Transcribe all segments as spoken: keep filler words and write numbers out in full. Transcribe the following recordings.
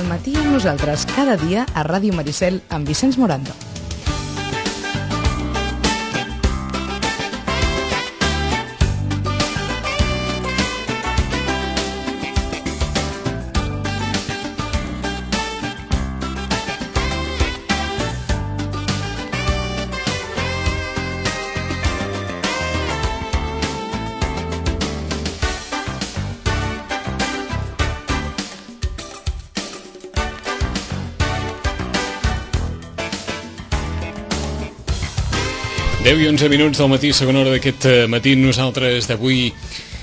Al matí amb nosaltres cada dia a Ràdio Maricel amb Vicenç Morando. deu i onze minuts del matí, segona hora d'aquest matí. Nosaltres d'avui,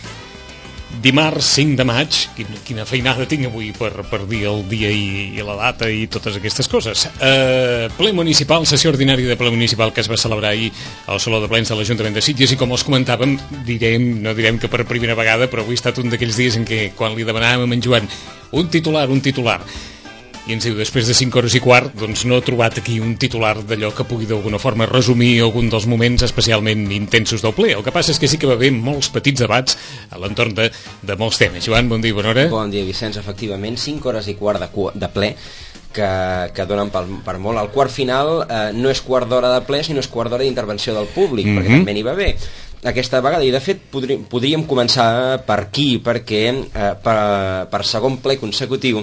dimarts cinc de maig, quina, quina feinada tinc avui per, per dir el dia i, i la data i totes aquestes coses. Uh, ple municipal, sessió ordinària de ple municipal que es va celebrar ahir al Saló de Plens de l'Ajuntament de Sitges, i com els comentàvem, direm, no direm que per primera vegada, però avui ha estat un d'aquells dies en què quan li demanàvem a en Joan un titular, un titular, i ens diu, després de cinc hores i quart, doncs no he trobat aquí un titular d'allò que pugui d'alguna forma resumir algun dels moments especialment intensos del ple. El que passa és que sí que va haver molts petits debats a l'entorn de, de molts temes. Joan, bon dia, bona hora. Bon dia, Vicenç. Efectivament, cinc hores i quart de, de ple que, que donen per, per molt. El quart final eh, no és quart d'hora de ple, sinó és quart d'hora d'intervenció del públic, mm-hmm. perquè també n'hi va bé aquesta vegada, i de fet podríem, podríem començar per aquí, perquè eh, per, per segon ple consecutiu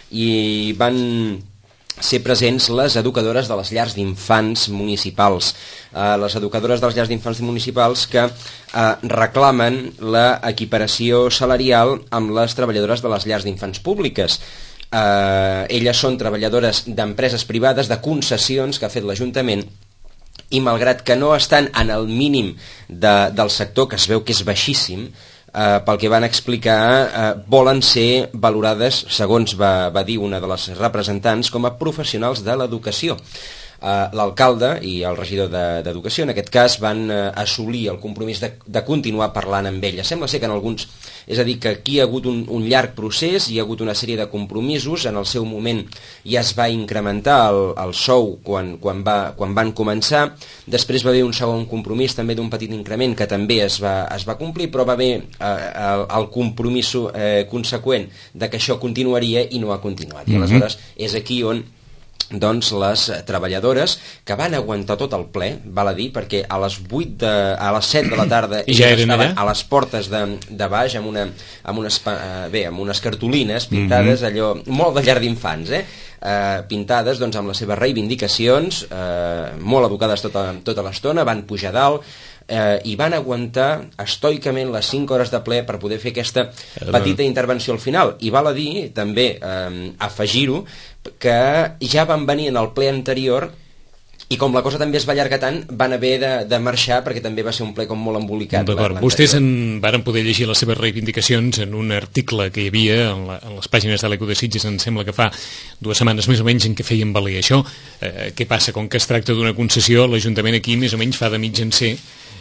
i van ser presents les educadores de les llars d'infants municipals. Eh, les educadores de les llars d'infants municipals que eh, reclamen l'equiparació salarial amb les treballadores de les llars d'infants públiques. Eh, elles són treballadores d'empreses privades, de concessions que ha fet l'Ajuntament, i malgrat que no estan en el mínim de, del sector, que es veu que és baixíssim, Uh, pel que van explicar, uh, volen ser valorades, segons va, va dir una de les representants, com a professionals de l'educació. Uh, l'alcalde i el regidor d'Educació, en aquest cas, van uh, assolir el compromís de, de continuar parlant amb ella. Sembla ser que en alguns... És a dir, que aquí hi ha hagut un, un llarg procés, hi ha hagut una sèrie de compromisos, en el seu moment ja es va incrementar el, el sou quan, quan, va, quan van començar, després va haver un segon compromís també d'un petit increment que també es va, es va complir, però va haver eh, el, el compromís eh, conseqüent de que això continuaria i no ha continuat. I aleshores és aquí on doncs les treballadores que van aguantar tot el ple, val a dir, perquè a les vuit de, a les set de la tarda ja estaven allà? A les portes de, de baix amb, una, amb, unes, bé, amb unes cartolines pintades, mm-hmm. allò, molt de llar d'infants, eh? Uh, pintades doncs, amb les seves reivindicacions, uh, molt educades tota, tota l'estona, van pujar dalt, uh, i van aguantar estoicament les cinc hores de ple per poder fer aquesta petita intervenció al final. I val a dir, també, uh, afegir-ho, que ja van venir en el ple anterior i com la cosa també es va allargar tant, van haver de, de marxar perquè també va ser un ple com molt embolicat. D'acord, vostès en, varen poder llegir les seves reivindicacions en un article que hi havia en, la, en les pàgines de l'Eco de Sitges, em sembla que fa dues setmanes més o menys en què feien valer això. Eh, què passa? Com que es tracta d'una concessió, l'Ajuntament aquí més o menys fa de mitjancer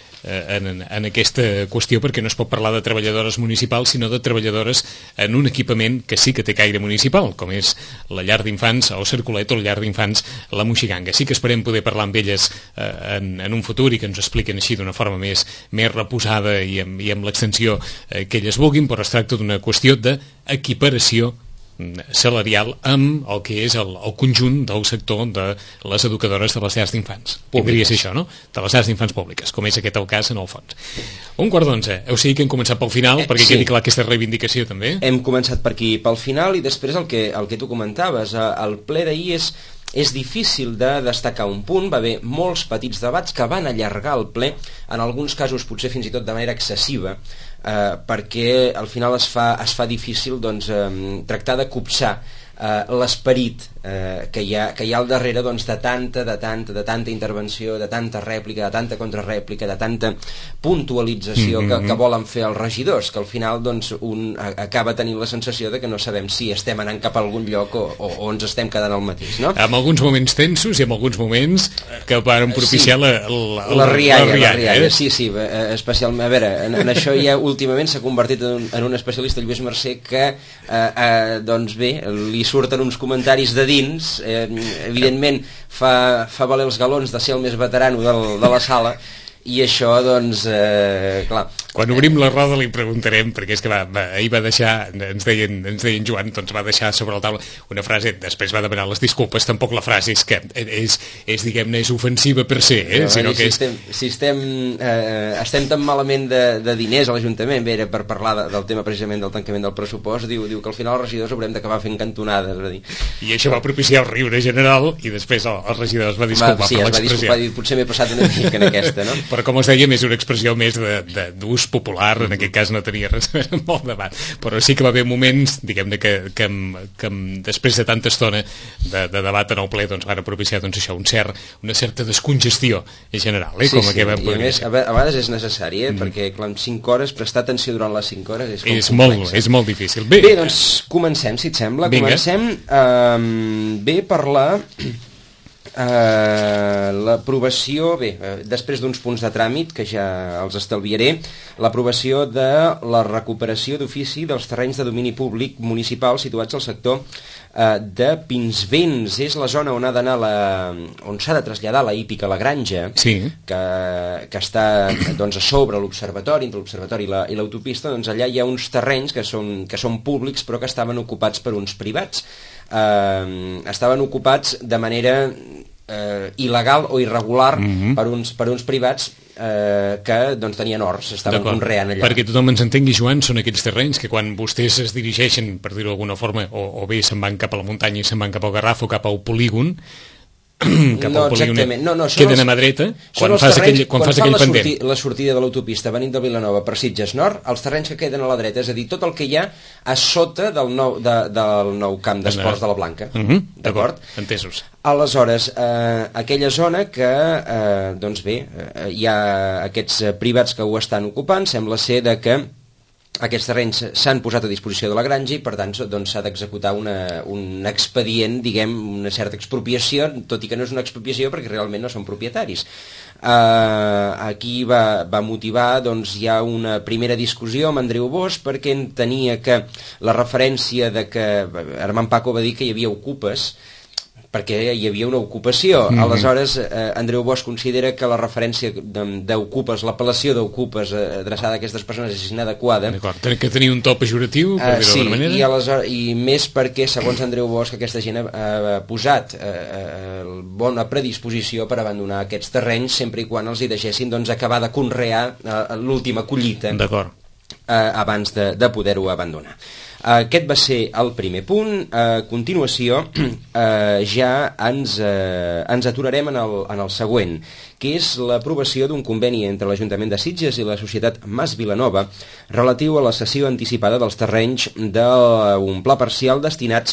En, en aquesta qüestió, perquè no es pot parlar de treballadores municipals sinó de treballadores en un equipament que sí que té caire municipal, com és la llar d'infants o Cercolet o la llar d'infants la Moixiganga. Sí que esperem poder parlar amb elles eh, en, en un futur i que ens expliquen així d'una forma més, més reposada i amb, i amb l'extensió eh, que elles vulguin, però es tracta d'una qüestió d'equiparació salarial amb el que és el, el conjunt del sector de les educadores de les llars d'infants. Podria ser això, no? De les llars d'infants públiques, com és aquest el cas en el fons. Un quart d'onze. Heu sigui que hem començat pel final, perquè sí. Quedi clar aquesta reivindicació també. Hem començat per aquí pel final i després el que, el que tu comentaves, el ple d'ahir és és difícil de destacar un punt. Va haver molts petits debats que van allargar el ple, en alguns casos potser fins i tot de manera excessiva, eh, perquè al final es fa, es fa difícil doncs, eh, tractar de copsar eh, l'esperit eh, que, hi ha, que hi ha al darrere doncs, de tanta, de tanta, de tanta intervenció, de tanta rèplica, de tanta contrarèplica, de tanta puntualització mm-hmm. que, que volen fer els regidors, que al final doncs, un acaba tenint la sensació de que no sabem si estem anant cap a algun lloc o, o, o ens estem quedant al mateix, no? Amb alguns moments tensos i amb alguns moments que van propiciar sí, la, la, la, la rialla, la rialla, la rialla eh? sí, sí, especialment, a veure, en, en això ja últimament s'ha convertit en un, en un especialista, Lluís Mercè, que eh, eh, doncs bé, li surten uns comentaris de dins, eh, evidentment fa, fa valer els galons de ser el més veterano del, de la sala, i això doncs eh, clar, Quan obrim la roda li preguntarem, perquè és que va, va, ahir va deixar, ens deien, ens deien Joan, doncs va deixar sobre la taula una frase, després va demanar les disculpes, tampoc la frase és que és, és diguem-ne, és ofensiva per ser, eh? No, sinó si que és... estem, si estem, eh, estem tan malament de, de diners a l'Ajuntament, bé, era per parlar de, del tema precisament del tancament del pressupost, diu, diu que al final els regidors haurem d'acabar fent cantonades, és a dir. I això va propiciar el riure general i després el, el regidor es va disculpar va, sí, per l'expressió. Sí, es va disculpar i potser m'he passat una mica en aquesta, no? Però com us deia, és una expressió més d'ús popular, en aquest cas no tenia res a veure amb el debat, però sí que va haver moments, diguem-ne, que, que, que després de tanta estona de, de debat en el ple, doncs van propiciar doncs, això, un cert, una certa descongestió en general, eh? Sí, com sí, que vam i a més, ser. a vegades és necessari, eh? Mm. perquè clar, en cinc hores, prestar atenció durant les cinc hores és, és complex. molt, és molt difícil. Bé, bé, doncs comencem, si et sembla. Vinga. Comencem eh, bé per la... Uh, l'aprovació, bé, uh, després d'uns punts de tràmit que ja els estalviaré, l'aprovació de la recuperació d'ofici dels terrenys de domini públic municipal situats al sector uh, de Pinsbens. És la zona on ha d'anar la, on s'ha de traslladar la hípica La Granja, sí. que, que està doncs, a sobre l'observatori, entre l'observatori i l'autopista. Doncs allà hi ha uns terrenys que són, que són públics però que estaven ocupats per uns privats. Uh, estaven ocupats de manera uh, il·legal o irregular mm-hmm. per, uns, per uns privats uh, que doncs, tenien horts, estaven conreant allà. Perquè tothom ens entengui, Joan, són aquells terrenys que quan vostès es dirigeixen, per dir-ho d'alguna forma, o, o bé se'n van cap a la muntanya i se'n van cap al Garraf o cap al polígon, cap no, al polígon, no, no, queden els, a mà dreta quan fas fas terrenys, aquell, quan quan fas fan aquell la, pendent. sorti, la sortida de l'autopista venint de Vilanova per Sitges Nord, els terrenys que queden a la dreta, és a dir, tot el que hi ha a sota del nou, de, del nou camp d'esports de la Blanca. Uh -huh. D'acord? Entesos. Aleshores, eh, aquella zona que, eh, doncs bé, eh, hi ha aquests eh, privats que ho estan ocupant, sembla ser de que aquests terrenys s'han posat a disposició de la Granja i per tant doncs, s'ha d'executar un expedient, diguem, una certa expropiació, tot i que no és una expropiació perquè realment no són propietaris. Uh, aquí va, va motivar doncs, ja una primera discussió amb Andreu Bosch perquè entenia que la referència de que Armand Paco va dir que hi havia ocupes perquè hi havia una ocupació. Mm-hmm. Aleshores, eh, Andreu Bosch considera que la referència d'ocupes, l'apel·lació d'ocupes adreçada a aquestes persones és inadequada. D'acord, que tenia un to pejoratiu, per dir-ho uh, sí, d'alguna manera. I, aleshores, i més perquè, segons Andreu Bosch, aquesta gent ha, ha posat eh, bona predisposició per abandonar aquests terrenys sempre i quan els hi deixessin doncs, acabar de conrear eh, l'última collita D'acord. Eh, abans de, de poder-ho abandonar. Aquest va ser el primer punt. A continuació eh, ja ens, eh, ens aturarem en el, en el següent, que és l'aprovació d'un conveni entre l'Ajuntament de Sitges i la Societat Mas Vilanova relatiu a la cessió anticipada dels terrenys d'un pla parcial destinats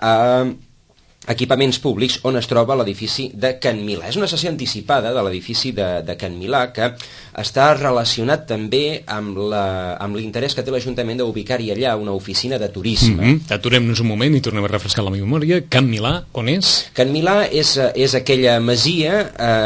a equipaments públics on es troba l'edifici de Can Milà. És una sessió anticipada de l'edifici de, de Can Milà que està relacionat també amb l'interès que té l'Ajuntament d'ubicar-hi allà una oficina de turisme. Mm-hmm. Aturem-nos un moment i tornem a refrescar la meva memòria. Can Milà, on és? Can Milà és, és aquella masia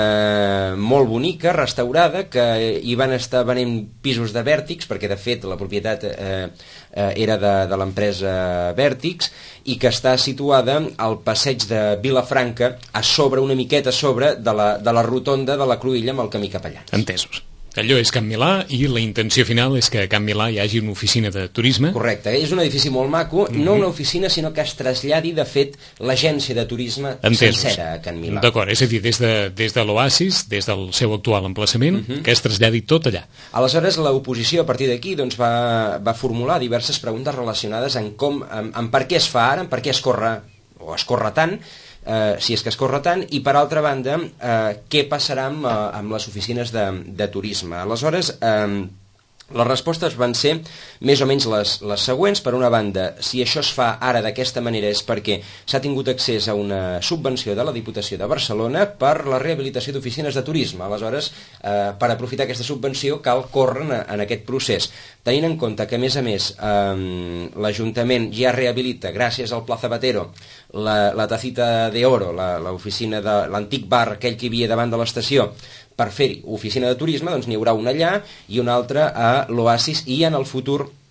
eh, molt bonica, restaurada, que hi van estar venent pisos de Vèrtix, perquè de fet la propietat eh, eh, era de, de l'empresa Vèrtix, i que està situada al passeig de Vilafranca, a sobre, una miqueta a sobre de la, de la rotonda de la Cruïlla amb el camí cap allà. Entesos. Allò és Can Milà i la intenció final és que a Can Milà hi hagi una oficina de turisme. Correcte, és un edifici molt maco, mm-hmm. no una oficina, sinó que es traslladi, de fet, l'agència de turisme Entesos. Sencera a Can Milà. D'acord, és a dir, des de, des de l'Oasis, des del seu actual emplaçament, mm-hmm. que es traslladi tot allà. Aleshores, l'oposició, a partir d'aquí, doncs, va, va formular diverses preguntes relacionades en com, en, en per què es fa ara, en per què es corre, o es corre tant, Uh, si és que es corre tant, i per altra banda uh, què passarà amb, uh, amb les oficines de, de turisme. Aleshores, uh, les respostes van ser més o menys les, les següents. Per una banda, si això es fa ara d'aquesta manera és perquè s'ha tingut accés a una subvenció de la Diputació de Barcelona per la rehabilitació d'oficines de turisme. Aleshores, eh, per aprofitar aquesta subvenció cal córrer en, en aquest procés. Tenint en compte que, a més a més, eh, l'Ajuntament ja rehabilita, gràcies al Pla Zapatero, la, la Tacita de Oro, l'oficina de l'antic bar, aquell que hi havia davant de l'estació, per fer oficina de turisme, doncs n'hi haurà una allà i una altra a l'Oasis, i en el futur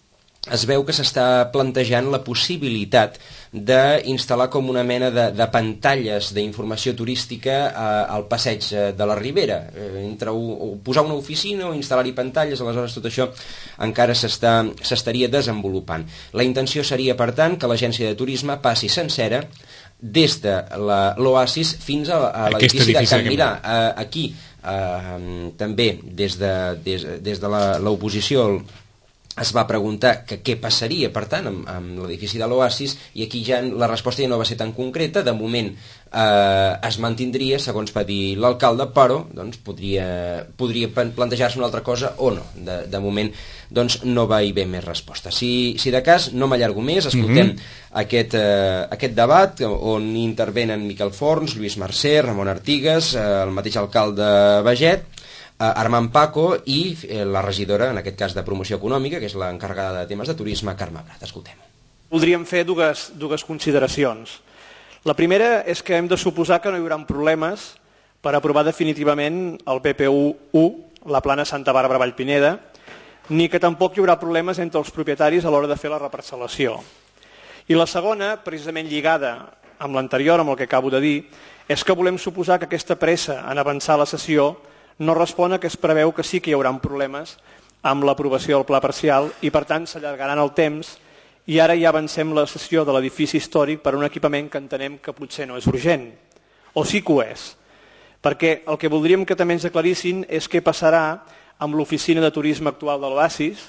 es veu que s'està plantejant la possibilitat d'instal·lar com una mena de, de pantalles d'informació turística a, al passeig de la Ribera, eh, entre o, posar una oficina o instal·lar-hi pantalles. Aleshores tot això encara s'està, s'estaria desenvolupant. La intenció seria, per tant, que l'agència de turisme passi sencera des de l'Oasis fins a, a l'edifici de Can Milà. Eh, aquí eh, també des de, des, des de l'oposició es va preguntar que què passaria, per tant, amb, amb l'edifici de l'Oasis, i aquí ja la resposta ja no va ser tan concreta. De moment eh, es mantindria, segons va dir l'alcalde, però doncs, podria, podria plantejar-se una altra cosa o no. De, de moment doncs, no va haver més resposta. Si, si de cas, no m'allargo més, escoltem mm-hmm. aquest, eh, aquest debat on intervenen Miquel Forns, Lluís Mercè, Ramon Artigas, eh, el mateix alcalde Baget, Armand Paco i la regidora, en aquest cas de promoció econòmica, que és l'encarregada de temes de turisme, Carme Prat. Escoltem. Voldríem fer dues, dues consideracions. La primera és que hem de suposar que no hi haurà problemes per aprovar definitivament el P P U u, la plana Santa Bàrbara Vallpineda, ni que tampoc hi haurà problemes entre els propietaris a l'hora de fer la reparcel·lació. I la segona, precisament lligada amb l'anterior, amb el que acabo de dir, és que volem suposar que aquesta pressa en avançar la sessió no respon a que es preveu que sí que hi haurà problemes amb l'aprovació del pla parcial i per tant s'allargaran el temps i ara ja avancem la sessió de l'edifici històric per un equipament que entenem que potser no és urgent, o sí que ho és, perquè el que voldríem que també ens aclarissin és què passarà amb l'oficina de turisme actual de l'Oasis.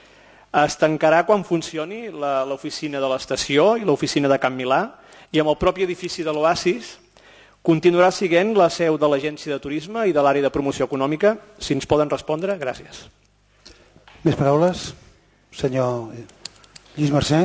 Es tancarà quan funcioni l'oficina de l'estació i l'oficina de Can Milà, i amb el propi edifici de l'Oasis continuarà sent la seu de l'Agència de Turisme i de l'àrea de promoció econòmica? Si ens poden respondre, gràcies. Més paraules? Senyor Lluís Mercè.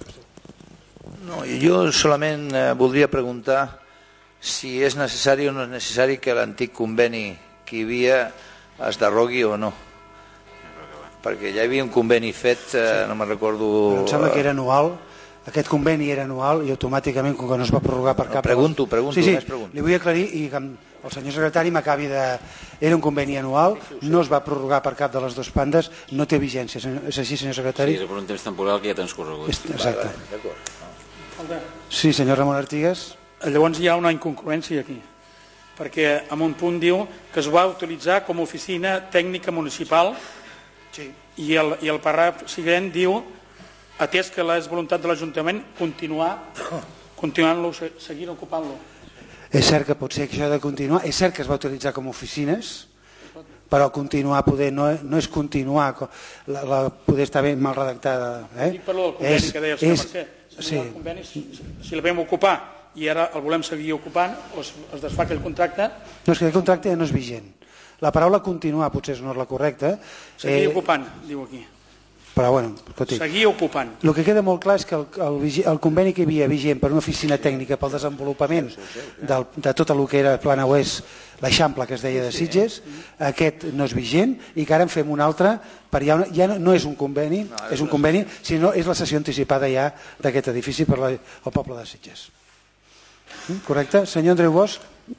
No, jo solament eh, voldria preguntar si és necessari o no és necessari que l'antic conveni que hi havia es derrogui o no. Perquè ja hi havia un conveni fet, eh, sí. no me'n recordo... Però em sembla que era anual. Aquest conveni era anual i automàticament, com que no es va prorrogar per no, cap... Pregunto, pregunto, sí, sí, més pregunto. Li vull aclarir i que el senyor secretari m'acabi de... Era un conveni anual, sí, sí, no es va prorrogar per cap de les dues bandes, no té vigència. És així, senyor secretari? Sí, és per un temps temporal que ja tens corregut. Exacte. D'acord. Sí, senyor Ramon Artigas. Llavors hi ha una incongruència aquí, perquè en un punt diu que es va utilitzar com a oficina tècnica municipal sí. i, el, i el paràgraf següent diu atès que és voluntat de l'Ajuntament continuar continuant-lo, seguir ocupant-lo. És cert que pot ser que això de continuar, és cert que es va utilitzar com a oficines, però continuar poder no, no és continuar, la, la, poder estar ben mal redactada. Eh? Dic per del conveni és, que deia el senyor Mercè. Si, sí. el conveni, si, si el vam ocupar i ara el volem seguir ocupant, o es, es desfà aquell contracte... No, és que el contracte ja no és vigent. La paraula continuar potser no és la correcta. Seguir eh, ocupant, diu aquí. Però bueno, escolti, seguir ocupant. El que queda molt clar és que el, el, el conveni que hi havia vigent per una oficina tècnica pel desenvolupament del, de tot el que era Plana Oest, l'Eixample que es deia de Sitges, aquest no és vigent i que ara en fem un altre, per ja, ja no, no és un conveni, és un conveni, sinó és la sessió anticipada ja d'aquest edifici per la, el poble de Sitges. Correcte? Senyor Andreu Bosch.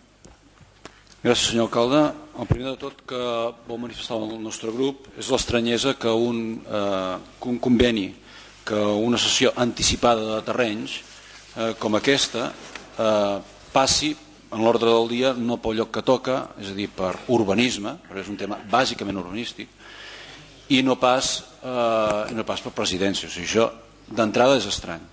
Gràcies, senyor alcalde. El primer de tot que vol manifestar el nostre grup és l'estranyesa que un, eh, un conveni, que una sessió anticipada de terrenys eh, com aquesta eh, passi en l'ordre del dia no pel lloc que toca, és a dir, per urbanisme, perquè és un tema bàsicament urbanístic, i no pas, eh, no pas per presidència. O sigui, això d'entrada és estrany.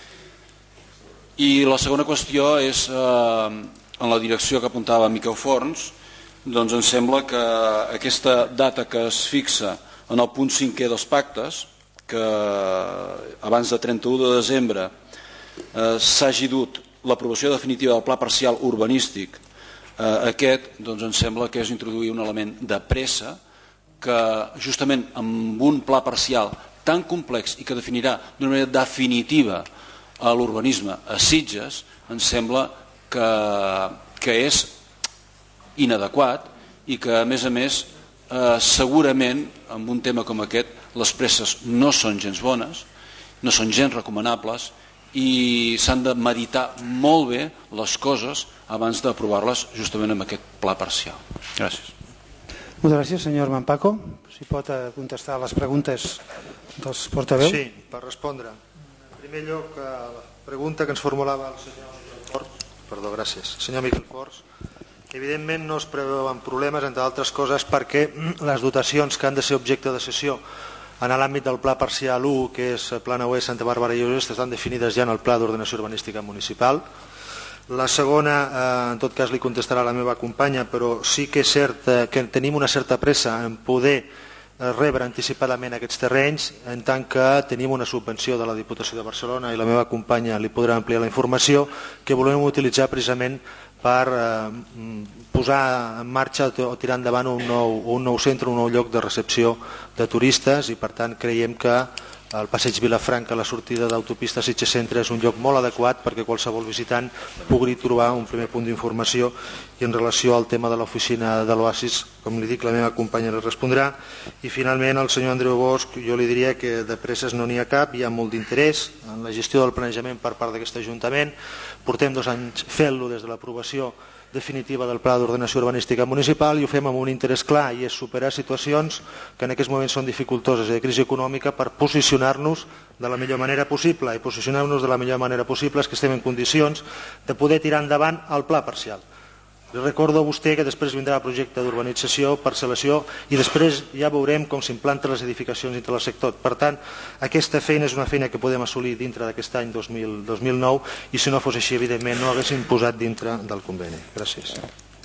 I la segona qüestió és... Eh, en la direcció que apuntava Miquel Forns, doncs em sembla que aquesta data que es fixa en el punt cinquè dels pactes, que abans de trenta-u de desembre eh, s'hagi dut l'aprovació definitiva del pla parcial urbanístic, eh, aquest doncs em sembla que és introduir un element de pressa que justament amb un pla parcial tan complex i que definirà d'una manera definitiva l'urbanisme a Sitges, em sembla Que, que és inadequat i que a més a més eh, segurament en un tema com aquest les presses no són gens bones, no són gens recomanables i s'han de meditar molt bé les coses abans d'aprovar-les justament amb aquest pla parcial. Gràcies. Moltes gràcies, senyor Armand Paco. Si pot contestar les preguntes dels portaveus? Sí, per respondre. En primer lloc, la pregunta que ens formulava el senyor Miquel Fors, perdó, gràcies, senyor Miquel Fors, evidentment no es preveuen problemes, entre altres coses, perquè les dotacions que han de ser objecte de cessió en l'àmbit del Pla Parcial u, que és Plana Oest, Santa Bàrbara i Lloret, estan definides ja en el Pla d'Ordenació Urbanística Municipal. La segona, en tot cas li contestarà la meva companya, però sí que és cert que tenim una certa pressa en poder rebre anticipadament aquests terrenys, en tant que tenim una subvenció de la Diputació de Barcelona, i la meva companya li podrà ampliar la informació, que volem utilitzar precisament per posar en marxa o tirar endavant un nou, un nou centre, un nou lloc de recepció de turistes, i per tant creiem que el passeig Vilafranca, la sortida d'autopista Sitges Centre, és un lloc molt adequat perquè qualsevol visitant pugui trobar un primer punt d'informació. I en relació al tema de l'oficina de l'Oasis, com li dic, la meva companya li respondrà. I finalment al senyor Andreu Bosch jo li diria que de presses no n'hi ha cap, hi ha molt d'interès en la gestió del planejament per part d'aquest Ajuntament. Portem dos anys fent-lo des de l'aprovació definitiva del Pla d'Ordenació Urbanística Municipal, i ho fem amb un interès clar, i és superar situacions que en aquests moments són dificultoses i de crisi econòmica per posicionar-nos de la millor manera possible, i posicionar-nos de la millor manera possible és que estem en condicions de poder tirar endavant el pla parcial. Li recordo a vostè que després vindrà el projecte d'urbanització, parcel·lació, i després ja veurem com s'implanten les edificacions dintre del sector. Per tant, aquesta feina és una feina que podem assolir dintre d'aquest any dos mil nou, i si no fos així, evidentment, no haguéssim posat dintre del conveni. Gràcies.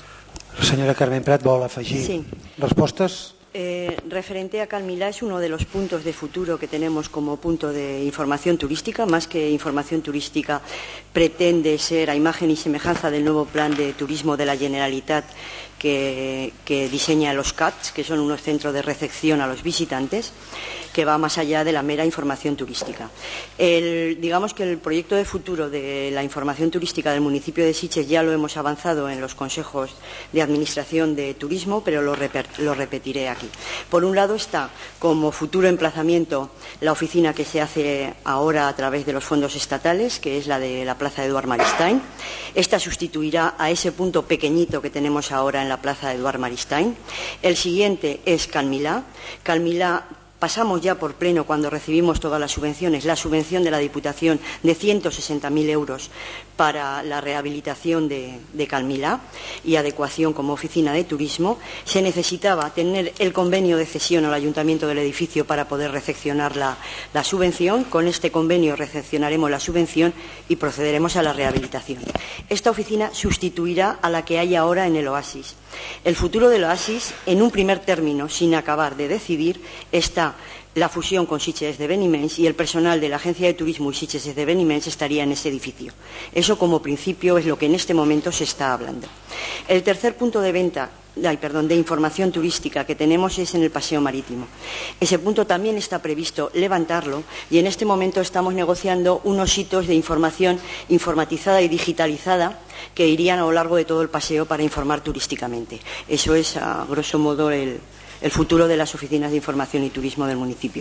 La senyora Carmen Prat vol afegir sí. respostes? Eh, referente a Calmilá, es uno de los puntos de futuro que tenemos como punto de información turística. Más que información turística, pretende ser a imagen y semejanza del nuevo plan de turismo de la Generalitat que, que diseña los C A Ts, que son unos centros de recepción a los visitantes, que va más allá de la mera información turística. El, digamos que el proyecto de futuro de la información turística del municipio de Sitges ya lo hemos avanzado en los consejos de administración de turismo, pero lo, lo repetiré aquí. Por un lado está como futuro emplazamiento la oficina que se hace ahora a través de los fondos estatales, que es la de la Plaza Eduard Maristain. Esta sustituirá a ese punto pequeñito que tenemos ahora en la Plaza Eduard Maristain. El siguiente es Calmilá. Calmilá pasamos ya por pleno, cuando recibimos todas las subvenciones, la subvención de la Diputación de ciento sesenta mil euros para la rehabilitación de, de Calmilá y adecuación como oficina de turismo. Se necesitaba tener el convenio de cesión al Ayuntamiento del edificio para poder recepcionar la, la subvención. Con este convenio recepcionaremos la subvención y procederemos a la rehabilitación. Esta oficina sustituirá a la que hay ahora en el Oasis. El futuro del Oasis, en un primer término, sin acabar de decidir, está la fusión con Sitges Esdeveniments, y el personal de la Agencia de Turismo y Sitges Esdeveniments estaría en ese edificio. Eso como principio es lo que en este momento se está hablando. El tercer punto de venta, ay, perdón, de información turística que tenemos es en el Paseo Marítimo. Ese punto también está previsto levantarlo, y en este momento estamos negociando unos hitos de información informatizada y digitalizada que irían a lo largo de todo el paseo para informar turísticamente. Eso es, a grosso modo, el, el futuro de las oficinas de información y turismo del municipio.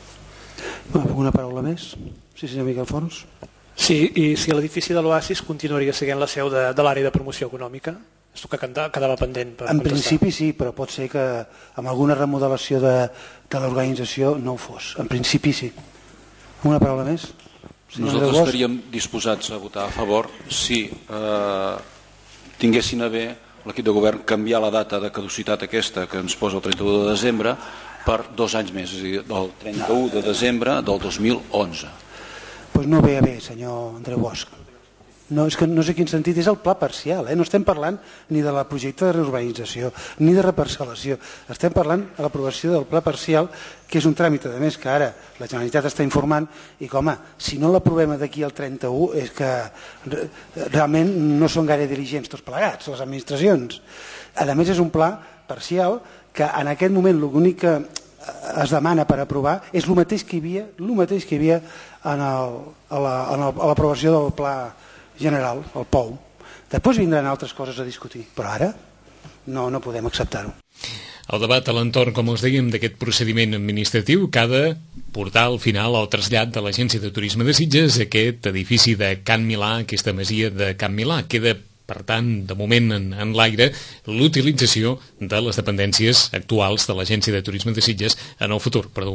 Una paraula més? Sí, senyor Miquel Fons. Sí, i si l'edifici de l'Oasis continuaria sent la seu de, de l'àrea de promoció econòmica? És el que quedava pendent per en contestar. Principi sí, però pot ser que amb alguna remodelació de, de l'organització no ho fos. En principi sí. Una paraula més? Nosaltres estaríem disposats a votar a favor si eh, tinguessin a bé l'equip de govern canviar la data de caducitat aquesta que ens posa el trenta-u de desembre per dos anys més, és a dir, del trenta-u de desembre del dos mil onze. Doncs pues no ve a bé, senyor Andreu Bosch. No, és que no sé quin sentit, és el pla parcial, eh? No estem parlant ni de la projecte de reurbanització ni de reparcel·lació, estem parlant de l'aprovació del pla parcial, que és un tràmit, a més, que ara la Generalitat està informant, i que, home, si no l'aprovem d'aquí al trenta-u és que realment no són gaire diligents tots plegats, les administracions. A més, és un pla parcial que en aquest moment l'únic que es demana per aprovar és el mateix que hi havia, el mateix que hi havia en l'aprovació del pla general, el P O U. Després vindran altres coses a discutir, però ara no, no podem acceptar-ho. El debat a l'entorn, com els dèiem, d'aquest procediment administratiu que ha de portar al final el trasllat de l'Agència de Turisme de Sitges a aquest edifici de Can Milà, aquesta masia de Can Milà. Queda, per tant, de moment en, en l'aire l'utilització de les dependències actuals de l'Agència de Turisme de Sitges en el futur. Però de moment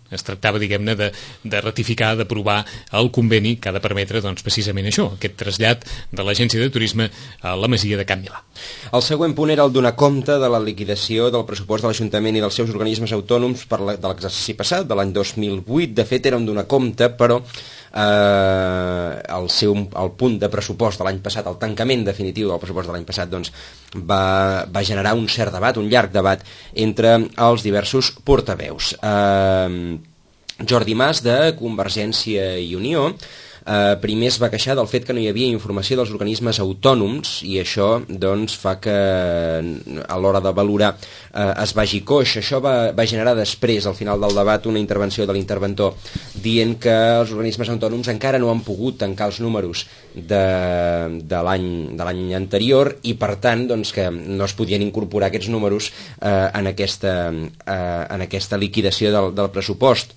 es tractava, diguem-ne, de, de ratificar, d'aprovar el conveni que ha de permetre, doncs, precisament això, aquest trasllat de l'Agència de Turisme a la Masia de Can Milà. El següent punt era el donar compte de la liquidació del pressupost de l'Ajuntament i dels seus organismes autònoms per la, de l'exercici passat, de l'any dos mil vuit. De fet, era un donar compte, però eh, el, seu, el punt de pressupost de l'any passat, el tancament definitiu del pressupost de l'any passat, doncs, va, va generar un cert debat, un llarg debat entre els diversos portaveus. Eh, Jordi Mas, de Convergència i Unió, Uh, primer es va queixar del fet que no hi havia informació dels organismes autònoms, i això doncs, fa que a l'hora de valorar uh, es vagi coix. Això va, va generar després, al final del debat, una intervenció de l'interventor dient que els organismes autònoms encara no han pogut tancar els números de, de l'any anterior, i per tant doncs, que no es podien incorporar aquests números uh, en, aquesta, uh, en aquesta liquidació del, del pressupost.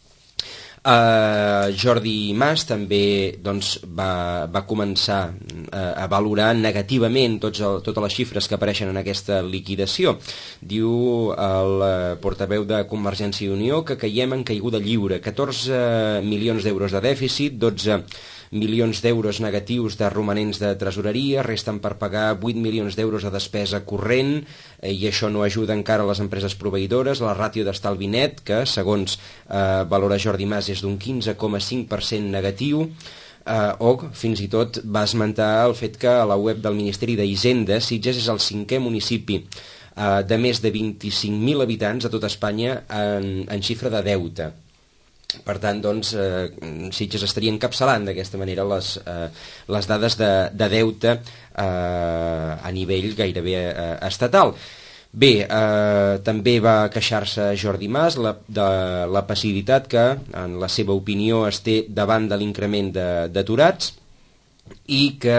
Uh, Jordi Mas també doncs, va, va començar uh, a valorar negativament tots el, totes les xifres que apareixen en aquesta liquidació. Diu el uh, portaveu de Convergència i Unió que caiem en caiguda lliure, catorze milions d'euros de dèficit, dotze milions d'euros negatius de romanents de tresoreria, resten per pagar vuit milions d'euros de despesa corrent, eh, i això no ajuda encara a les empreses proveïdores. La ràtio d'estalvi net, que segons eh, valora Jordi Mas és d'un quinze coma cinc per cent negatiu, eh, o fins i tot va esmentar el fet que a la web del Ministeri d'Hisenda Sitges és el cinquè municipi eh, de més de vint-i-cinc mil habitants a tot Espanya en, en xifra de deute. Per tant, doncs, eh, Sitges estaria encapçalant d'aquesta manera les, eh, les dades de, de deute eh, a nivell gairebé eh, estatal. Bé, eh, també va queixar-se Jordi Mas la, de la passivitat que, en la seva opinió, es té davant de l'increment d'aturats, i que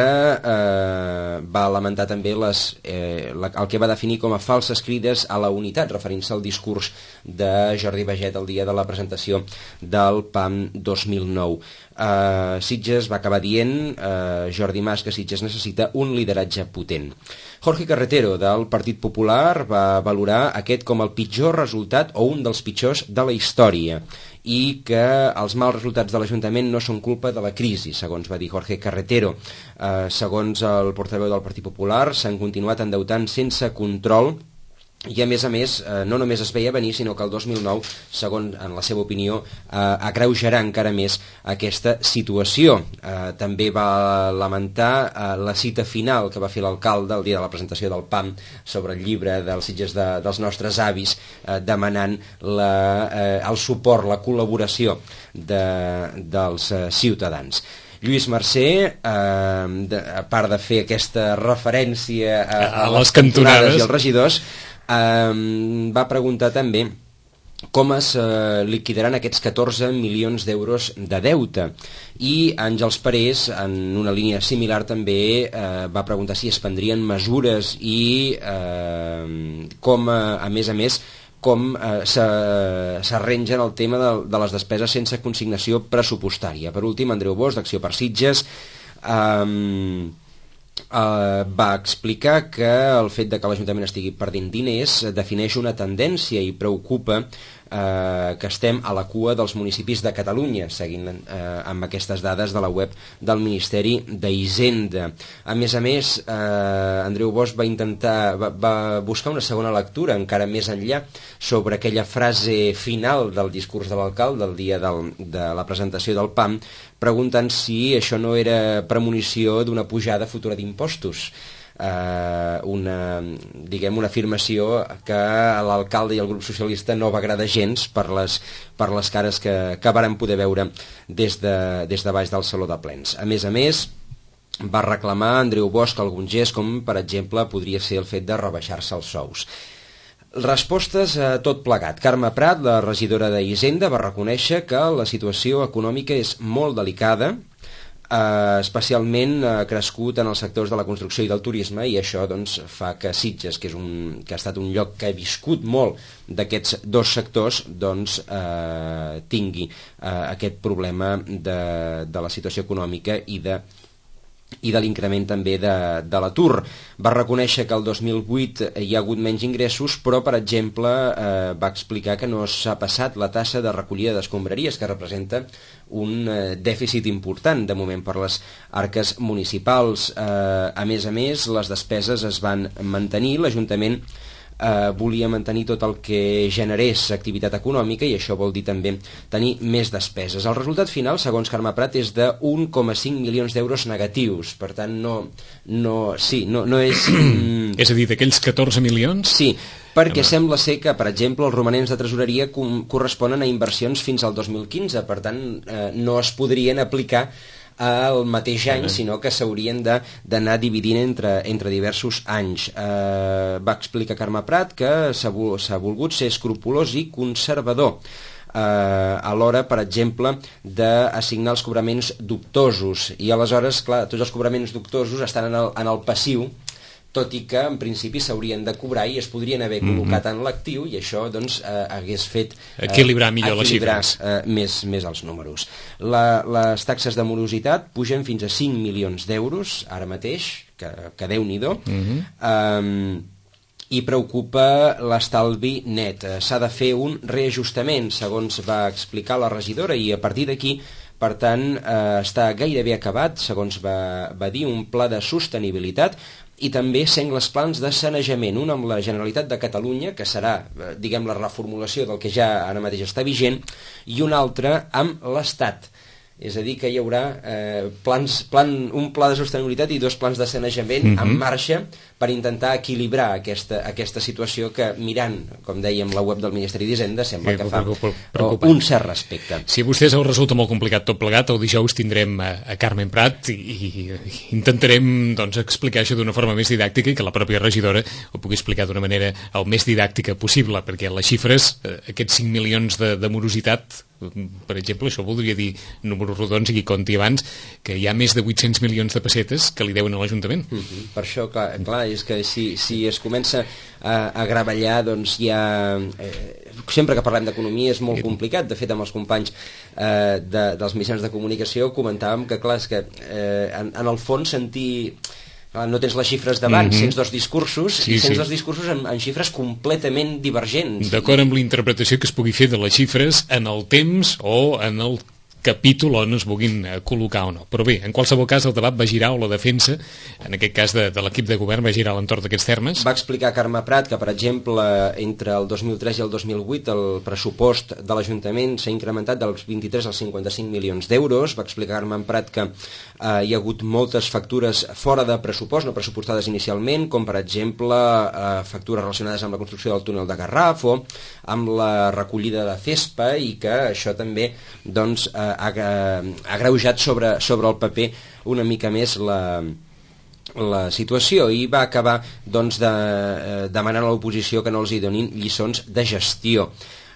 eh, va lamentar també les, eh, la, el que va definir com a falses crides a la unitat, referint-se al discurs de Jordi Baget el dia de la presentació del PAM dos mil nou. Eh, Sitges va acabar dient, eh, Jordi Mas, que Sitges necessita un lideratge potent. Jorge Carretero, del Partit Popular, va valorar aquest com el pitjor resultat o un dels pitjors de la història, i que els mals resultats de l'Ajuntament no són culpa de la crisi, segons va dir Jorge Carretero. Eh, segons el portaveu del Partit Popular, s'han continuat endeutant sense control, i a més a més eh, no només es veia venir, sinó que el dos mil nou, segons en la seva opinió, eh, agreujarà encara més aquesta situació. Eh, també va lamentar eh, la cita final que va fer l'alcalde el dia de la presentació del PAM sobre el llibre dels Sitges de, dels nostres avis, eh, demanant la, eh, el suport, la col·laboració de, dels eh, ciutadans. Lluís Mercè, eh, de, a part de fer aquesta referència a, a, a les cantonades i als regidors, eh, va preguntar també com es eh, liquidaran aquests catorze milions d'euros de deute, i Àngels Parés, en una línia similar, també eh, va preguntar si es prendrien mesures i eh, com, a, a més a més, com eh, s'arrangen el tema de, de les despeses sense consignació pressupostària. Per últim, Andreu Bosch, d'Acció per Sitges, eh, Uh, va explicar que el fet de que l'Ajuntament estigui perdent diners defineix una tendència i preocupa uh, que estem a la cua dels municipis de Catalunya, seguint uh, amb aquestes dades de la web del Ministeri d'Hisenda. A més a més, uh, Andreu Bosch va intentar va, va buscar una segona lectura encara més enllà sobre aquella frase final del discurs de l'alcalde el dia del, de la presentació del PAM, preguntant si això no era premonició d'una pujada futura d'impostos. Eh, una, diguem, una afirmació que l'alcalde i el grup socialista no va agradar gens per les, per les cares que, que varen poder veure des de, des de baix del Saló de Plens. A més a més, va reclamar a Andreu Bosch algun gest, com per exemple podria ser el fet de rebaixar-se els sous. Respostes a tot plegat. Carme Prat, la regidora d'Hisenda, va reconèixer que la situació econòmica és molt delicada, eh, especialment ha crescut en els sectors de la construcció i del turisme, i això doncs, fa que Sitges, que, és un, que ha estat un lloc que ha viscut molt d'aquests dos sectors, doncs, eh, tingui eh, aquest problema de, de la situació econòmica i de i de l'increment també de, de l'atur. Va reconèixer que el dos mil vuit hi ha hagut menys ingressos, però, per exemple, eh, va explicar que no s'ha passat la tassa de recollida d'escombraries, que representa un eh, dèficit important, de moment, per les arques municipals. Eh, a més a més, les despeses es van mantenir, l'Ajuntament Eh, volia mantenir tot el que generés activitat econòmica i això vol dir també tenir més despeses. El resultat final, segons Carme Prat, és de un coma cinc milions d'euros negatius. Per tant, no, no, sí, no, no és... És a dir, d'aquells catorze milions? Sí, perquè sembla ser que, per exemple, els romanents de tresoreria corresponen a inversions fins al dos mil quinze, per tant, eh, no es podrien aplicar al mateix any, sinó que s'haurien d'anar dividint entre, entre diversos anys. Eh, va explicar Carme Prat que s'ha volgut ser escrupolós i conservador eh, a l'hora, per exemple, d'assignar els cobraments dubtosos, i aleshores, clar, tots els cobraments dubtosos estan en el, en el passiu, tot i que en principi s'haurien de cobrar i es podrien haver col·locat en l'actiu, i això doncs eh, hagués fet eh, equilibrar millor les xifres, eh, més, més els números. La, les taxes de morositat pugen fins a cinc milions d'euros ara mateix, que, que Déu-n'hi-do. uh-huh. um, i preocupa l'estalvi net. S'ha de fer un reajustament, segons va explicar la regidora, i a partir d'aquí, per tant, eh, està gairebé acabat, segons va, va dir, un pla de sostenibilitat, i també sengles plans de sanejament, un amb la Generalitat de Catalunya, que serà, diguem, la reformulació del que ja ara mateix està vigent, i un altre amb l'Estat. És a dir, que hi haurà eh, plans, plan, un pla de sostenibilitat i dos plans de sanejament mm-hmm. en marxa per intentar equilibrar aquesta, aquesta situació que, mirant, com dèiem, la web del Ministeri d'Hisenda, sembla que fa un cert respecte. Si a vostès els resulta molt complicat tot plegat, el dijous tindrem a, a Carmen Prat i, i intentarem doncs, explicar això d'una forma més didàctica i que la pròpia regidora ho pugui explicar d'una manera el més didàctica possible, perquè les xifres, eh, aquests cinc milions de, de morositat, per exemple, això voldria dir números rodons, i qui conti abans, que hi ha més de vuit-cents milions de pessetes que li deuen a l'Ajuntament. Mm-hmm. Per això, clar, clar, és que si, si es comença a, a gravellar, doncs hi ha... Eh, sempre que parlem d'economia és molt complicat. De fet, amb els companys eh, de, dels mitjans de comunicació comentàvem que, clar, és que eh, en, en el fons sentir... no tens les xifres davant, mm-hmm. sents dos discursos sí, i sents sí. dos discursos en, en xifres completament divergents. D'acord amb la interpretació que es pugui fer de les xifres en el temps o en el capítol on es vulguin col·locar o no. Però bé, en qualsevol cas el debat va girar, o la defensa, en aquest cas de, de l'equip de govern, va girar a l'entorn d'aquests termes. Va explicar Carme Prat que, per exemple, entre el dos mil tres i el dos mil vuit el pressupost de l'Ajuntament s'ha incrementat dels vint-i-tres als cinquanta-cinc milions d'euros. Va explicar Carme Prat que eh, hi ha hagut moltes factures fora de pressupost, no pressupostades inicialment, com per exemple eh, factures relacionades amb la construcció del túnel de Garraf o amb la recollida de Cespa, i que això també doncs, eh, ha agreujat sobre, sobre el paper una mica més la, la situació, i va acabar doncs, de, eh, demanant a l'oposició que no els hi donin lliçons de gestió.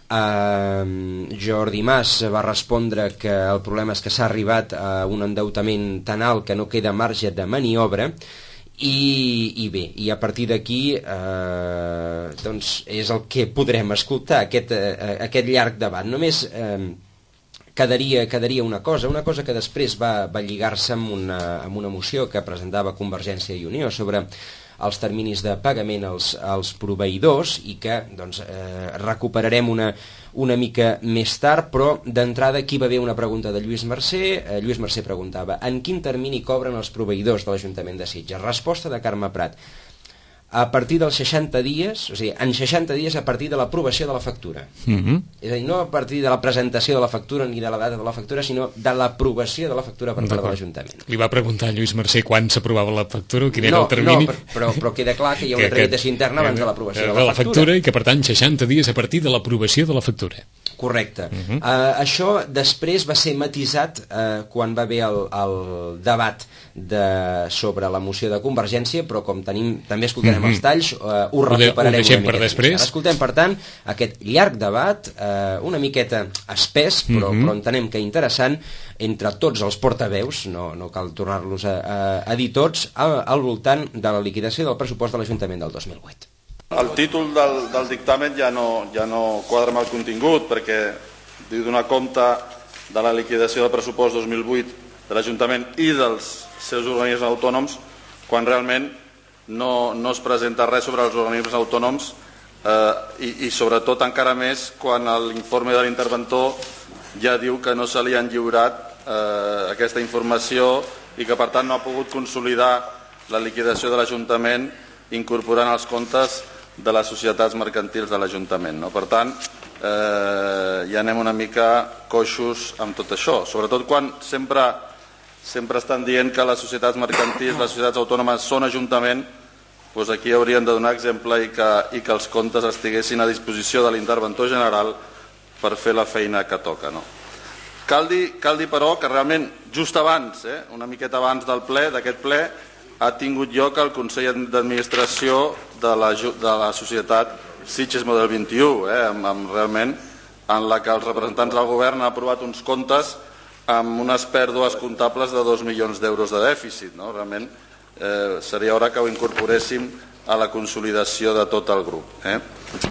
Uh, Jordi Mas va respondre que el problema és que s'ha arribat a un endeutament tan alt que no queda marge de maniobra. I, i bé, i a partir d'aquí eh, doncs és el que podrem escoltar, aquest, eh, aquest llarg debat. Només eh, quedaria, quedaria una cosa, una cosa que després va, va lligar-se amb una, amb una moció que presentava Convergència i Unió sobre els terminis de pagament als, als proveïdors, i que doncs, eh, recuperarem una, una mica més tard, però d'entrada aquí va haver una pregunta de Lluís Mercè. Eh, Lluís Mercè preguntava: en quin termini cobren els proveïdors de l'Ajuntament de Sitges? Resposta de Carme Prat: a partir dels seixanta dies, o sigui, en seixanta dies a partir de l'aprovació de la factura. Mm-hmm. És a dir, no a partir de la presentació de la factura ni de la data de la factura, sinó de l'aprovació de la factura per part de l'Ajuntament. Li va preguntar a Lluís Mercè quan s'aprovava la factura, quin era no, el termini. No, però, però queda clar que hi ha una tramitació interna abans de l'aprovació de, de la factura. factura. I que, per tant, seixanta dies a partir de l'aprovació de la factura. Correcte. Uh-huh. uh, això després va ser matisat uh, quan va haver el, el debat de, sobre la moció de Convergència, però com tenim, també escoltarem uh-huh. els talls, uh, ho recuperarem ho una miqueta. Per després. Escoltem, per tant, aquest llarg debat, uh, una miqueta espès, però, uh-huh. però entenem que interessant, entre tots els portaveus, no, no cal tornar-los a, a, a dir tots, a, al voltant de la liquidació del pressupost de l'Ajuntament del dos mil vuit. El títol del, del dictamen ja no, ja no quadra amb el contingut, perquè diu donar compte de la liquidació del pressupost dos mil vuit de l'Ajuntament i dels seus organismes autònoms, quan realment no, no es presenta res sobre els organismes autònoms eh, i, i sobretot encara més quan l'informe de l'interventor ja diu que no se li han lliurat eh, aquesta informació i que per tant no ha pogut consolidar la liquidació de l'Ajuntament incorporant els comptes de les societats mercantils de l'Ajuntament, no? Per tant, eh, ja anem una mica coixos amb tot això, sobretot quan sempre, sempre estan dient que les societats mercantils, les societats autònomes són Ajuntament, doncs aquí haurien de donar exemple i que, i que els comptes estiguessin a disposició de l'interventor general per fer la feina que toca, no? Cal dir, cal dir però que realment just abans, eh, una miqueta abans del ple, d'aquest ple, ha tingut lloc el Consell d'Administració de la, de la societat Sitges Model vint-i-u, eh, amb, amb realment en la que els representants del govern han aprovat uns comptes amb unes pèrdues comptables de dos milions d'euros de dèficit, no? Realment eh, seria hora que ho incorporéssim a la consolidació de tot el grup. Eh?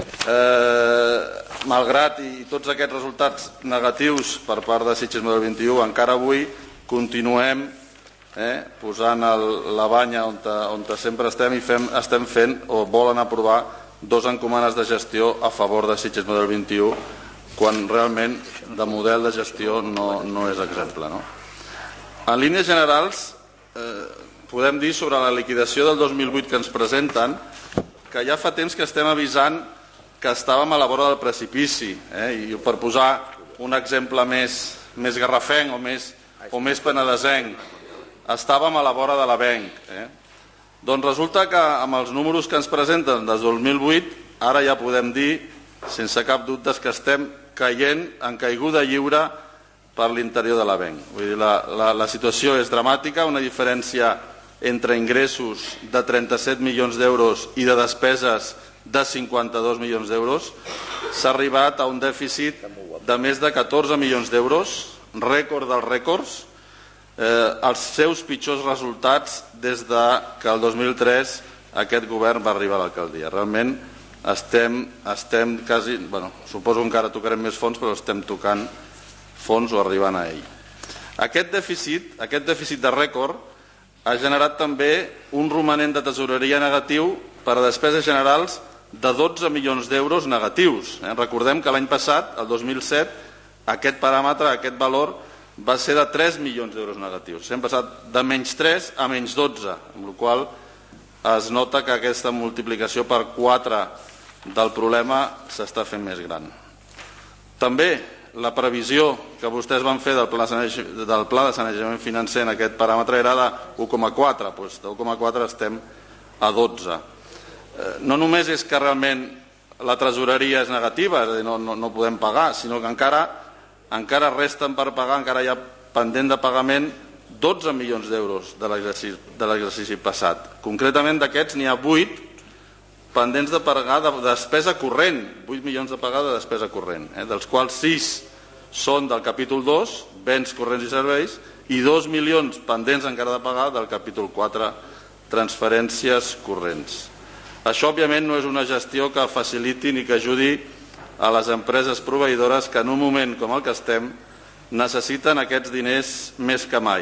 Eh, malgrat i tots aquests resultats negatius per part de Sitges Model vint-i-u, encara avui continuem eh, posant el, la banya on, ta, on ta sempre estem i fem, estem fent o volen aprovar dos encomanes de gestió a favor de Sitges Model vint-i-u quan realment de model de gestió no, no és exemple. No? En línies generals eh, podem dir sobre la liquidació del dos mil vuit que ens presenten que ja fa temps que estem avisant que estàvem a la vora del precipici, eh? I per posar un exemple més, més garrafenc o més, o més penedesenc, estàvem a la vora de l'avenc. Eh? Doncs resulta que amb els números que ens presenten des del dos mil vuit, ara ja podem dir, sense cap dubte, que estem caient en caiguda lliure per l'interior de l'avenc. Vull dir, la, la, la situació és dramàtica, una diferència entre ingressos de trenta-set milions d'euros i de despeses de cinquanta-dos milions d'euros. S'ha arribat a un dèficit de més de catorze milions d'euros, rècord dels rècords, eh, els seus pitjors resultats des de que el dos mil tres aquest govern va arribar a l'alcaldia. Realment estem, estem quasi, bueno, suposo que encara tocarem més fons, però estem tocant fons o arribant a ell. Aquest dèficit, aquest dèficit de rècord ha generat també un romanent de tesoreria negatiu per a despeses generals de dotze milions d'euros negatius. Eh? Recordem que l'any passat, el dos mil set, aquest paràmetre, aquest valor, va ser de tres milions d'euros negatius. Hem passat de menys tres a menys dotze, amb la qual es nota que aquesta multiplicació per quatre del problema s'està fent més gran. També la previsió que vostès van fer del pla, del pla de sanejament financer en aquest paràmetre era de u coma quatre, doncs de u coma quatre estem a dotze. No només és que realment la tresoreria és negativa, és a dir, no, no, no podem pagar, sinó que encara, encara resten per pagar, encara hi ha pendent de pagament dotze milions d'euros de l'exercici passat. Concretament d'aquests n'hi ha vuit pendents de pagar de despesa corrent, vuit milions de pagar de despesa corrent, eh, dels quals sis són del capítol dos, béns corrents i serveis, i dos milions pendents encara de pagar del capítol quatre, transferències corrents. Això, òbviament, no és una gestió que faciliti ni que ajudi a les empreses proveïdores que en un moment com el que estem necessiten aquests diners més que mai.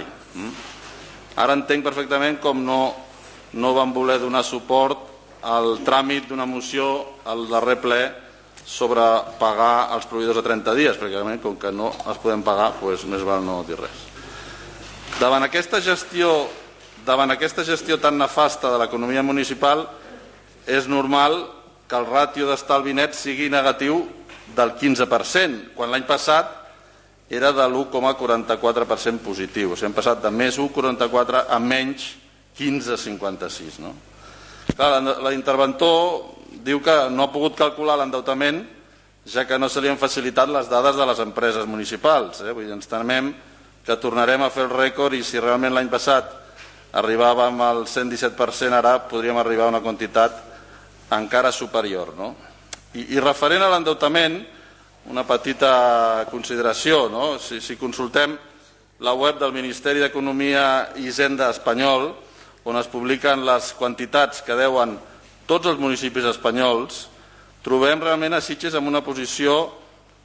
Ara entenc perfectament com no, no van voler donar suport al tràmit d'una moció al darrer ple sobre pagar els proveïdors a trenta dies, perquè com que no els podem pagar, doncs més val no dir res. Davant aquesta gestió, davant aquesta gestió tan nefasta de l'economia municipal, és normal que el ràtio d'estalvi net sigui negatiu del quinze per cent, quan l'any passat era de l'u coma quaranta-quatre per cent positiu. O sigui, hem passat de més u coma quaranta-quatre a menys quinze coma cinquanta-sis. No? L'interventor diu que no ha pogut calcular l'endeutament ja que no se li han facilitat les dades de les empreses municipals. Eh? Vull dir, ens temem que tornarem a fer el rècord i si realment l'any passat arribàvem al cent disset per cent, ara podríem arribar a una quantitat encara superior. No? I, I referent a l'endeutament, una petita consideració. No? Si, si consultem la web del Ministeri d'Economia i Hisenda espanyol, on es publiquen les quantitats que deuen tots els municipis espanyols, trobem realment a Sitges en una posició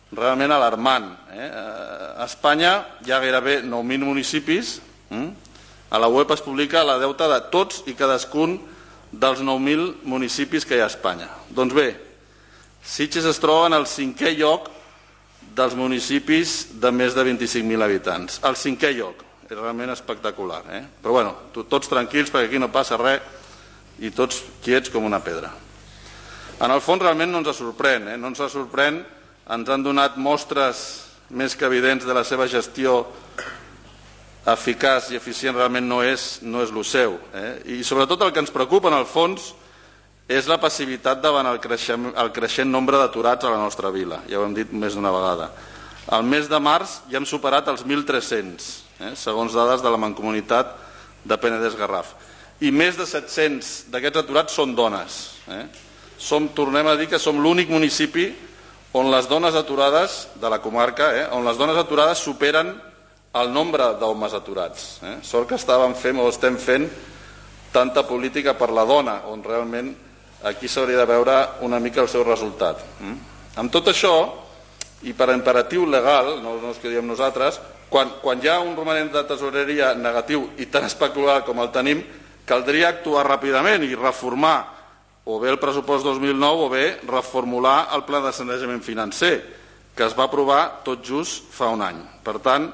realment alarmant. Eh? A Espanya hi ha gairebé nou mil municipis. A la web es publica la deuta de tots i cadascun dels nou mil municipis que hi ha a Espanya. Doncs bé, Sitges es troba en el cinquè lloc dels municipis de més de vint-i-cinc mil habitants. El cinquè lloc. És realment espectacular. Eh? Però bueno, tots tranquils perquè aquí no passa res i tots quiets com una pedra. En el fons realment no ens sorprèn. Eh? No ens sorprèn, ens han donat mostres més que evidents de la seva gestió eficaç i eficient, realment no és, no és el seu. Eh? I sobretot el que ens preocupa en el fons és la passivitat davant el creixent, el creixent nombre d'aturats a la nostra vila. Ja ho hem dit més d'una vegada. Al mes de març ja hem superat els mil tres-cents, eh? segons dades de la Mancomunitat de Penedès-Garraf. I més de set-cents d'aquests aturats són dones. Eh? Som, tornem a dir que som l'únic municipi on les dones aturades de la comarca, eh? on les dones aturades superen el nombre d'homes aturats. Eh? Sort que estàvem fent o estem fent tanta política per la dona, on realment aquí s'hauria de veure una mica el seu resultat. Mm? Amb tot això, i per imperatiu legal, no, no és que diem nosaltres, quan, quan hi ha un romanent de tesoreria negatiu i tan especular com el tenim, caldria actuar ràpidament i reformar o bé el pressupost dos mil nou o bé reformular el pla de sanejament financer, que es va aprovar tot just fa un any. Per tant,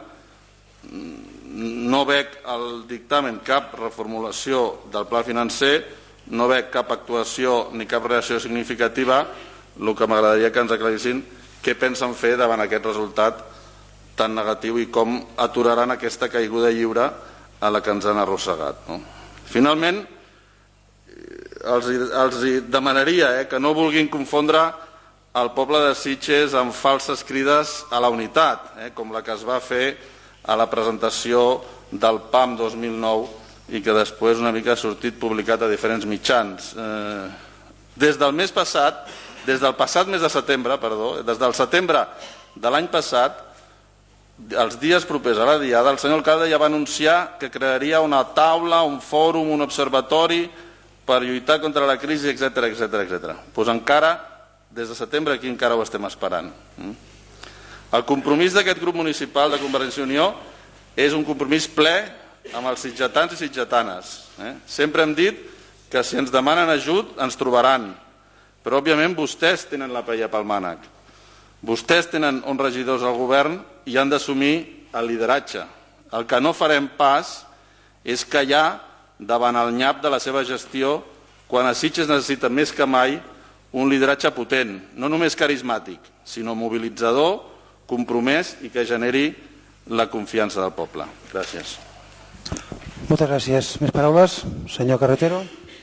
no veig al dictamen cap reformulació del pla financer, no veig cap actuació ni cap reacció significativa. El que m'agradaria que ens aclarissin què pensen fer davant aquest resultat tan negatiu i com aturaran aquesta caiguda lliure a la que ens han arrossegat. No? Finalment, els, els demanaria eh, que no vulguin confondre el poble de Sitges amb falses crides a la unitat, eh, com la que es va fer a la presentació del P A M dos mil nou i que després una mica ha sortit publicat a diferents mitjans. Eh, des del mes passat, des del passat mes de setembre, perdó, des del setembre de l'any passat, els dies propers a la diada, el senyor alcalde ja va anunciar que crearia una taula, un fòrum, un observatori per lluitar contra la crisi, etcètera, etcètera, etcètera. Doncs encara, des de setembre, aquí encara ho estem esperant. El compromís d'aquest grup municipal de Convergència i Unió és un compromís ple amb els sitgetans i sitgetanes. Eh? Sempre hem dit que si ens demanen ajut ens trobaran, però òbviament vostès tenen la paella pel mànec. Vostès tenen uns regidors al govern i han d'assumir el lideratge. El que no farem pas és callar davant el nyap de la seva gestió quan a Sitges necessita més que mai un lideratge potent, no només carismàtic, sinó mobilitzador, compromès i que generi la confiança del poble. Gràcies. Muchas gracias. ¿Mis palabras, señor Carretero?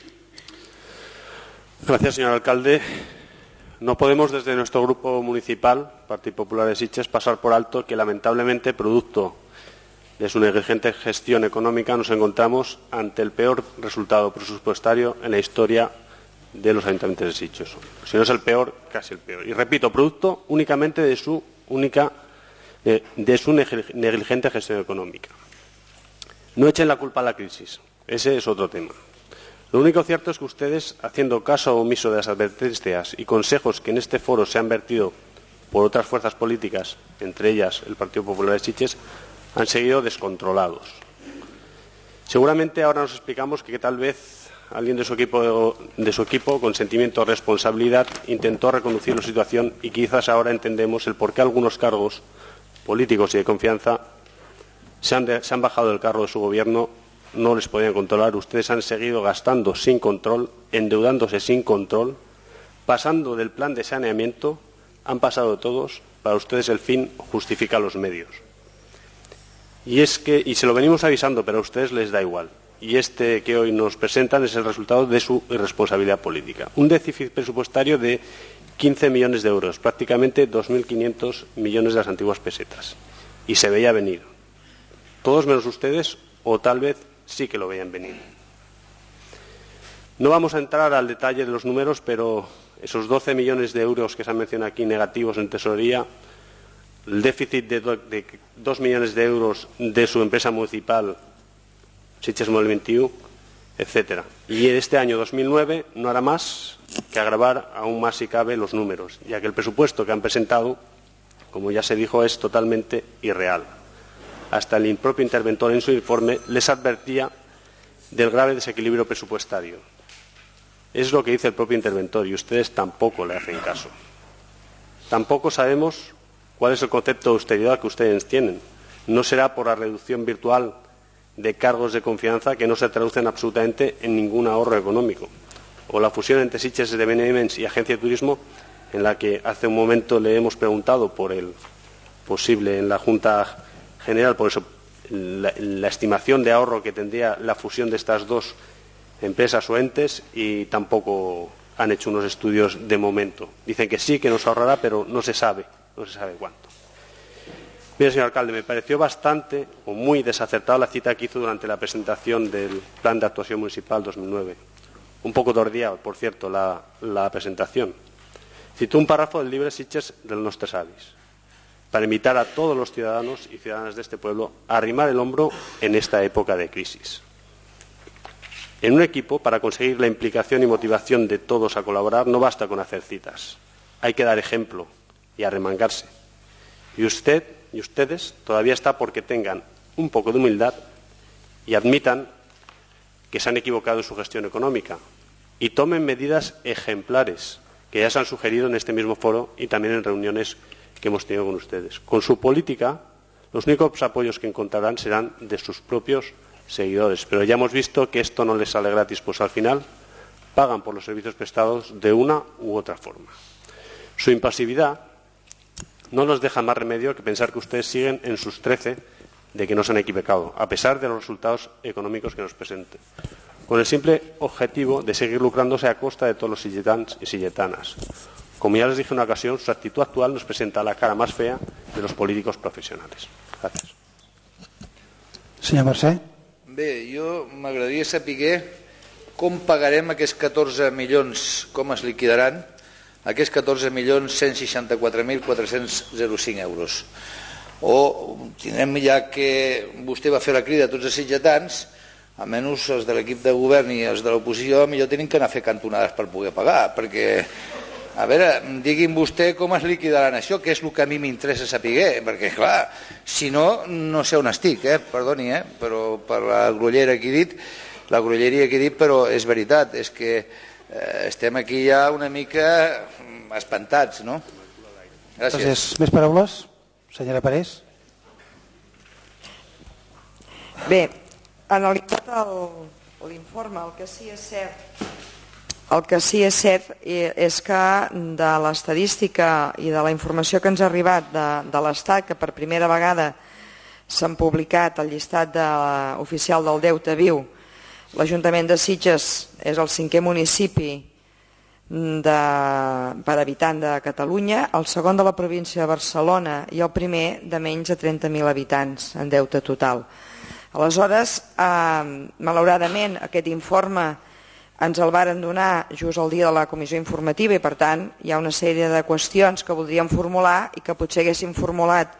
Gracias, señor alcalde. No podemos desde nuestro grupo municipal, Partido Popular de Sitges, pasar por alto que lamentablemente, producto de su negligente gestión económica, nos encontramos ante el peor resultado presupuestario en la historia de los ayuntamientos de Sitges. Si no es el peor, casi el peor. Y repito, producto únicamente de su única de, de su negligente gestión económica. No echen la culpa a la crisis, ese es otro tema. Lo único cierto es que ustedes, haciendo caso omiso de las advertencias y consejos que en este foro se han vertido por otras fuerzas políticas, entre ellas el Partido Popular de Sitges, han seguido descontrolados. Seguramente ahora nos explicamos que, que tal vez alguien de su equipo, de su equipo con sentimiento de responsabilidad intentó reconducir la situación y quizás ahora entendemos el por qué algunos cargos políticos y de confianza se han, de, se han bajado del carro de su gobierno, no les podían controlar. Ustedes han seguido gastando sin control, endeudándose sin control, pasando del plan de saneamiento, han pasado todos, para ustedes el fin justifica los medios. Y es que, y se lo venimos avisando, pero a ustedes les da igual. Y este que hoy nos presentan es el resultado de su irresponsabilidad política. Un déficit presupuestario de quince millones de euros, prácticamente dos mil quinientos millones de las antiguas pesetas. Y se veía venir. Todos menos ustedes, o tal vez sí que lo veían venir. No vamos a entrar al detalle de los números, pero esos doce millones de euros que se han mencionado aquí negativos en tesorería, el déficit de, do, de dos millones de euros de su empresa municipal, Sitges Model veintiuno, etcétera. Y en este año dos mil nueve no hará más que agravar aún más si cabe los números, ya que el presupuesto que han presentado como ya se dijo, es totalmente irreal. Hasta el propio interventor en su informe les advertía del grave desequilibrio presupuestario. Es lo que dice el propio interventor y ustedes tampoco le hacen caso. Tampoco sabemos cuál es el concepto de austeridad que ustedes tienen. No será por la reducción virtual de cargos de confianza que no se traducen absolutamente en ningún ahorro económico. O la fusión entre Sitges de Benemens y Agencia de Turismo, en la que hace un momento le hemos preguntado por el posible en la Junta General, por eso la, la estimación de ahorro que tendría la fusión de estas dos empresas o entes, y tampoco han hecho unos estudios de momento. Dicen que sí, que nos ahorrará, pero no se sabe, no se sabe cuánto. Mire, señor alcalde, me pareció bastante o muy desacertada la cita que hizo durante la presentación del Plan de Actuación Municipal dos mil nueve. Un poco tordía, por cierto, la, la presentación. Citó un párrafo del Libre Sitges del Nostre Savis, para invitar a todos los ciudadanos y ciudadanas de este pueblo a arrimar el hombro en esta época de crisis. En un equipo, para conseguir la implicación y motivación de todos a colaborar, no basta con hacer citas. Hay que dar ejemplo y arremangarse. Y usted y ustedes todavía está porque tengan un poco de humildad y admitan que se han equivocado en su gestión económica y tomen medidas ejemplares que ya se han sugerido en este mismo foro y también en reuniones que hemos tenido con ustedes. Con su política, los únicos apoyos que encontrarán serán de sus propios seguidores, pero ya hemos visto que esto no les sale gratis, pues al final pagan por los servicios prestados de una u otra forma. Su impasividad no nos deja más remedio que pensar que ustedes siguen en sus trece de que no se han equivocado, a pesar de los resultados económicos que nos presenten, con el simple objetivo de seguir lucrándose a costa de todos los silletans y silletanas. Como ya les dije en una ocasión, su actitud actual nos presenta la cara más fea de los políticos profesionales. Gràcies. Senyor Mercè. Bé, jo m'agradaria saber com pagarem aquests catorze milions, com es liquidaran aquests catorze milions cent seixanta-quatre mil quatre-cents cinc euros. O tindrem, ja que vostè va fer la crida a tots els sitgetans, almenys els de l'equip de govern i els de l'oposició, millor tenen que anar a fer cantonades per poder pagar, perquè, a veure, diguin vostè com es liquidaran això, que és el que a mi m'interessa saber, perquè, clar, si no, no sé on estic, eh? Perdoni, eh? Però per la grollera que he dit, la grolleria que he dit, però és veritat, és que eh, estem aquí ja una mica espantats, no? Gràcies. Gràcies. Més paraules? Senyora Parés. Bé, analitzat l'informe, el que sí és cert el que sí és cert és que de l'estadística i de la informació que ens ha arribat de, de l'Estat, que per primera vegada s'han publicat el llistat de, oficial del deute viu, l'Ajuntament de Sitges és el cinquè municipi de, per habitant de Catalunya, el segon de la província de Barcelona i el primer de menys de trenta mil habitants en deute total. Aleshores, eh, malauradament, aquest informe ens el varen donar just el dia de la comissió informativa i, per tant, hi ha una sèrie de qüestions que voldríem formular i que potser haguéssim formulat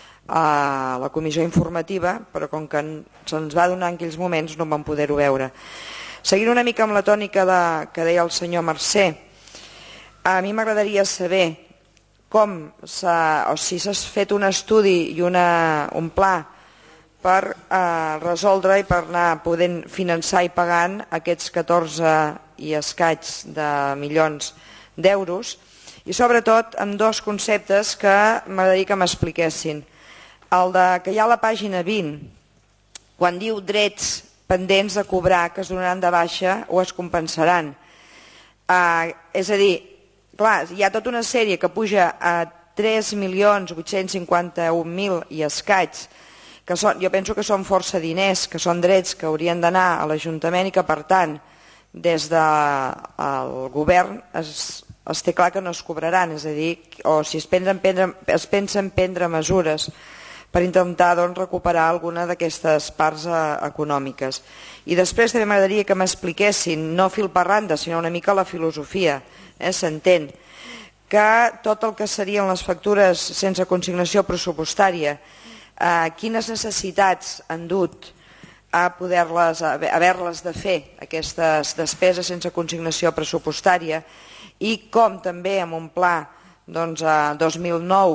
a la comissió informativa, però com que se'ns va donar en aquells moments no vam poder-ho veure. Seguint una mica amb la tònica de, que deia el senyor Mercè, a mi m'agradaria saber com s'ha, o si s'ha fet un estudi i una, un pla per eh, resoldre i per anar podent finançar i pagant aquests catorze i escaig de milions d'euros, i sobretot amb dos conceptes que m'agradaria que m'expliquessin. El de que hi ha a la pàgina vint, quan diu drets pendents de cobrar que es donaran de baixa o es compensaran. Eh, és a dir, clar, hi ha tota una sèrie que puja a tres milions vuit-cents cinquanta-un mil i escaig, que són, jo penso que són força diners, que són drets que haurien d'anar a l'Ajuntament i que, per tant, des del govern es, es té clar que no es cobraran, és a dir, o si es pensen prendre, es pensen prendre mesures per intentar doncs, recuperar alguna d'aquestes parts eh, econòmiques. I després també m'agradaria que m'expliquessin, no fil per randa, sinó una mica la filosofia, eh, s'entén, que tot el que serien les factures sense consignació pressupostària, eh, quines necessitats han dut a poder-les, a haver-les de fer, aquestes despeses sense consignació pressupostària, i com també amb un pla doncs, a dos mil nou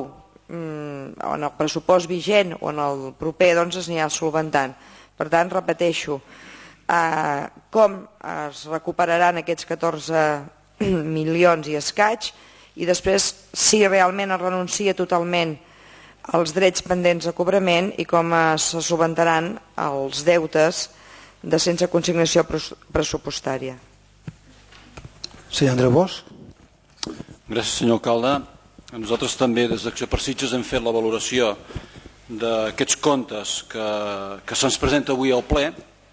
en el pressupost vigent o en el proper doncs es anirà solventant. Per tant, repeteixo, com es recuperaran aquests catorze milions i escaig i després si realment es renuncia totalment als drets pendents de cobrament i com es solventaran els deutes de sense consignació pressupostària. Senyor Andreu Bosch. Gràcies, senyor alcalde. Nosaltres també des d'Acció per Sitges hem fet la valoració d'aquests comptes que, que se'ns presenta avui al ple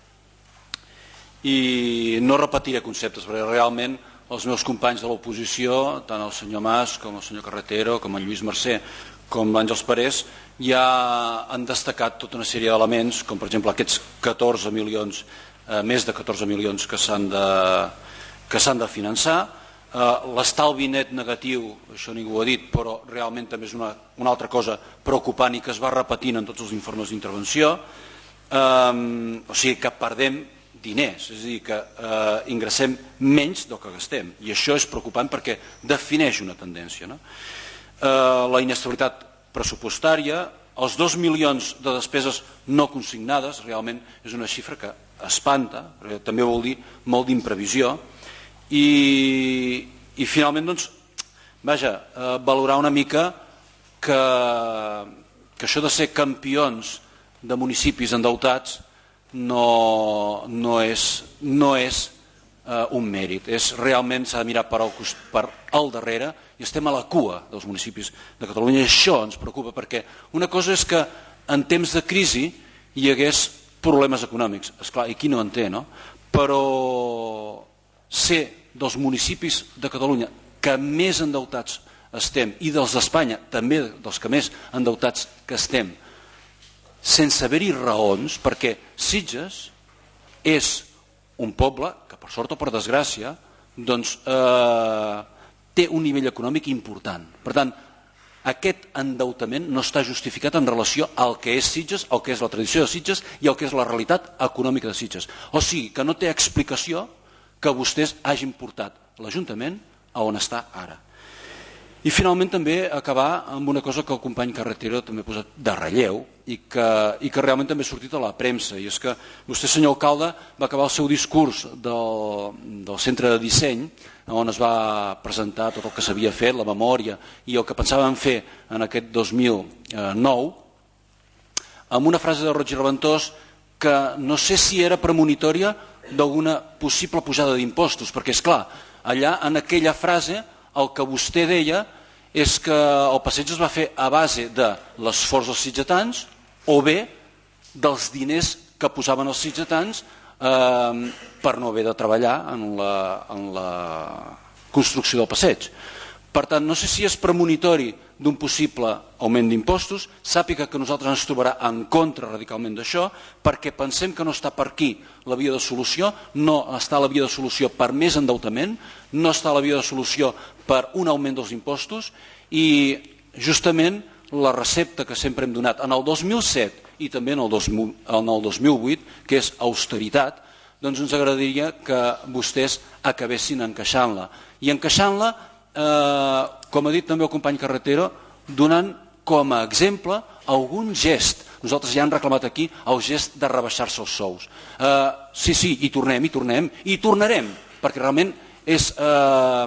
i no repetiré conceptes perquè realment els meus companys de l'oposició, tant el senyor Mas com el senyor Carretero, com el Lluís Mercè, com l'Àngels Parés, ja han destacat tota una sèrie d'elements, com per exemple aquests catorze milions, eh, més de catorze milions que s'han de, que s'han de finançar. Eh, L'estalvi net negatiu, això ningú ho ha dit, però realment també és una, una altra cosa preocupant i que es va repetint en tots els informes d'intervenció. Eh, o sigui que perdem diners, és a dir, que eh, ingressem menys del que gastem. I això és preocupant perquè defineix una tendència, no? Eh, la inestabilitat pressupostària, els dos milions de despeses no consignades, realment és una xifra que espanta, perquè també vol dir molt d'imprevisió, i, i finalment, doncs, vaja, eh, valorar una mica que, que això de ser campions de municipis endeutats no, no és, no és eh, un mèrit, és realment s'ha de mirar per al, per al darrere i estem a la cua dels municipis de Catalunya i això ens preocupa perquè una cosa és que en temps de crisi hi hagués problemes econòmics, esclar, i qui no en té, no? Però ser dels municipis de Catalunya que més endeutats estem i dels d'Espanya també dels que més endeutats que estem sense haver-hi raons perquè Sitges és un poble que per sort o per desgràcia doncs eh, té un nivell econòmic important. Per tant, aquest endeutament no està justificat en relació al que és Sitges, al que és la tradició de Sitges i al que és la realitat econòmica de Sitges. O sigui, que no té explicació que vostès hagin portat l'Ajuntament a on està ara. I finalment també acabar amb una cosa que el company Carretero també ha posat de relleu i que, i que realment també ha sortit a la premsa, i és que vostè, senyor alcalde, va acabar el seu discurs del, del centre de disseny on es va presentar tot el que s'havia fet, la memòria i el que pensàvem fer en aquest dos mil nou amb una frase de Roig i Reventós que no sé si era premonitòria d'alguna possible pujada d'impostos, perquè és clar, allà en aquella frase el que vostè deia és que el passeig es va fer a base de l'esforç dels sitgetans o bé dels diners que posaven els sitgetans eh, per no haver de treballar en la, en la construcció del passeig. Per tant, no sé si és premonitori d'un possible augment d'impostos, sàpiga que nosaltres ens trobarà en contra radicalment d'això, perquè pensem que no està per aquí la via de solució, no està la via de solució per més endeutament, no està la via de solució per un augment dels impostos i justament la recepta que sempre hem donat en el dos mil set i també en el dos mil vuit, que és austeritat, doncs ens agradaria que vostès acabessin encaixant-la. I encaixant-la, Eh, com ha dit també el company Carretero, donant com a exemple algun gest. Nosaltres ja hem reclamat aquí el gest de rebaixar-se els sous. Eh, sí, sí, hi tornem, hi tornem, i hi tornarem, perquè realment és, eh,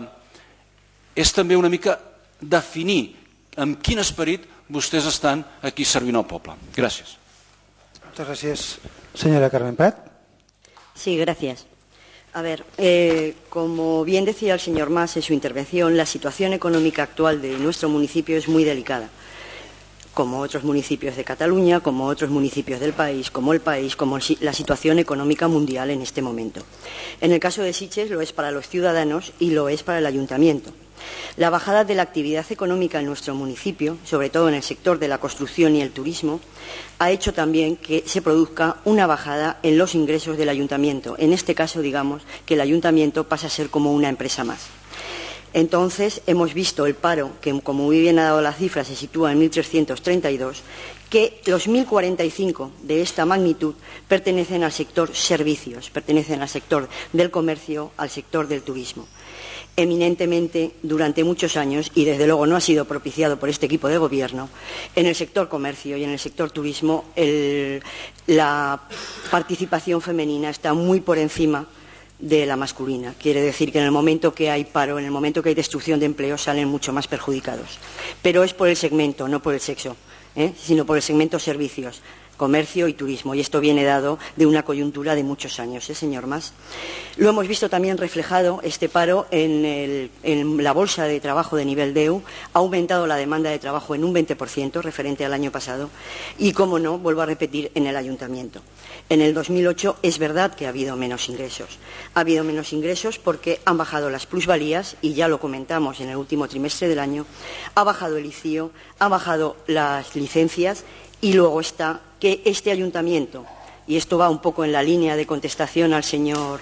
és també una mica definir amb quin esperit vostès estan aquí servint al poble. Gràcies. Moltes gràcies. Senyora Carmen Prat. Sí, gracias. A ver, eh, como bien decía el señor Mas en su intervención, la situación económica actual de nuestro municipio es muy delicada, como otros municipios de Cataluña, como otros municipios del país, como el país, como la situación económica mundial en este momento. En el caso de Sitges lo es para los ciudadanos y lo es para el ayuntamiento. La bajada de la actividad económica en nuestro municipio, sobre todo en el sector de la construcción y el turismo, ha hecho también que se produzca una bajada en los ingresos del ayuntamiento. En este caso, digamos, que el ayuntamiento pasa a ser como una empresa más. Entonces, hemos visto el paro, que como muy bien ha dado la cifra, se sitúa en mil trescientos treinta y dos, que los mil cuarenta y cinco de esta magnitud pertenecen al sector servicios, pertenecen al sector del comercio, al sector del turismo. eminentemente durante muchos años, y desde luego no ha sido propiciado por este equipo de gobierno, en el sector comercio y en el sector turismo el, la participación femenina está muy por encima de la masculina. Quiere decir que en el momento que hay paro, en el momento que hay destrucción de empleo, salen mucho más perjudicados. Pero es por el segmento, no por el sexo, ¿eh? sino por el segmento servicios, comercio y turismo, y esto viene dado de una coyuntura de muchos años, ¿eh, señor Mas? Lo hemos visto también reflejado, este paro, en, el, en la bolsa de trabajo de nivel D E U. Ha aumentado la demanda de trabajo en un veinte por ciento referente al año pasado y, como no, vuelvo a repetir, en el ayuntamiento. En el dos mil ocho es verdad que ha habido menos ingresos. Ha habido menos ingresos porque han bajado las plusvalías, y ya lo comentamos en el último trimestre del año, ha bajado el I C I O, ha bajado las licencias, y luego está que este ayuntamiento, y esto va un poco en la línea de contestación al señor,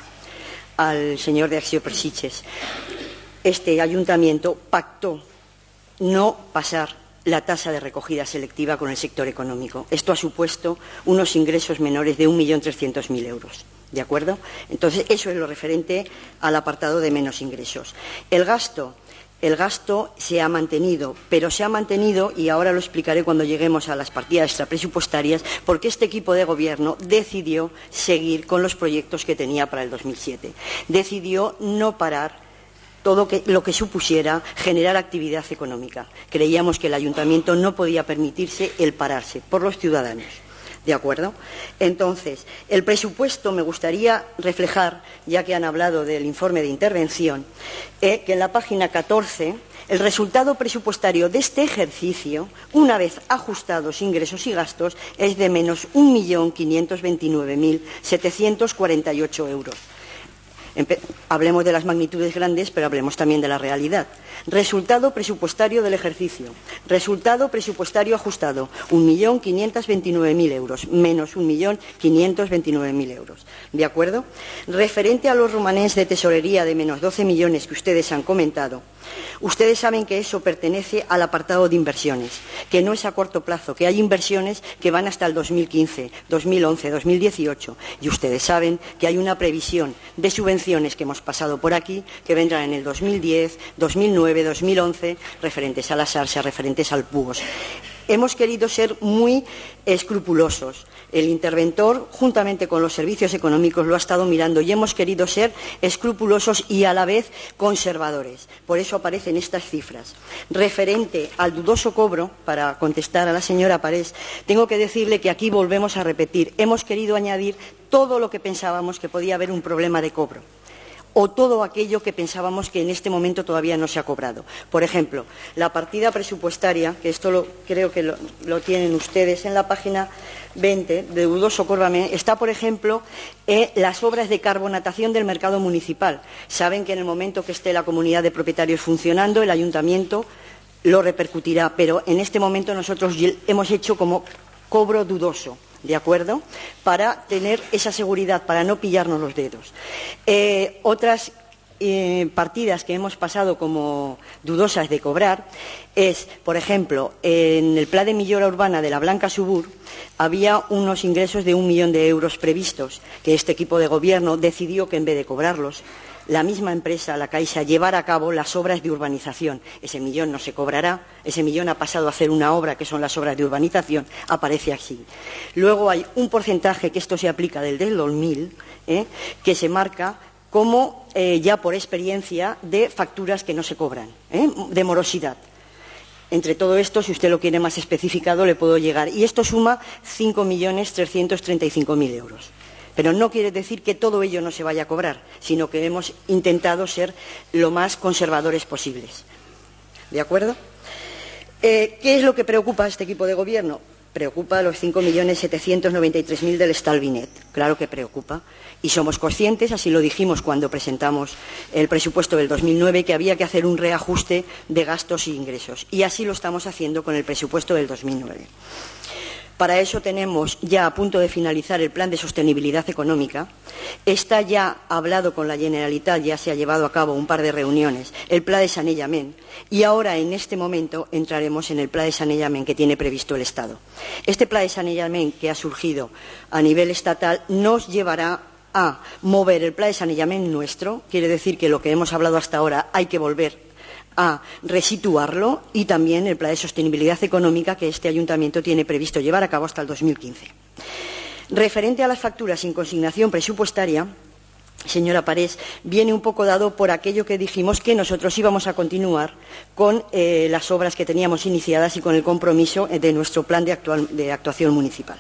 al señor de Acció per Sitges, este ayuntamiento pactó no pasar la tasa de recogida selectiva con el sector económico. Esto ha supuesto unos ingresos menores de un millón trescientos mil euros. ¿De acuerdo? Entonces, eso es lo referente al apartado de menos ingresos. El gasto. El gasto se ha mantenido, pero se ha mantenido, y ahora lo explicaré cuando lleguemos a las partidas extrapresupuestarias, porque este equipo de gobierno decidió seguir con los proyectos que tenía para el dos mil siete. Decidió no parar todo que, lo que supusiera generar actividad económica. Creíamos que el ayuntamiento no podía permitirse el pararse por los ciudadanos. ¿De acuerdo? Entonces, el presupuesto me gustaría reflejar, ya que han hablado del informe de intervención, eh, que en la página catorce el resultado presupuestario de este ejercicio, una vez ajustados ingresos y gastos, es de menos un millón quinientos veintinueve mil setecientos cuarenta y ocho euros. Empe- hablemos de las magnitudes grandes, pero hablemos también de la realidad. Resultado presupuestario del ejercicio. Resultado presupuestario ajustado, un millón quinientos veintinueve mil euros, menos un millón quinientos veintinueve mil euros. ¿De acuerdo? Referente a los romanents de tesorería de menos doce millones que ustedes han comentado, ustedes saben que eso pertenece al apartado de inversiones, que no es a corto plazo, que hay inversiones que van hasta el dos mil quince, dos mil once, dos mil dieciocho, y ustedes saben que hay una previsión de subvenciones que hemos pasado por aquí, que vendrán en el dos mil diez, dos mil nueve, dos mil once, referentes a la SARSA, referentes al PUOS. Hemos querido ser muy escrupulosos. El interventor, juntamente con los servicios económicos, lo ha estado mirando, y hemos querido ser escrupulosos y a la vez conservadores. Por eso aparecen estas cifras. Referente al dudoso cobro, para contestar a la señora Parés, tengo que decirle que aquí volvemos a repetir. Hemos querido añadir todo lo que pensábamos que podía haber un problema de cobro, o todo aquello que pensábamos que en este momento todavía no se ha cobrado. Por ejemplo, la partida presupuestaria, que esto lo, creo que lo, lo tienen ustedes en la página veinte, de dudoso cóbrame, está, por ejemplo, eh, las obras de carbonatación del mercado municipal. Saben que en el momento que esté la comunidad de propietarios funcionando, el ayuntamiento lo repercutirá, pero en este momento nosotros hemos hecho como cobro dudoso. ¿De acuerdo? Para tener esa seguridad, para no pillarnos los dedos. Eh, otras eh, partidas que hemos pasado como dudosas de cobrar es, por ejemplo, en el Plan de Millora Urbana de la Blanca Subur había unos ingresos de un millón de euros previstos, que este equipo de gobierno decidió que en vez de cobrarlos, la misma empresa, la Caixa, llevar a cabo las obras de urbanización. Ese millón no se cobrará, ese millón ha pasado a hacer una obra que son las obras de urbanización, aparece así. Luego hay un porcentaje, que esto se aplica del del dos mil, ¿eh? que se marca como, eh, ya por experiencia, de facturas que no se cobran, ¿eh? de morosidad. Entre todo esto, si usted lo quiere más especificado, le puedo llegar. Y esto suma cinco millones trescientos treinta y cinco mil euros. Pero no quiere decir que todo ello no se vaya a cobrar, sino que hemos intentado ser lo más conservadores posibles. ¿De acuerdo? Eh, ¿Qué es lo que preocupa a este equipo de gobierno? Preocupa a los cinco millones setecientos noventa y tres mil del Stalvinet. Claro que preocupa. Y somos conscientes, así lo dijimos cuando presentamos el presupuesto del dos mil nueve, que había que hacer un reajuste de gastos e ingresos. Y así lo estamos haciendo con el presupuesto del dos mil nueve. Para eso tenemos ya a punto de finalizar el plan de sostenibilidad económica. Está ya hablado con la Generalitat, ya se ha llevado a cabo un par de reuniones, el plan de Sanellament, y ahora en este momento entraremos en el plan de Sanellament que tiene previsto el Estado. Este plan de Sanellament que ha surgido a nivel estatal nos llevará a mover el Pla de Sanejament nuestro, quiere decir que lo que hemos hablado hasta ahora hay que volver a resituarlo, y también el Plan de Sostenibilidad Económica que este Ayuntamiento tiene previsto llevar a cabo hasta el dos mil quince. Referente a las facturas sin consignación presupuestaria, señora Parés, viene un poco dado por aquello que dijimos que nosotros íbamos a continuar con eh, las obras que teníamos iniciadas y con el compromiso de nuestro plan de, actual, de actuación municipal.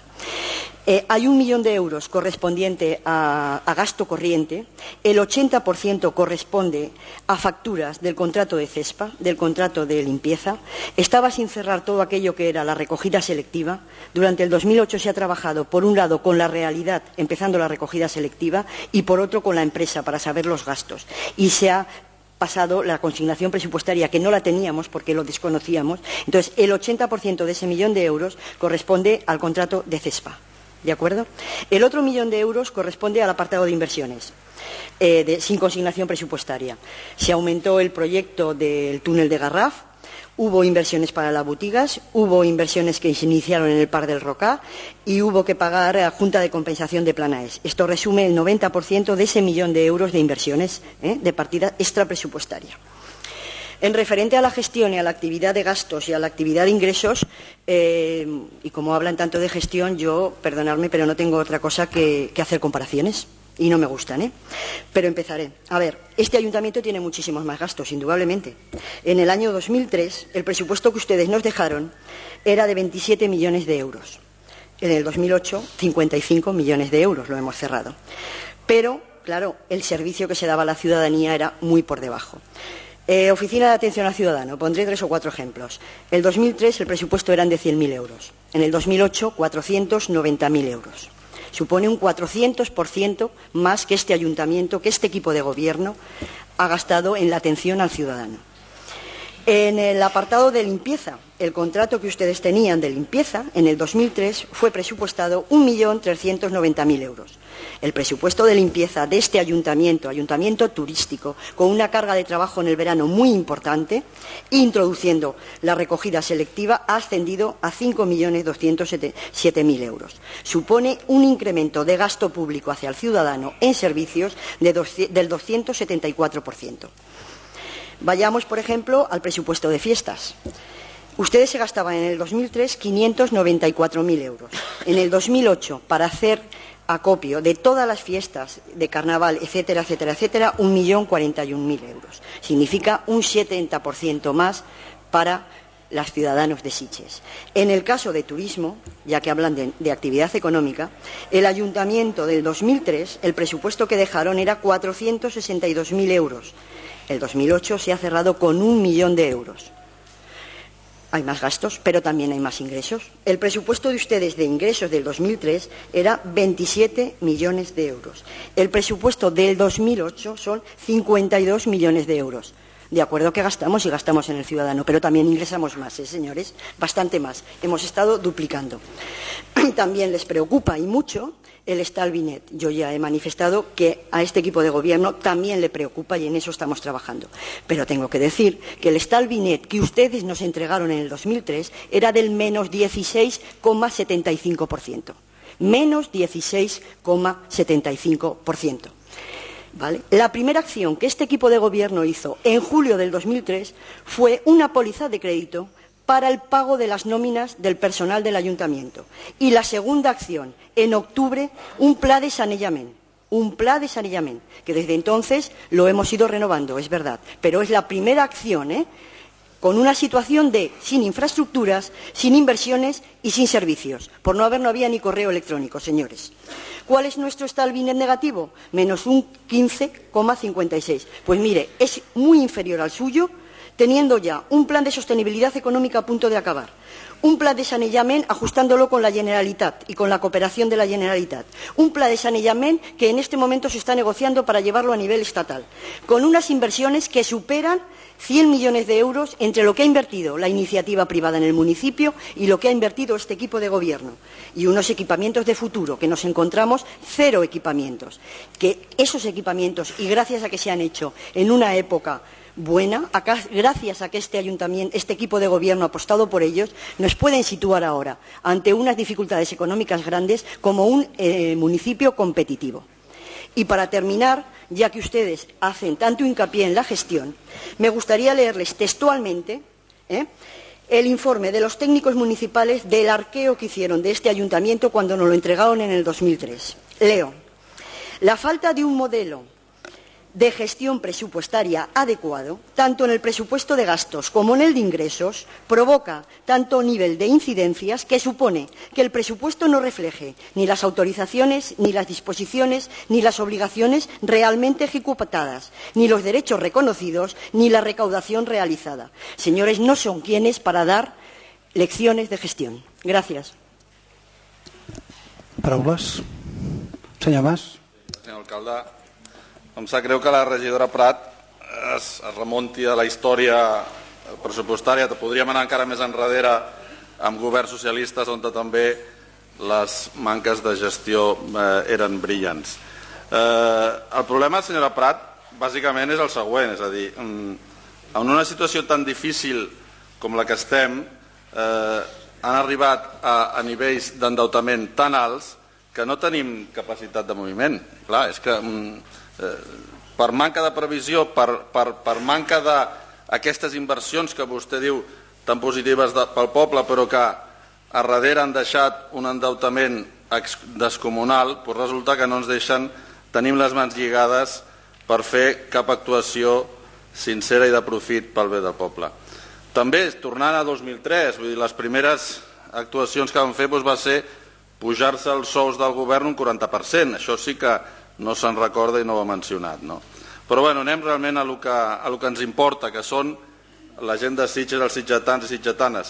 Eh, hay un millón de euros correspondiente a, a gasto corriente, el ochenta por ciento corresponde a facturas del contrato de CESPA, del contrato de limpieza. Estaba sin cerrar todo aquello que era la recogida selectiva. Durante el dos mil ocho se ha trabajado, por un lado, con la realidad, empezando la recogida selectiva, y por otro, con la empresa, para saber los gastos. Y se ha pasado la consignación presupuestaria, que no la teníamos porque lo desconocíamos. Entonces, el ochenta por ciento de ese millón de euros corresponde al contrato de CESPA. ¿De acuerdo? El otro millón de euros corresponde al apartado de inversiones, eh, de, sin consignación presupuestaria. Se aumentó el proyecto del túnel de Garraf, hubo inversiones para las botigas, hubo inversiones que se iniciaron en el Parc del Rocà y hubo que pagar a Junta de Compensación de Planaes. Esto resume el noventa por ciento de ese millón de euros de inversiones, ¿eh?, de partida extrapresupuestaria. En referente a la gestión y a la actividad de gastos y a la actividad de ingresos, eh, y como hablan tanto de gestión, yo, perdonadme, pero no tengo otra cosa que, que hacer comparaciones, y no me gustan, ¿eh? Pero empezaré. A ver, este ayuntamiento tiene muchísimos más gastos, indudablemente. En el año dos mil tres, el presupuesto que ustedes nos dejaron era de veintisiete millones de euros. En el dos mil ocho, cincuenta y cinco millones de euros, lo hemos cerrado. Pero, claro, el servicio que se daba a la ciudadanía era muy por debajo. Eh, Oficina de Atención al Ciudadano, pondré tres o cuatro ejemplos. En el dos mil tres el presupuesto eran de cien mil euros. En el dos mil ocho, cuatrocientos noventa mil euros. Supone un cuatrocientos por ciento más que este ayuntamiento, que este equipo de gobierno ha gastado en la atención al ciudadano. En el apartado de limpieza, el contrato que ustedes tenían de limpieza en el dos mil tres fue presupuestado un millón trescientos noventa mil euros. El presupuesto de limpieza de este ayuntamiento, ayuntamiento turístico, con una carga de trabajo en el verano muy importante, introduciendo la recogida selectiva, ha ascendido a cinco millones doscientos siete mil euros. Supone un incremento de gasto público hacia el ciudadano en servicios de del doscientos setenta y cuatro por ciento. Vayamos, por ejemplo, al presupuesto de fiestas. Ustedes se gastaban en el dos mil tres quinientos noventa y cuatro mil euros. En el dos mil ocho, para hacer acopio de todas las fiestas de carnaval, etcétera, etcétera, etcétera, un millón cuarenta y un mil euros. Significa un setenta por ciento más para los ciudadanos de Sitges. En el caso de turismo, ya que hablan de, de actividad económica, el ayuntamiento del dos mil tres, el presupuesto que dejaron era cuatrocientos sesenta y dos mil euros. El dos mil ocho se ha cerrado con un millón de euros. Hay más gastos, pero también hay más ingresos. El presupuesto de ustedes de ingresos del dos mil tres era veintisiete millones de euros. El presupuesto del dos mil ocho son cincuenta y dos millones de euros. De acuerdo que gastamos y gastamos en el ciudadano, pero también ingresamos más, ¿eh, señores? Bastante más. Hemos estado duplicando. También les preocupa y mucho el Stalvinet. Yo ya he manifestado que a este equipo de gobierno también le preocupa y en eso estamos trabajando. Pero tengo que decir que el Stalvinet que ustedes nos entregaron en el dos mil tres era del menos dieciséis coma setenta y cinco por ciento. Menos dieciséis coma setenta y cinco por ciento. ¿Vale? La primera acción que este equipo de gobierno hizo en julio del dos mil tres fue una póliza de crédito para el pago de las nóminas del personal del ayuntamiento. Y la segunda acción, en octubre, un plan de sanejament. Un plan de sanejament, que desde entonces lo hemos ido renovando, es verdad. Pero es la primera acción, ¿eh?, con una situación de sin infraestructuras, sin inversiones y sin servicios. Por no haber, no había ni correo electrónico, señores. ¿Cuál es nuestro Stalvinet negativo? Menos un quince coma cincuenta y seis. Pues mire, es muy inferior al suyo, teniendo ya un plan de sostenibilidad económica a punto de acabar, un plan de sanejament ajustándolo con la Generalitat y con la cooperación de la Generalitat, un plan de sanejament que en este momento se está negociando para llevarlo a nivel estatal, con unas inversiones que superan cien millones de euros entre lo que ha invertido la iniciativa privada en el municipio y lo que ha invertido este equipo de gobierno, y unos equipamientos de futuro que nos encontramos cero equipamientos, que esos equipamientos, y gracias a que se han hecho en una época buena, acá, gracias a que este ayuntamiento, este equipo de gobierno ha apostado por ellos, nos pueden situar ahora ante unas dificultades económicas grandes como un eh, municipio competitivo. Y para terminar, ya que ustedes hacen tanto hincapié en la gestión, me gustaría leerles textualmente ¿eh? el informe de los técnicos municipales del arqueo que hicieron de este ayuntamiento cuando nos lo entregaron en el dos mil tres. Leo. La falta de un modelo de gestión presupuestaria adecuado, tanto en el presupuesto de gastos como en el de ingresos, provoca tanto nivel de incidencias que supone que el presupuesto no refleje ni las autorizaciones, ni las disposiciones, ni las obligaciones realmente ejecutadas, ni los derechos reconocidos, ni la recaudación realizada. Señores, no son quienes para dar lecciones de gestión. Gracias. Paraules. Senyor Mas. Senyor alcalde, em sap greu que la regidora Prat es, es remunti a la història pressupostària. Podríem anar encara més enrere amb governs socialistes on també les manques de gestió eh, eren brillants. Eh, el problema, senyora Prat, bàsicament és el següent, és a dir, en una situació tan difícil com la que estem, eh, han arribat a, a nivells d'endeutament tan alts que no tenim capacitat de moviment. Clar, és que eh, per manca de previsió, per, per, per manca d'aquestes inversions que vostè diu tan positives de, pel poble, però que a darrere han deixat un endeutament descomunal, doncs resulta que no ens deixen, tenim les mans lligades per fer cap actuació sincera i de profit pel bé del poble. També, tornant a dos mil tres, vull dir, les primeres actuacions que vam fer doncs, va ser pujar-se els sous del govern un quaranta per cent. Això sí que no se'n recorda i no ho ha mencionat. No? Però bueno, anem realment a lo que, a lo que ens importa, que són la gent de Sitges, els sitgetans i sitgetanes.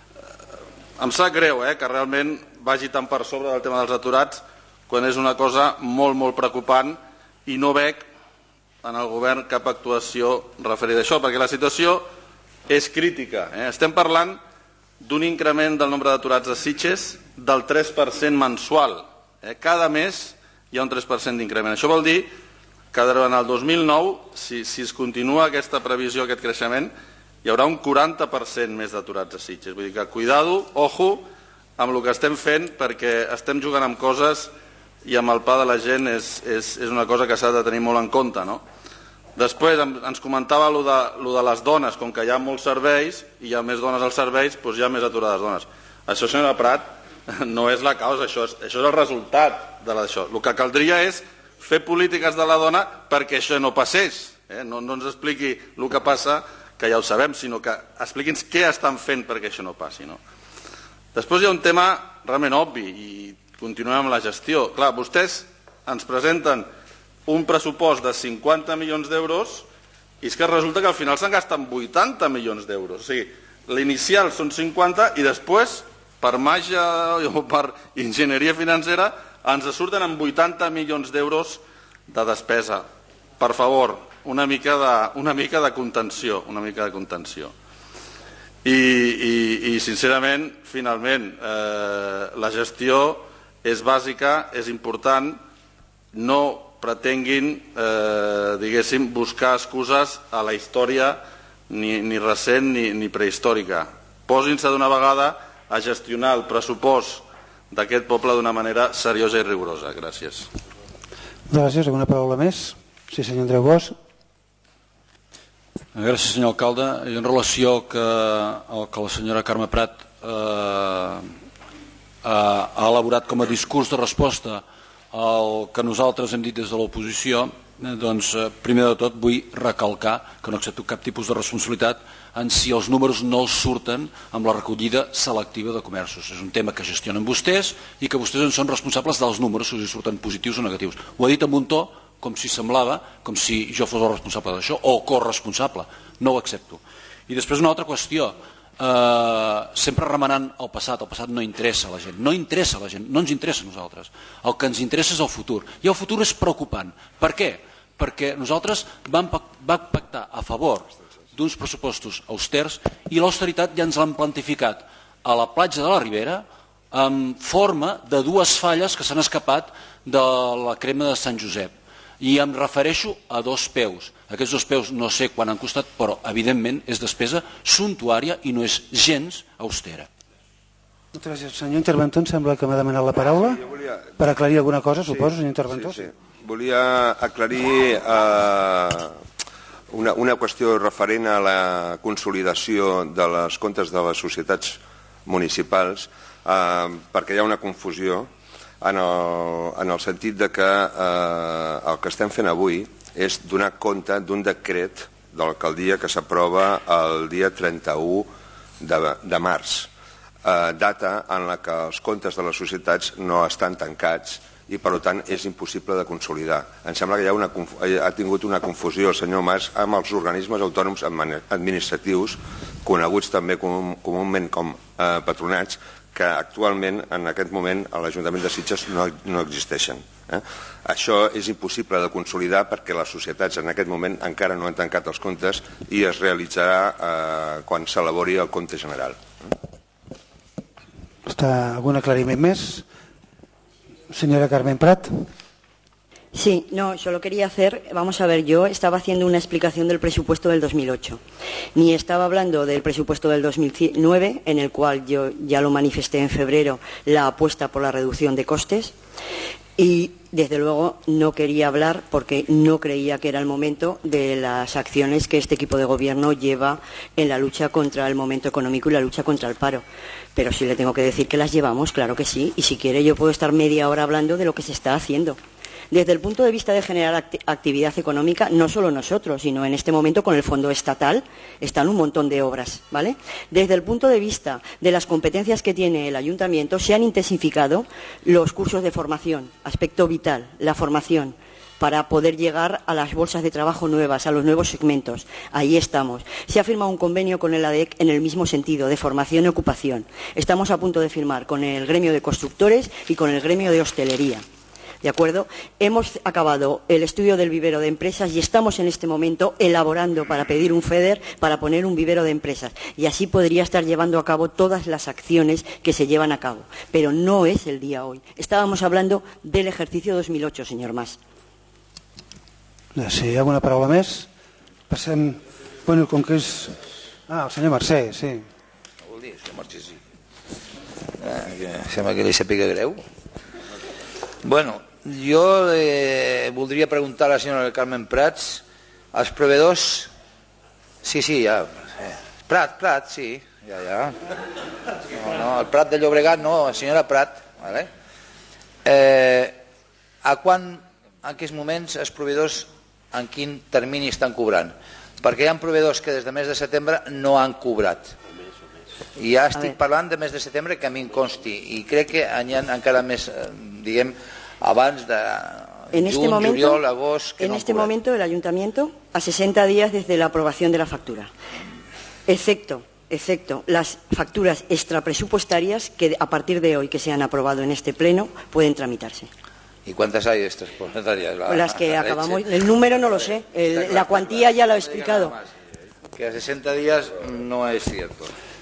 Em sap greu eh, que realment vagi tan per sobre del tema dels aturats quan és una cosa molt, molt preocupant i no veig en el govern cap actuació referida a això, perquè la situació és crítica. Eh? Estem parlant d'un increment del nombre d'aturats a Sitges del tres per cent mensual. Eh? Cada mes hi ha un tres per cent d'increment. Això vol dir que durant el dos mil nou, si, si es continua aquesta previsió, aquest creixement, hi haurà un quaranta per cent més d'aturats a Sitges. Vull dir que, cuidado, ojo, amb el que estem fent, perquè estem jugant amb coses i amb el pa de la gent és, és, és una cosa que s'ha de tenir molt en compte. No? Després ens comentava allò de, allò de les dones, com que hi ha molts serveis i hi ha més dones als serveis, doncs hi ha més aturades dones. Això, senyora Prat, no és la causa, això és, això és el resultat de això. El que caldria és fer polítiques de la dona perquè això no passés. Eh? No, no ens expliqui el que passa, que ja ho sabem, sinó que expliqui'ns què estan fent perquè això no passi. No? Després hi ha un tema realment obvi i continuem amb la gestió. Clar, vostès ens presenten un pressupost de cinquanta milions d'euros i és que resulta que al final se'n gasten vuitanta milions d'euros. O sigui, l'inicial són cinquanta i després, per màgia o per enginyeria financera, ens surten amb vuitanta milions d'euros de despesa. Per favor, una mica de, una mica de contenció, una mica de contenció. I, i, i sincerament, finalment, eh, la gestió és bàsica, és important, no pretenguin, eh, diguéssim, buscar excuses a la història ni, ni recent ni, ni prehistòrica. Posin-se d'una vegada a gestionar el pressupost d'aquest poble d'una manera seriosa i rigorosa. Gràcies. Gràcies. Alguna paraula més? Sí, senyor Andreu Bosch. Gràcies, senyor alcalde. I en relació que, al que la senyora Carme Prat eh, ha elaborat com a discurs de resposta al que nosaltres hem dit des de l'oposició, doncs primer de tot vull recalcar que no accepto cap tipus de responsabilitat en si els números no els surten amb la recollida selectiva de comerços. És un tema que gestionen vostès i que vostès en són responsables dels números, si els surten positius o negatius. Ho ha dit amb un to com si semblava, com si jo fos el responsable d'això, o corresponsable. No ho accepto. I després una altra qüestió. Eh, sempre remenant el passat, el passat no interessa a la gent, no interessa a la gent, no ens interessa a nosaltres. El que ens interessa és el futur. I el futur és preocupant. Per què? Perquè nosaltres vam pactar a favor d'uns pressupostos austers i l'austeritat ja ens l'han plantificat a la platja de la Ribera en forma de dues falles que s'han escapat de la crema de Sant Josep. I em refereixo a dos peus. Aquests dos peus no sé quan han costat, però evidentment és despesa suntuària i no és gens austera. Moltes gràcies. Senyor interventor, em sembla que m'ha demanat la paraula per aclarir alguna cosa, suposo, senyor interventor. Sí, sí. volia aclarir eh, una, una qüestió referent a la consolidació de les comptes de les societats municipals, eh, perquè hi ha una confusió en el, en el sentit de que eh, el que estem fent avui és donar compte d'un decret de l'alcaldia que s'aprova el dia trenta-u de, de març, eh, data en la que els comptes de les societats no estan tancats i per tant és impossible de consolidar. Em sembla que hi ha, una, ha tingut una confusió el senyor Mas amb els organismes autònoms administratius, coneguts també com, comúment com eh, patronats, que actualment en aquest moment a l'Ajuntament de Sitges no, no existeixen. Eh? Això és impossible de consolidar perquè les societats en aquest moment encara no han tancat els comptes i es realitzarà eh, quan s'elabori el compte general. Està algun aclariment més? Señora Carmen Prat. Sí, no, solo quería hacer, vamos a ver, yo estaba haciendo una explicación del presupuesto del dos mil ocho, ni estaba hablando del presupuesto del dos mil nueve, en el cual yo ya lo manifesté en febrero, la apuesta por la reducción de costes, y desde luego no quería hablar porque no creía que era el momento de las acciones que este equipo de gobierno lleva en la lucha contra el momento económico y la lucha contra el paro. Pero sí le tengo que decir que las llevamos, claro que sí, y si quiere yo puedo estar media hora hablando de lo que se está haciendo. Desde el punto de vista de generar act- actividad económica, no solo nosotros, sino en este momento con el fondo estatal, están un montón de obras, ¿vale? Desde el punto de vista de las competencias que tiene el ayuntamiento, se han intensificado los cursos de formación, aspecto vital, la formación, para poder llegar a las bolsas de trabajo nuevas, a los nuevos segmentos. Ahí estamos. Se ha firmado un convenio con el A D E C en el mismo sentido, de formación y ocupación. Estamos a punto de firmar con el gremio de constructores y con el gremio de hostelería. ¿De acuerdo? Hemos acabado el estudio del vivero de empresas y estamos en este momento elaborando para pedir un FEDER para poner un vivero de empresas. Y así podría estar llevando a cabo todas las acciones que se llevan a cabo. Pero no es el día hoy. Estábamos hablando del ejercicio dos mil ocho, señor Mas. Si hi ha alguna paraula més, passem... Bueno, com que és... Ah, el senyor Mercè, sí. No vol dir, senyor Mercè, sí. Ah, que sembla que li sàpiga greu. Bueno, jo eh, voldria preguntar a la senyora Carmen Prats, els proveedors... Sí, sí, ja... Prat, Prat, sí, ja, ja. No, no, el Prat de Llobregat no, la senyora Prat, vale? Eh, a quan, en aquests moments, els proveïdors en quin termini estan cobrant? Perquè hi ha proveïdors que des de mes de setembre no han cobrat. I ja estic parlant de mes de setembre que a mi em consti, i crec que hi ha encara més, diguem, abans de en este juny, momento, juliol, agost, que en no han este cobrat. momento el ayuntamiento a sesenta días desde la aprobación de la factura, excepto, excepto las facturas extrapresupuestarias que a partir de hoy que se han aprobado en este pleno pueden tramitarse. ¿Y cuántas hay de estas porcentarias? La, Las que la acabamos, leche. el número no lo sé, el, la cuantía ya lo he explicado. Que a sesenta días no es cierto.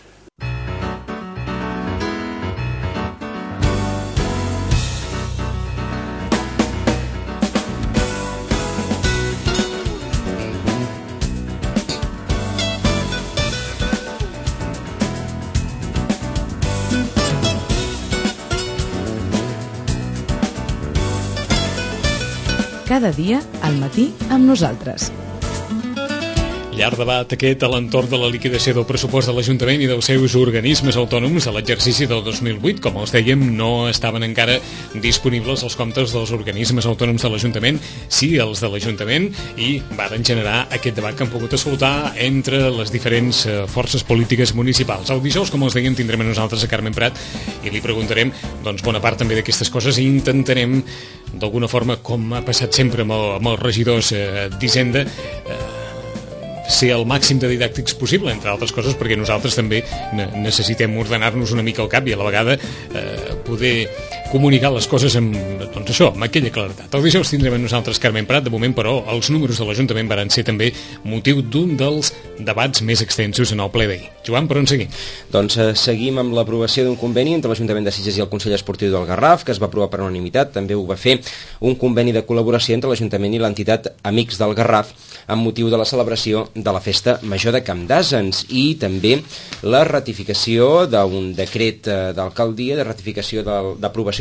Cada dia al matí amb nosaltres. Llarg debat aquest a l'entorn de la liquidació del pressupost de l'Ajuntament i dels seus organismes autònoms a l'exercici del dos mil vuit. Com els dèiem, no estaven encara disponibles els comptes dels organismes autònoms de l'Ajuntament, sí els de l'Ajuntament, i varen generar aquest debat que han pogut escoltar entre les diferents forces polítiques municipals. El dijous, com els dèiem, tindrem a nosaltres a Carmen Prat i li preguntarem doncs, bona part també d'aquestes coses i intentarem, d'alguna forma, com ha passat sempre amb, el, amb els regidors eh, d'Hisenda, eh, ser el màxim de didàctics possible, entre altres coses perquè nosaltres també necessitem ordenar-nos una mica al cap i a la vegada eh, poder comunicar les coses amb, doncs això, amb aquella claretat. El dijous tindrem a nosaltres Carmen Prat. De moment, però, els números de l'Ajuntament van ser també motiu d'un dels debats més extensos en el ple d'ahir. Joan, per on seguim? Doncs eh, seguim amb l'aprovació d'un conveni entre l'Ajuntament de Sitges i el Consell Esportiu del Garraf, que es va aprovar per unanimitat. També ho va fer un conveni de col·laboració entre l'Ajuntament i l'entitat Amics del Garraf amb motiu de la celebració de la Festa Major de Camp d'Àsens, i també la ratificació d'un decret eh, d'alcaldia de ratificació d'aprovació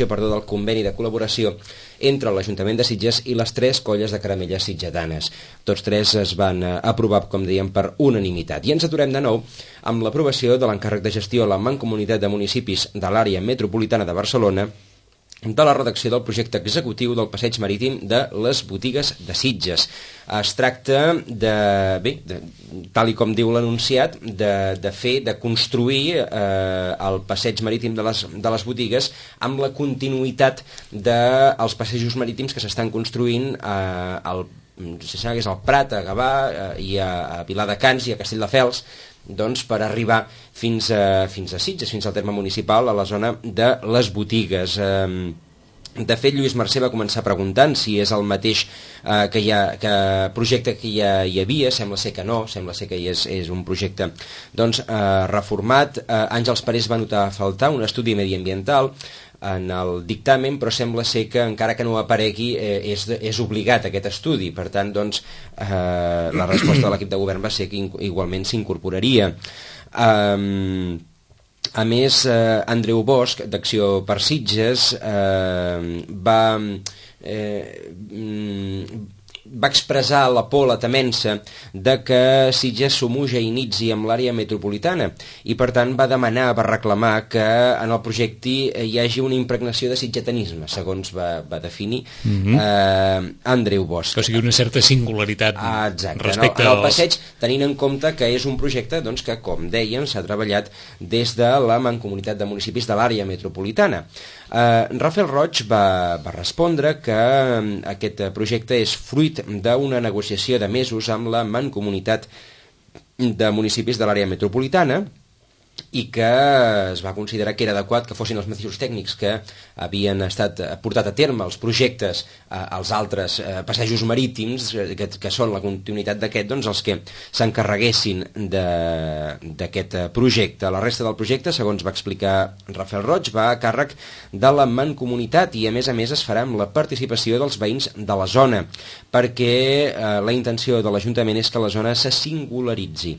renovació perdó, del conveni de col·laboració entre l'Ajuntament de Sitges i les tres colles de caramelles sitgetanes. Tots tres es van aprovar, com dèiem, per unanimitat. I ens aturem de nou amb l'aprovació de l'encàrrec de gestió a la Mancomunitat de Municipis de l'Àrea Metropolitana de Barcelona de la redacció del projecte executiu del passeig marítim de les botigues de Sitges. Es tracta de, bé, de, tal i com diu l'anunciat, de, de fer, de construir eh, el passeig marítim de les, de les botigues amb la continuïtat dels passejos marítims que s'estan construint eh, al, si que és al Prat, a Gavà eh, i a, a Viladecans i a Castelldefels, doncs, per arribar fins a, fins a Sitges, fins al terme municipal, a la zona de les botigues. De fet, Lluís Mercè va començar preguntant si és el mateix eh, que hi ha, que projecte que ja hi havia. Sembla ser que no, sembla ser que és, és un projecte doncs, eh, reformat. Eh, Àngels Parés va notar faltar un estudi mediambiental en el dictamen, però sembla ser que encara que no aparegui eh, és, és obligat aquest estudi. Per tant, doncs, eh, la resposta de l'equip de govern va ser que igualment s'incorporaria. Um, a més, eh, Andreu Bosch, d'Acció per Sitges, eh, va... Eh, va expressar la por, la temença de que Sitges s'homogeïnitzi amb l'àrea metropolitana i per tant va demanar, va reclamar que en el projecte hi hagi una impregnació de sitgetanisme, segons va, va definir mm-hmm. eh, Andreu Bosch. O sigui, una certa singularitat ah, exacte. respecte en el, en el als... passeig, tenint en compte que és un projecte doncs, que, com dèiem, s'ha treballat des de la Mancomunitat de Municipis de l'àrea metropolitana. Uh, Rafael Roig va, va respondre que um, aquest projecte és fruit d'una negociació de mesos amb la Mancomunitat de Municipis de l'àrea metropolitana i que es va considerar que era adequat que fossin els mateixos tècnics que havien estat portat a terme els projectes eh, als altres eh, passejos marítims eh, que, que són la continuïtat d'aquest, doncs els que s'encarreguessin d'aquest projecte. La resta del projecte, segons va explicar Rafael Roig, va a càrrec de la Mancomunitat i a més a més es farà amb la participació dels veïns de la zona perquè eh, la intenció de l'Ajuntament és que la zona se singularitzi.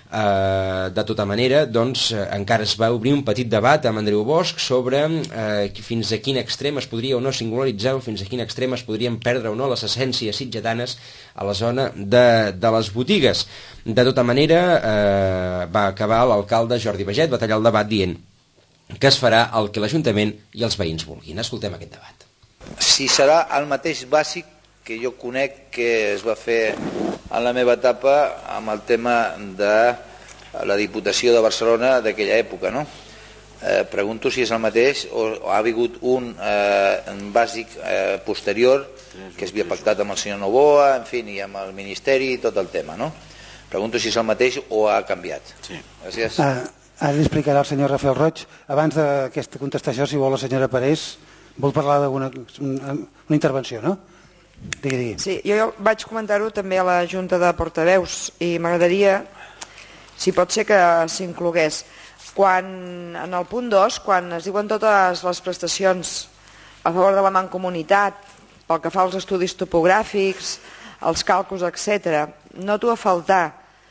Uh, de tota manera, doncs, uh, encara es va obrir un petit debat amb Andreu Bosch sobre uh, fins a quin extrem es podria o no singularitzar o fins a quin extrem es podrien perdre o no les essències sitgetanes a la zona de, de les botigues. De tota manera, uh, va acabar l'alcalde Jordi Baget, va tallar el debat dient que es farà el que l'Ajuntament i els veïns vulguin. Escoltem aquest debat. Si serà el mateix bàsic que jo conec que es va fer en la meva etapa amb el tema de la Diputació de Barcelona d'aquella època, no? Eh, pregunto si és el mateix o, o ha hagut un eh, bàsic eh, posterior que es havia pactat amb el senyor Novoa, en fi, i amb el Ministeri i tot el tema, no? Pregunto si és el mateix o ha canviat. Sí. Gràcies. Ah, ara li explicarà el senyor Rafael Roig. Abans d'aquesta contestació, si vol la senyora Parés, vol parlar d'una una, una intervenció, no? Digui, digui. Sí, jo vaig comentar-ho també a la Junta de Portaveus i m'agradaria, si pot ser, que s'inclogués. Quan, en el punt dos, quan es diuen totes les prestacions a favor de la mancomunitat, pel que fa als estudis topogràfics, els càlculs, etcètera, noto a faltar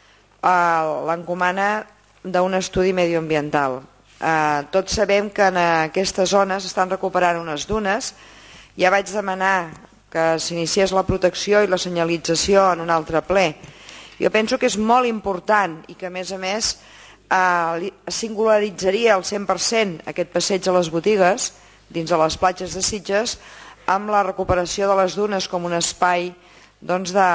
eh, l'encomana d'un estudi medioambiental. Eh, tots sabem que en aquesta zona s'estan recuperant unes dunes. Ja vaig demanar que s'iniciés la protecció i la senyalització en un altre ple. Jo penso que és molt important i que, a més a més, eh, singularitzaria al cent per cent aquest passeig a les botigues dins de les platges de Sitges amb la recuperació de les dunes com un espai, doncs, de,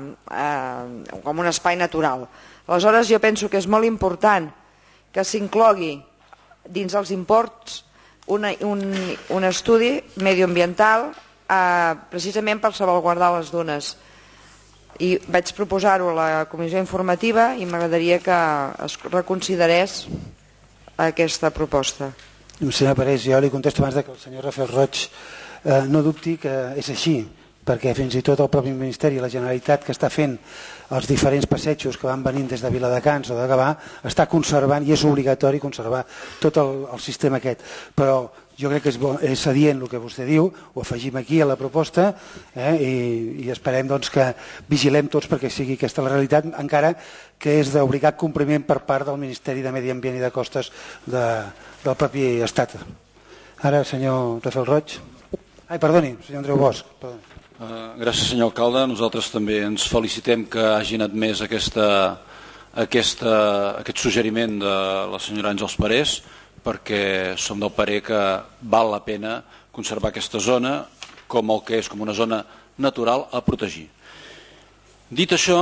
eh, com un espai natural. Aleshores, jo penso que és molt important que s'inclogui dins els imports una, un, un estudi medioambiental Uh, precisament per salvaguardar les dunes, i vaig proposar-ho a la comissió informativa i m'agradaria que es reconsiderés aquesta proposta. Senyora Parés, jo li contesto abans que el senyor Rafael Roig eh, no dubti que és així, perquè fins i tot el propi Ministeri i la Generalitat que està fent els diferents passejos que van venint des de Viladecans o de Gavà està conservant, i és obligatori conservar tot el, el sistema aquest, però jo crec que és, bo, és adient el que vostè diu, ho afegim aquí a la proposta eh, i, i esperem doncs, que vigilem tots perquè sigui aquesta la realitat, encara que és d'obligat compliment per part del Ministeri de Medi Ambient i de Costes de, del propi Estat. Ara, senyor Rafael Roig. Ai, perdoni, senyor Andreu Bosch. Uh, gràcies, senyor alcalde. Nosaltres també ens felicitem que hagin admès aquesta, aquesta, aquest suggeriment de la senyora Àngels Parés, perquè som del parer que val la pena conservar aquesta zona com el que és, com una zona natural a protegir. Dit això,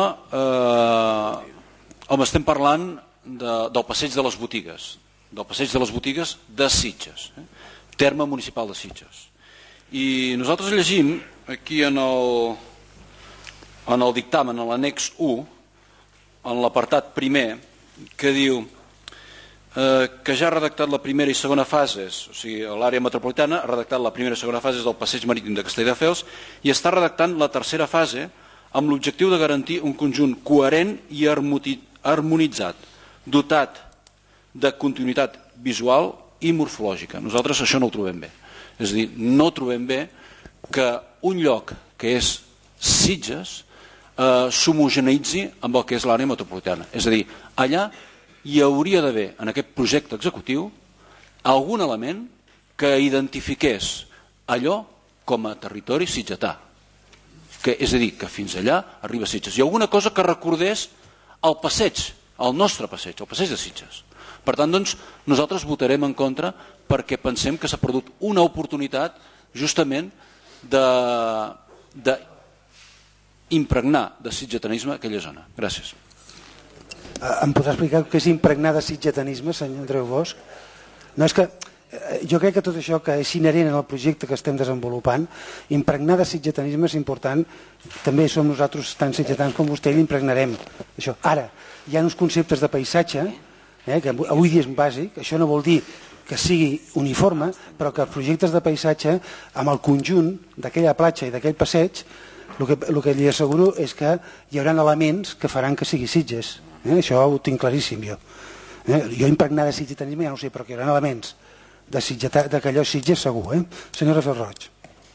eh, home, estem parlant de, del passeig de les botigues, del passeig de les botigues de Sitges, eh? Terme municipal de Sitges. I nosaltres llegim aquí en el, en el dictamen, en l'annex u, en l'apartat primer, que diu eh, que ja ha redactat la primera i segona fases, o sigui, l'àrea metropolitana ha redactat la primera i segona fases del passeig marítim de Castelldefels i està redactant la tercera fase amb l'objectiu de garantir un conjunt coherent i harmonitzat, dotat de continuïtat visual i morfològica. Nosaltres això no ho trobem bé. És a dir, no trobem bé que un lloc que és Sitges eh, s'homogeneïtzi amb el que és l'àrea metropolitana. És a dir, allà hi hauria d'haver, en aquest projecte executiu, algun element que identifiqués allò com a territori sitgetà. Que, és a dir, que fins allà arriba Sitges. I alguna cosa que recordés el passeig, el nostre passeig, el passeig de Sitges. Per tant, doncs, nosaltres votarem en contra perquè pensem que s'ha perdut una oportunitat justament d'impregnar de, de sitgetanisme aquella zona. Gràcies. Em podrà explicar què és impregnar de sitgetanisme, senyor Andreu Bosch? No, és que jo crec que tot això que és inherent en el projecte que estem desenvolupant, impregnar de sitgetanisme és important. També som nosaltres tan sitgetans com vostè i l'impregnarem. Això. Ara, hi ha uns conceptes de paisatge eh, que avui dia és bàsic. Això no vol dir que sigui uniforme, però que els projectes de paisatge, amb el conjunt d'aquella platja i d'aquell passeig, el que, el que li asseguro és que hi haurà elements que faran que sigui Sitges. Eh? Això ho tinc claríssim jo. Eh? Jo impregnar de sitgetanisme ja no ho sé, però que hi haurà elements de, de que allò Sitges segur. Eh? Senyor Rafael Roig.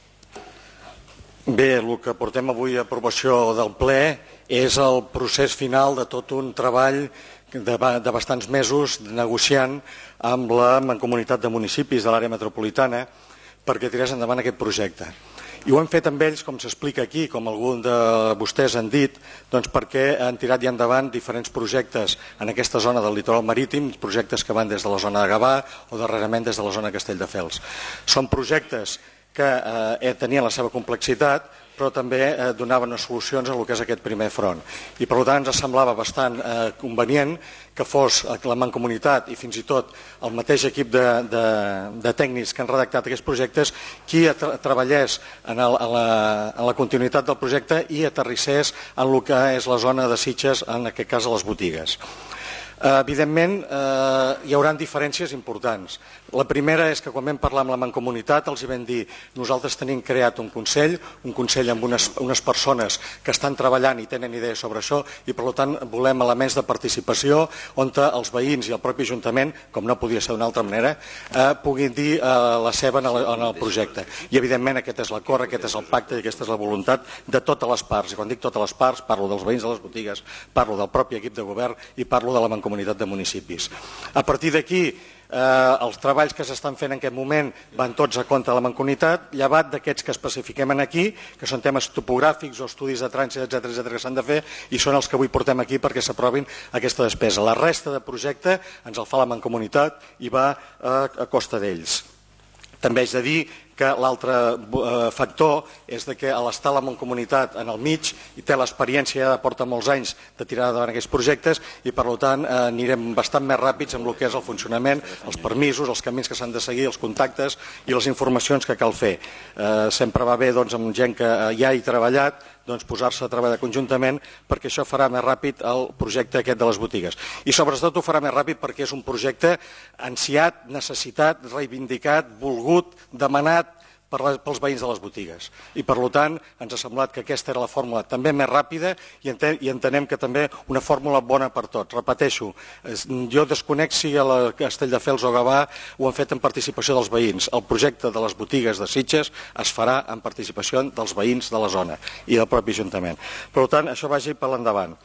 Bé, el que portem avui a aprovació del ple és el procés final de tot un treball de, de bastants mesos negociant amb la Mancomunitat de Municipis de l'àrea metropolitana perquè tirés endavant aquest projecte. I ho hem fet amb ells, com s'explica aquí, com algun de vostès han dit, doncs perquè han tirat ja endavant diferents projectes en aquesta zona del litoral marítim, projectes que van des de la zona de Gavà o darrerament des de la zona de Castelldefels. Són projectes que eh, tenien la seva complexitat, però també eh, donaven solucions a el que és aquest primer front. I per tant ens semblava bastant eh, convenient que fos la Mancomunitat i fins i tot el mateix equip de, de, de tècnics que han redactat aquests projectes qui tra treballés en, el, en, la, en la continuïtat del projecte i aterrissés en el que és la zona de Sitges, en aquest cas a les botigues. Evidentment, eh, hi haurà diferències importants. La primera és que quan vam parlar amb la Mancomunitat els hi vam dir nosaltres tenim creat un Consell, un Consell amb unes, unes persones que estan treballant i tenen idees sobre això i per tant volem elements de participació on els veïns i el propi Ajuntament, com no podia ser d'una altra manera, eh, puguin dir eh, la seva en el, en el projecte. I evidentment aquest és l'acord, aquest és el pacte i aquesta és la voluntat de totes les parts. I quan dic totes les parts parlo dels veïns de les botigues, parlo del propi equip de govern i parlo de la Mancomunitat Comunitat de Municipis. A partir d'aquí, eh, els treballs que s'estan fent en aquest moment van tots a compte de la Mancomunitat, llevat d'aquests que especifiquem aquí, que són temes topogràfics o estudis de trànsit, etcètera, etcètera, que s'han de fer i són els que avui portem aquí perquè s'aprovin aquesta despesa. La resta de projecte ens el fa la Mancomunitat i va eh, a costa d'ells. També haig de dir que l'altre eh, factor és de que a l'estar la Mancomunitat en el mig i té l'experiència, ja porta molts anys de tirar endavant aquests projectes i per tant eh, anirem bastant més ràpids amb el que és el funcionament, els permisos, els camins que s'han de seguir, els contactes i les informacions que cal fer. Eh, sempre va bé doncs, amb gent que ja hi ha treballat doncs, posar-se a treballar conjuntament perquè això farà més ràpid el projecte aquest de les botigues. I sobretot ho farà més ràpid perquè és un projecte ansiat, necessitat, reivindicat, volgut, demanat per les, pels veïns de les botigues. I per tant ens ha semblat que aquesta era la fórmula també més ràpida i, enten, i entenem que també una fórmula bona per tots. Repeteixo, jo desconec si a la Castelldefels o Gavà ho han fet en participació dels veïns. El projecte de les botigues de Sitges es farà en participació dels veïns de la zona i del propi Ajuntament. Per tant, això vagi per l'endavant.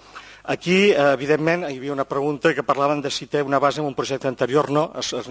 Aquí, evidentment, hi havia una pregunta que parlaven de si té una base en un projecte anterior. No,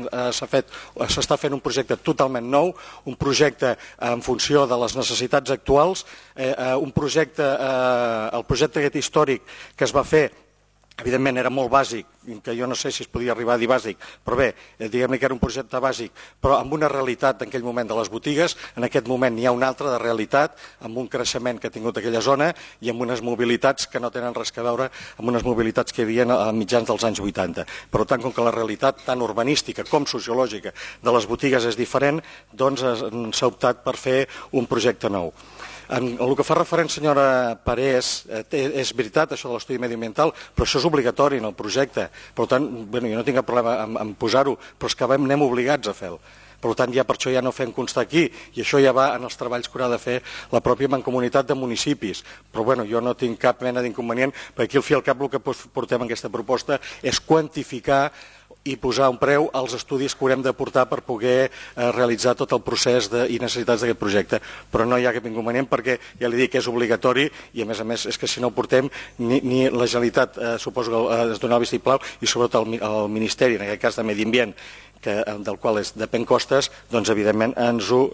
s'està fent un projecte totalment nou, un projecte en funció de les necessitats actuals, un projecte, el projecte aquest històric que es va fer, evidentment era molt bàsic, que jo no sé si es podia arribar a dir bàsic, però bé, diguem-ne que era un projecte bàsic, però amb una realitat en aquell moment de les botigues. En aquest moment n'hi ha una altra de realitat, amb un creixement que ha tingut aquella zona i amb unes mobilitats que no tenen res a veure amb unes mobilitats que hi havia a mitjans dels anys vuitanta. Per tant, com que la realitat tant urbanística com sociològica de les botigues és diferent, doncs s'ha optat per fer un projecte nou. En el que fa referència, senyora Parés, és veritat això de l'estudi mediambiental, però això és obligatori en el projecte. Per tant, jo no tinc cap problema en posar-ho, però és que anem obligats a fer-ho. Per tant, ja per això ja no fem constar aquí, i això ja va en els treballs que haurà de fer la pròpia mancomunitat de municipis. Però bueno, jo no tinc cap mena d'inconvenient, perquè aquí al fi al cap el que portem en aquesta proposta és quantificar i posar un preu als estudis que haurem de portar per poder realitzar tot el procés i necessitats d'aquest projecte. Però no hi ha cap inconvenient perquè, ja li dic, és obligatori i a més a més és que si no ho portem ni la Generalitat, suposo que es dona el vistiplau, i sobretot el Ministeri, en aquest cas de Medi Ambient, del qual depèn costes, doncs evidentment ens ho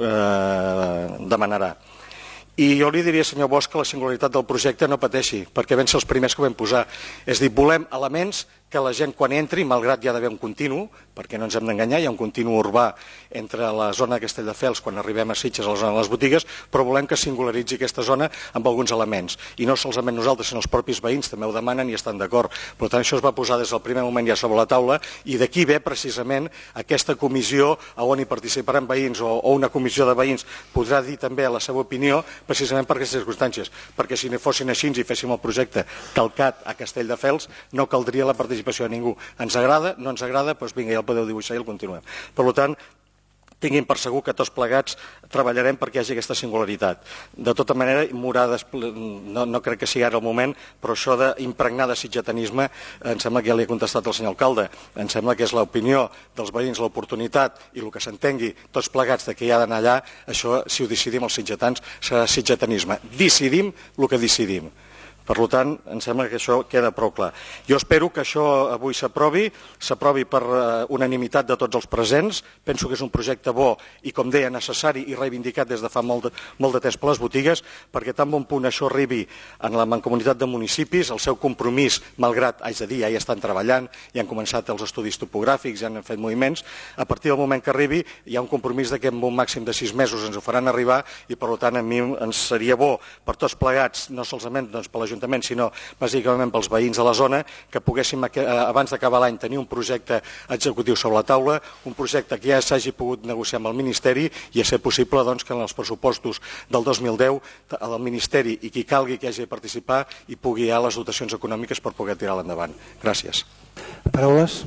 demanarà. I jo li diria, senyor Bosch, que la singularitat del projecte no pateixi, perquè vam ser els primers que ho vam posar. És a dir, volem elements que la gent quan entri, malgrat hi ha d'haver un continu, perquè no ens hem d'enganyar, hi ha un continu urbà entre la zona de Castelldefels quan arribem a Sitges, a la zona de les botigues, però volem que singularitzi aquesta zona amb alguns elements. I no solament nosaltres, sinó els propis veïns també ho demanen i estan d'acord. Per tant, això es va posar des del primer moment ja sobre la taula i d'aquí ve precisament aquesta comissió on hi participaran veïns o una comissió de veïns podrà dir també la seva opinió precisament per aquestes circumstàncies. Perquè si no fossin així i féssim el projecte calcat a Castelldefels, no caldria la participació de ningú. Ens agrada, no ens agrada, doncs vinga, ja el podeu dibuixar i el continuem. Per tant, tinguin per segur que tots plegats treballarem perquè hi hagi aquesta singularitat. De tota manera, no, no crec que sigui ara el moment, però això d'impregnar de sitgetanisme, em sembla que ja li he contestat al senyor alcalde, em sembla que és l'opinió dels veïns, l'oportunitat i el que s'entengui tots plegats de que hi ha d'anar allà, això, si ho decidim els sitgetans, serà sitgetanisme. Decidim el que decidim. Per tant, em sembla que això queda prou clar. Jo espero que això avui s'aprovi, s'aprovi per unanimitat de tots els presents. Penso que és un projecte bo i, com deia, necessari i reivindicat des de fa molt de, molt de temps per les botigues, perquè tan bon punt això arribi en la mancomunitat de municipis, el seu compromís, malgrat, haig de dir, ja hi estan treballant, ja han començat els estudis topogràfics, ja han fet moviments, a partir del moment que arribi hi ha un compromís que en un màxim de sis mesos ens ho faran arribar i, per tant, a mi ens seria bo per tots plegats, no solament doncs, per l'Ajuntament, sinó bàsicament pels veïns de la zona, que poguéssim abans d'acabar l'any tenir un projecte executiu sobre la taula, un projecte que ja s'hagi pogut negociar amb el Ministeri i a ser possible doncs, que en els pressupostos del dos mil deu el Ministeri i qui calgui que hagi de participar hi pugui haver les dotacions econòmiques per poder tirar-la endavant. Gràcies. Paraules?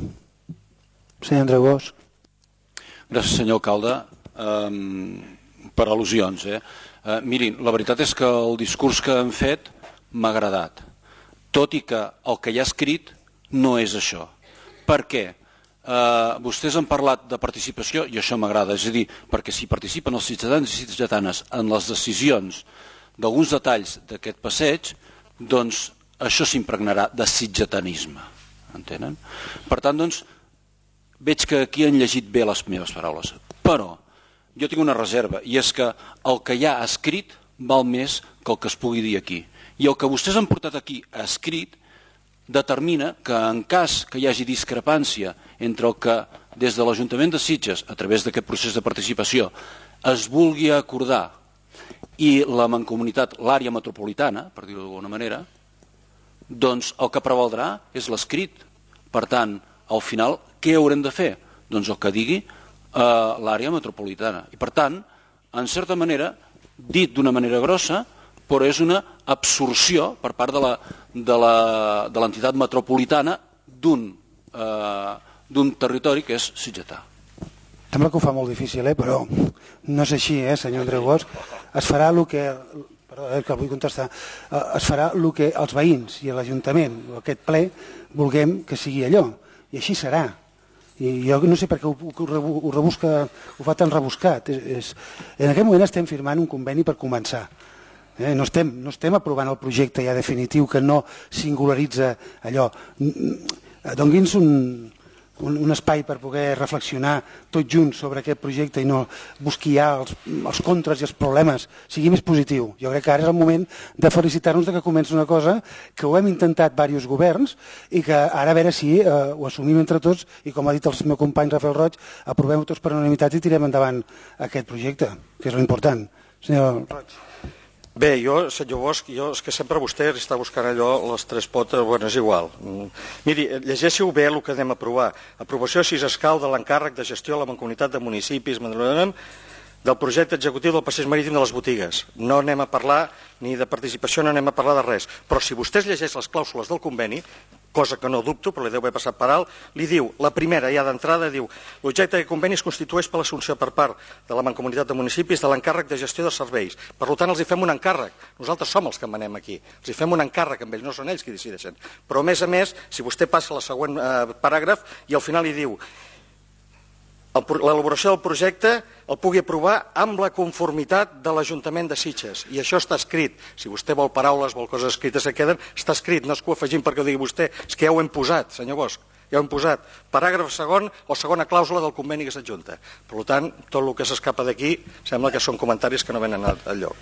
Senyor Andreu Bosch. Gràcies, senyor alcalde. Um, per al·lusions. Eh? Uh, mirin, la veritat és que el discurs que han fet m'ha agradat, tot i que el que hi ha escrit no és això. Per què? Eh, vostès han parlat de participació i això m'agrada, és a dir, perquè si participen els ciutadans i ciutadanes en les decisions d'alguns detalls d'aquest passeig, doncs això s'impregnarà de sitgetanisme. Entenen? Per tant, doncs, veig que aquí han llegit bé les meves paraules, però jo tinc una reserva i és que el que hi ha escrit val més que el que es pugui dir aquí. I el que vostès han portat aquí escrit determina que en cas que hi hagi discrepància entre el que des de l'Ajuntament de Sitges, a través d'aquest procés de participació, es vulgui acordar i la mancomunitat, l'àrea metropolitana, per dir-ho d'alguna manera, doncs el que prevaldrà és l'escrit. Per tant, al final, què haurem de fer? Doncs el que digui eh, l'àrea metropolitana. I per tant, en certa manera, dit d'una manera grossa, però és una absorció per part de l'entitat metropolitana d'un eh, d'un territori que és sitgetà. Sembla que ho fa molt difícil, eh? Però no és així, eh, senyor Andreu Bosch. Es farà el que... Perdó, eh, que vull contestar. Es farà el que els veïns i l'Ajuntament, aquest ple, vulguem que sigui allò. I així serà. I jo no sé per què ho, ho, rebusca, ho fa tan rebuscat. És, és... En aquest moment estem firmant un conveni per començar. Eh? No, estem, no estem aprovant el projecte ja definitiu que no singularitza allò. Dongui'ns un, un, un espai per poder reflexionar tots junts sobre aquest projecte i no busqui ja els, els contres i els problemes. Sigui més positiu. Jo crec que ara és el moment de felicitar-nos de que comença una cosa que ho hem intentat diversos governs i que ara a veure si eh, ho assumim entre tots i, com ha dit el meu company Rafael Roig, aprovem-ho tots per unanimitat i tirem endavant aquest projecte, que és l'important. Senyor Roig. Bé, jo, senyor Bosch, jo, és que sempre vostè està buscant allò, les tres potes, bueno, és igual. Miri, llegeixiu bé el que anem a aprovar. Aprovació sis escau de l'encàrrec de gestió a la Mancomunitat de Municipis del projecte executiu del passeig marítim de les botigues. No anem a parlar ni de participació, no anem a parlar de res. Però si vostès llegeix les clàusules del conveni, cosa que no dubto, però li deu haver passat per alt, li diu, la primera ja d'entrada diu, l'objecte de conveni es constitueix per l'assumpció per part de la Mancomunitat de Municipis de l'encàrrec de gestió de serveis. Per tant, els hi fem un encàrrec. Nosaltres som els que manem aquí. Els hi fem un encàrrec amb ells, no són ells qui decideixen. Però, a més a més, si vostè passa al següent eh, paràgraf i al final li diu l'elaboració del projecte el pugui aprovar amb la conformitat de l'Ajuntament de Sitges. I això està escrit. Si vostè vol paraules, vol coses escrites que queden, està escrit. No és que ho afegim perquè ho digui vostè, és que ja ho hem posat, senyor Bosch. Ja ho hem posat. Paràgraf segon o segona clàusula del conveni que s'adjunta. Per tant, tot el que s'escapa d'aquí sembla que són comentaris que no venen al lloc.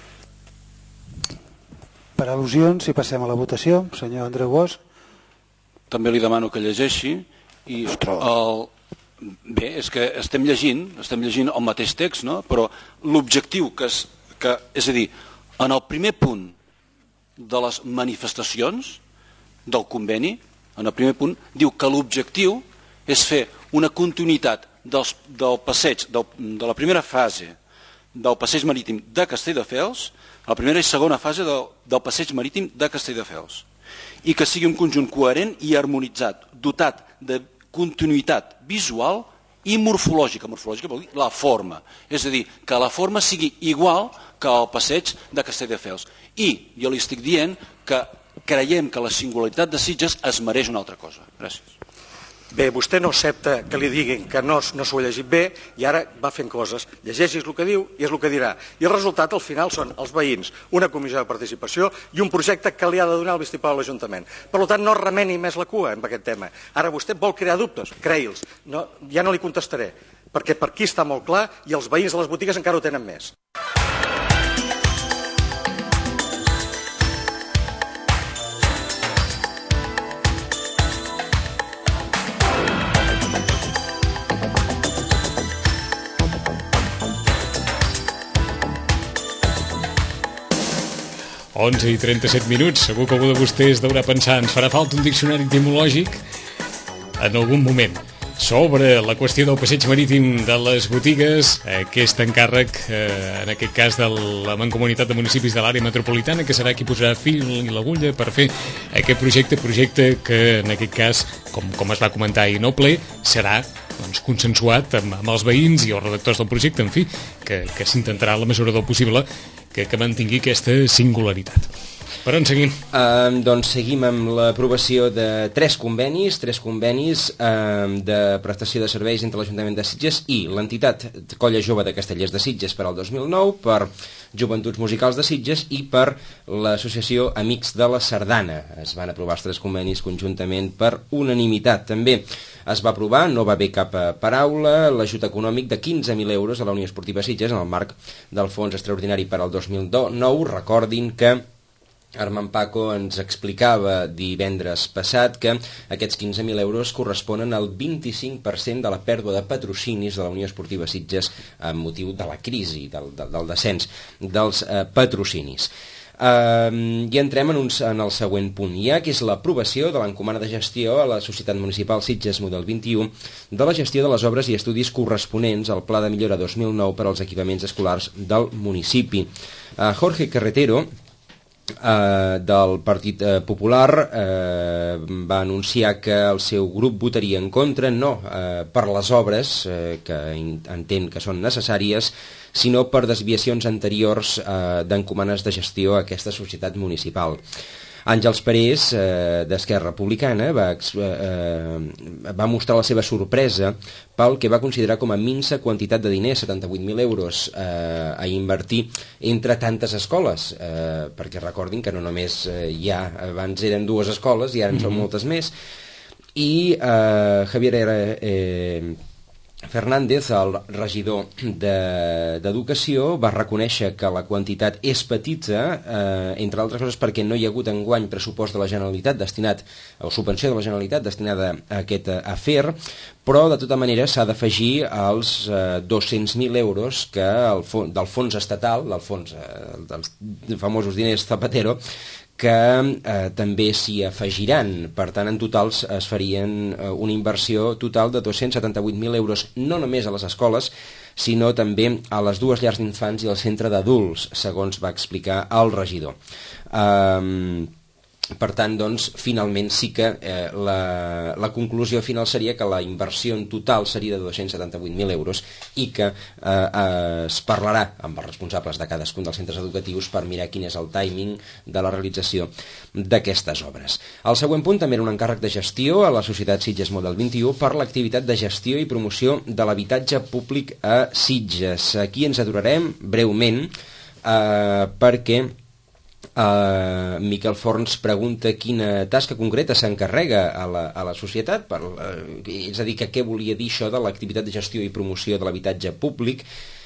Per al·lusions, si passem a la votació, senyor Andreu Bosch. També li demano que llegeixi i el... Bé, és que estem llegint, estem llegint el mateix text, no? Però l'objectiu que és, que, és a dir, en el primer punt de les manifestacions del conveni, en el primer punt, diu que l'objectiu és fer una continuïtat dels, del passeig, del, de la primera fase del passeig marítim de Castelldefels, la primera i segona fase del, del passeig marítim de Castelldefels, i que sigui un conjunt coherent i harmonitzat, dotat de continuïtat visual i morfològica. Morfològica vol dir la forma. És a dir, que la forma sigui igual que el passeig de Castelldefels. I jo li estic dient que creiem que la singularitat de Sitges es mereix una altra cosa. Gràcies. Bé, vostè no accepta que li diguin que no, no s'ho ha llegit bé i ara va fent coses. Llegeixis el que diu i és el que dirà. I el resultat al final són els veïns, una comissió de participació i un projecte que li ha de donar el vistiplau a l'Ajuntament. Per tant, no remeni més la cua amb aquest tema. Ara vostè vol crear dubtes? Creï'ls. No, ja no li contestaré, perquè per aquí està molt clar i els veïns de les botigues encara ho tenen més. onze i trenta-set minuts, segur que algú de vostès deurà pensar, ens farà falta un diccionari etimològic en algun moment. Sobre la qüestió del passeig marítim de les botigues, aquest encàrrec, eh, en aquest cas de la Mancomunitat de Municipis de l'àrea metropolitana, que serà qui posarà fil i l'agulla per fer aquest projecte, projecte que en aquest cas, com, com es va comentar ahir no ple, serà doncs, consensuat amb, amb els veïns i els redactors del projecte, en fi, que, que s'intentarà a la mesura del possible que, que mantingui aquesta singularitat. Per on seguim? Uh, doncs seguim amb l'aprovació de tres convenis, tres convenis uh, de prestació de serveis entre l'Ajuntament de Sitges i l'entitat Colla Jove de Castellers de Sitges per al dos mil nou, per Joventuts Musicals de Sitges i per l'associació Amics de la Sardana. Es van aprovar els tres convenis conjuntament per unanimitat. També es va aprovar, no va haver cap paraula, l'ajut econòmic de quinze mil euros a la Unió Esportiva Sitges en el marc del Fons Extraordinari per al dos mil nou. Recordin que Armand Paco ens explicava divendres passat que aquests quinze mil euros corresponen al vint-i-cinc per cent de la pèrdua de patrocinis de la Unió Esportiva Sitges amb motiu de la crisi, del, del, del descens dels eh, patrocinis. Uh, I entrem en, un, en el següent punt ja, que és l'aprovació de l'encomana de gestió a la Societat Municipal Sitges Model vint-i-u de la gestió de les obres i estudis corresponents al Pla de Millora dos mil nou per als equipaments escolars del municipi. Uh, Jorge Carretero, Uh, del Partit uh, Popular, uh, va anunciar que el seu grup votaria en contra, no uh, per les obres uh, que entén que són necessàries, sinó per desviacions anteriors uh, d'encomanes de gestió a aquesta societat municipal. Àngels Parés, eh, d'Esquerra Republicana, va, eh, va mostrar la seva sorpresa pel que va considerar com a minsa quantitat de diners, setanta-vuit mil euros, eh, a invertir entre tantes escoles, eh, perquè recordin que no només eh, hi ha, abans eren dues escoles i ara en són Mm-hmm. moltes més, i eh, Javier eh, Fernández, el regidor d'Educació, va reconèixer que la quantitat és petita, eh, entre altres coses perquè no hi ha hagut enguany pressupost de la Generalitat destinat, o subvenció de la Generalitat destinada a aquest afer, però de tota manera s'ha d'afegir als eh, dos-cents mil euros que el fons, del fons estatal, del fons eh, dels famosos diners Zapatero, que eh, també s'hi afegiran. Per tant, en total es farien eh, una inversió total de dos-cents setanta-vuit mil euros, no només a les escoles, sinó també a les dues llars d'infants i al centre d'adults, segons va explicar el regidor. Eh, per tant, doncs, finalment sí que eh, la, la conclusió final seria que la inversió en total seria de dos-cents setanta-vuit mil euros i que eh, eh, es parlarà amb els responsables de cadascun dels centres educatius per mirar quin és el timing de la realització d'aquestes obres. El següent punt també era un encàrrec de gestió a la Societat Sitges Model vint-i-u per l'activitat de gestió i promoció de l'habitatge públic a Sitges. Aquí ens aturarem breument eh, perquè Uh, Miquel Forns pregunta quina tasca concreta s'encarrega a, la, a la societat, per, uh, és a dir, que què volia dir això de l'activitat de gestió i promoció de l'habitatge públic,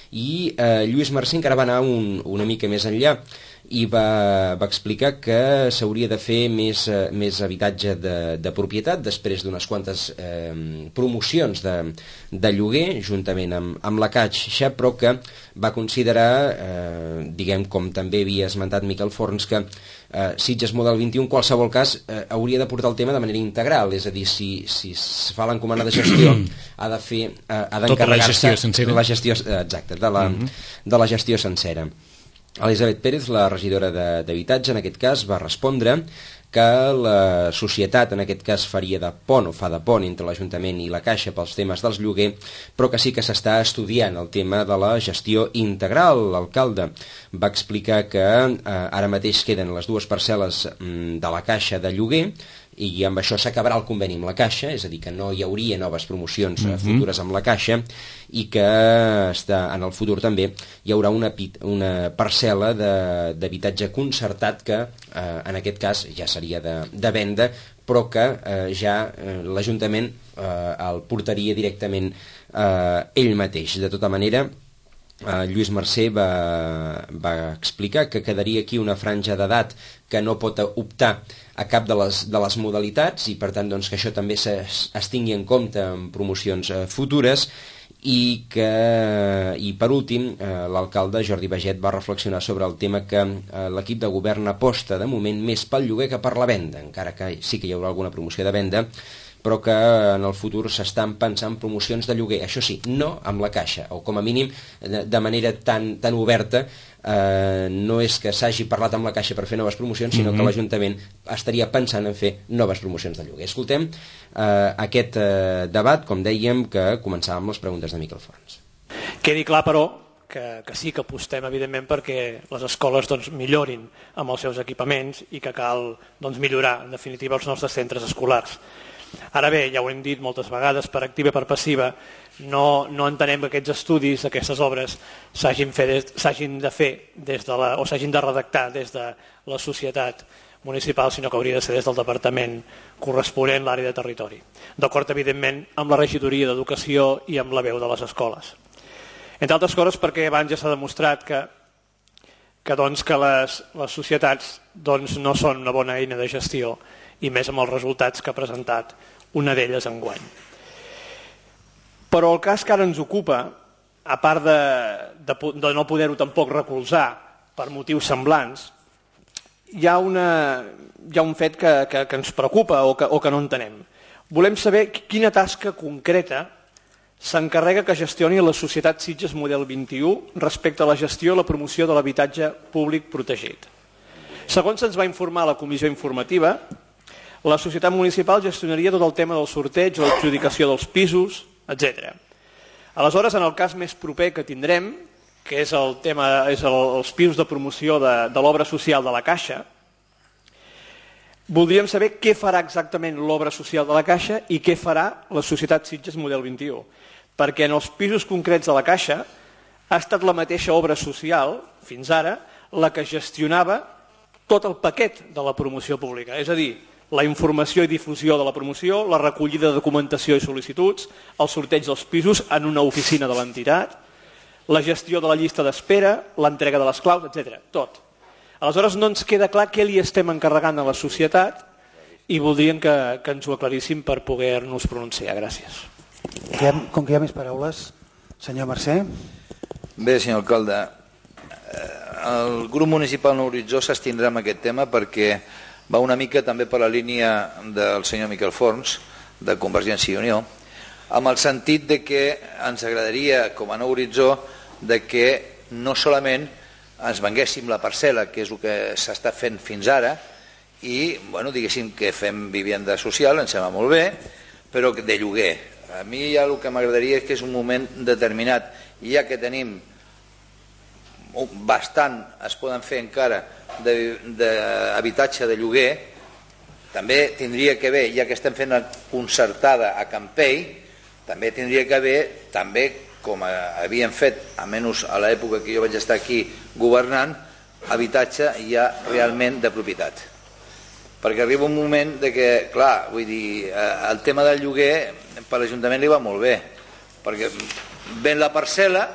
i uh, Lluís Mercè encara va anar un, una mica més enllà i va, va explicar que s'hauria de fer més, uh, més habitatge de, de propietat després d'unes quantes eh, promocions de, de lloguer juntament amb, amb la Caixa, però que va considerar, eh, diguem, com també havia esmentat Miquel Forns, que eh, Sitges Model vint-i-u en qualsevol cas eh, hauria de portar el tema de manera integral, és a dir, si, si es fa l'encomanda de gestió ha de fer, eh, ha d'encarregar-se tota la gestió sencera, la gestió, eh, exacte, de la, Mm-hmm. de la gestió sencera. Elisabet Pérez, la regidora d'Habitatge, en aquest cas va respondre que la societat en aquest cas faria de pont o fa de pont entre l'Ajuntament i la Caixa pels temes dels lloguer, però que sí que s'està estudiant el tema de la gestió integral. L'alcalde va explicar que eh, ara mateix queden les dues parcel·les mm, de la Caixa de lloguer i amb això s'acabarà el conveni amb la Caixa, és a dir, que no hi hauria noves promocions mm-hmm. futures amb la Caixa i que està, en el futur també hi haurà una, una parcel·la d'habitatge concertat que eh, en aquest cas ja seria de, de venda, però que eh, ja eh, l'Ajuntament eh, el portaria directament eh, ell mateix. De tota manera, Uh, Lluís Mercè va, va explicar que quedaria aquí una franja d'edat que no pot optar a cap de les, de les modalitats i per tant doncs, que això també es, es tingui en compte en promocions uh, futures i que, i per últim, uh, l'alcalde Jordi Baget va reflexionar sobre el tema que uh, l'equip de govern aposta de moment més pel lloguer que per la venda, encara que sí que hi haurà alguna promoció de venda, però que en el futur s'estan pensant promocions de lloguer, això sí, no amb la Caixa, o com a mínim de manera tan, tan oberta, eh, no és que s'hagi parlat amb la Caixa per fer noves promocions, sinó mm-hmm. que l'Ajuntament estaria pensant en fer noves promocions de lloguer. Escoltem eh, aquest eh, debat, com dèiem, que començava amb les preguntes de Miquel Forns. Quedi clar, però, que, que sí que apostem, evidentment, perquè les escoles doncs, millorin amb els seus equipaments i que cal doncs, millorar, en definitiva, els nostres centres escolars. Ara bé, ja ho hem dit moltes vegades, per activa i per passiva, no, no entenem que aquests estudis, aquestes obres, s'hagin de fer des de la, o s'hagin de redactar des de la societat municipal, sinó que hauria de ser des del departament corresponent a l'àrea de territori. D'acord, evidentment, amb la regidoria d'Educació i amb la veu de les escoles. Entre altres coses perquè abans ja s'ha demostrat que, que, doncs, que les, les societats doncs, no són una bona eina de gestió, i més amb els resultats que ha presentat una d'elles enguany. Però el cas que ara ens ocupa, a part de, de, de no poder-ho tampoc recolzar per motius semblants, hi ha, una, hi ha un fet que, que, que ens preocupa o que, o que no entenem. Volem saber quina tasca concreta s'encarrega que gestioni la Societat Sitges Model vint-i-u respecte a la gestió i la promoció de l'habitatge públic protegit. Segons se'ns va informar a la comissió informativa, la societat municipal gestionaria tot el tema del sorteig, l'adjudicació dels pisos, etcètera. Aleshores, en el cas més proper que tindrem, que és el tema, és el, els pisos de promoció de, de l'obra social de la Caixa, Voldríem saber què farà exactament l'obra social de la Caixa i què farà la Societat Sitges Model vint-i-u. Perquè en els pisos concrets de la Caixa ha estat la mateixa obra social, fins ara, la que gestionava tot el paquet de la promoció pública. És a dir, la informació i difusió de la promoció, la recollida de documentació i sol·licituds, el sorteig dels pisos en una oficina de l'entitat, la gestió de la llista d'espera, l'entrega de les claus, etcètera. Tot. Aleshores no ens queda clar què li estem encarregant a la societat i voldríem que, que ens ho aclaríssim per poder-nos pronunciar. Gràcies. Com que hi ha més paraules, senyor Mercè. Bé, senyor alcalde, el grup municipal Nou Horitzó s'estindrà en aquest tema perquè va una mica també per la línia del senyor Miquel Forns, de Convergència i Unió, amb el sentit de que ens agradaria, com a Nou Horitzó, de que no solament ens venguéssim la parcel·la, que és el que s'està fent fins ara, i bueno, diguéssim que fem vivenda social, ens sembla molt bé, però de lloguer. A mi ja el que m'agradaria és que és un moment determinat, ja que tenim bastant, es poden fer encara, d'habitatge de, de lloguer, també tindria que haver, ja que estem fent la concertada a Campell, també tindria que haver, també com havíem fet, almenys a l'època que jo vaig estar aquí governant, habitatge ja realment de propietat. Perquè arriba un moment de que, clar, vull dir, el tema del lloguer per l'Ajuntament li va molt bé, perquè ven la parcel·la,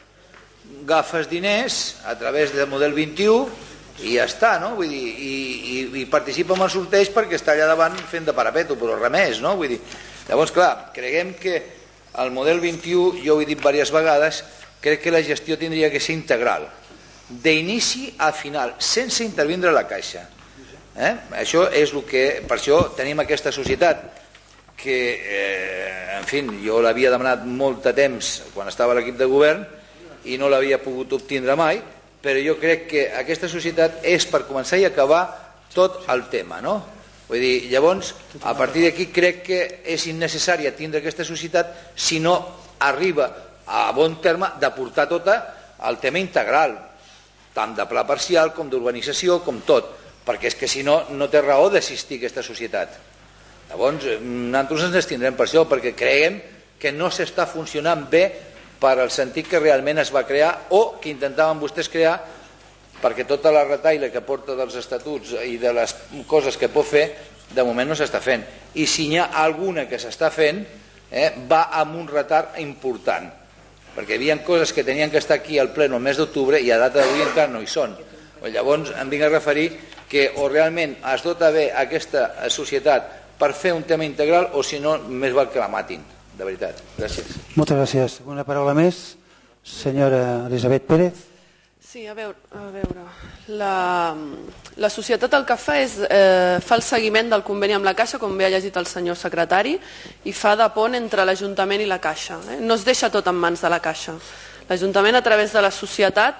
agafes diners a través del model vint-i-u i ja està, no? Vull dir, i, i, i participa en el sorteig perquè està allà davant fent de parapeto, però res més, no? Vull dir, llavors, clar, creguem que el model vint-i-u, jo ho he dit diverses vegades, crec que la gestió tindria que ser integral, d'inici a final, sense intervindre la Caixa. Eh? Això és el que, per això tenim aquesta societat que, eh, en fi, jo l'havia demanat molt de temps quan estava a l'equip de govern i no l'havia pogut obtindre mai, però jo crec que aquesta societat és per començar i acabar tot el tema, no? Vull dir, llavors, a partir d'aquí crec que és innecessària tindre aquesta societat si no arriba a bon terme de portar tota el tema integral, tant de pla parcial com d'urbanització, com tot, perquè és que si no, no té raó d'assistir a aquesta societat. Llavors, nosaltres ens estindrem per això, perquè creiem que no s'està funcionant bé per al sentit que realment es va crear o que intentaven vostès crear, perquè tota la retaila que porta dels estatuts i de les coses que pot fer, de moment no s'està fent. I si n'hi ha alguna que s'està fent, eh, va amb un retard important, perquè hi havia coses que tenien que estar aquí al ple el mes d'octubre i a data d'avui encara no hi són. Llavors em vinc a referir que o realment es dota bé aquesta societat per fer un tema integral o si no, més val que la matin, de veritat. Gràcies. Moltes gràcies. Una paraula més, senyora Elisabet Pérez. Sí, a veure, a veure. La, la societat el que fa és eh, fa el seguiment del conveni amb la Caixa, com bé ha llegit el senyor secretari, i fa de pont entre l'Ajuntament i la Caixa. Eh? No es deixa tot en mans de la Caixa. L'Ajuntament, a través de la societat,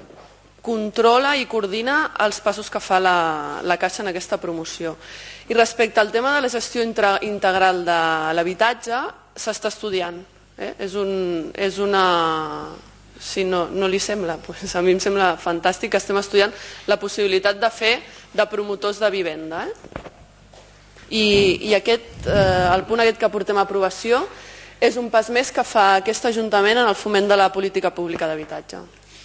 controla i coordina els passos que fa la, la Caixa en aquesta promoció. I respecte al tema de la gestió integral de l'habitatge, s'està estudiant. Eh? És, un, és una... Si no, no li sembla, pues a mi em sembla fantàstic que estem estudiant la possibilitat de fer de promotors de vivenda. Eh? I, i aquest, eh, el punt aquest que portem a aprovació és un pas més que fa aquest Ajuntament en el foment de la política pública d'habitatge.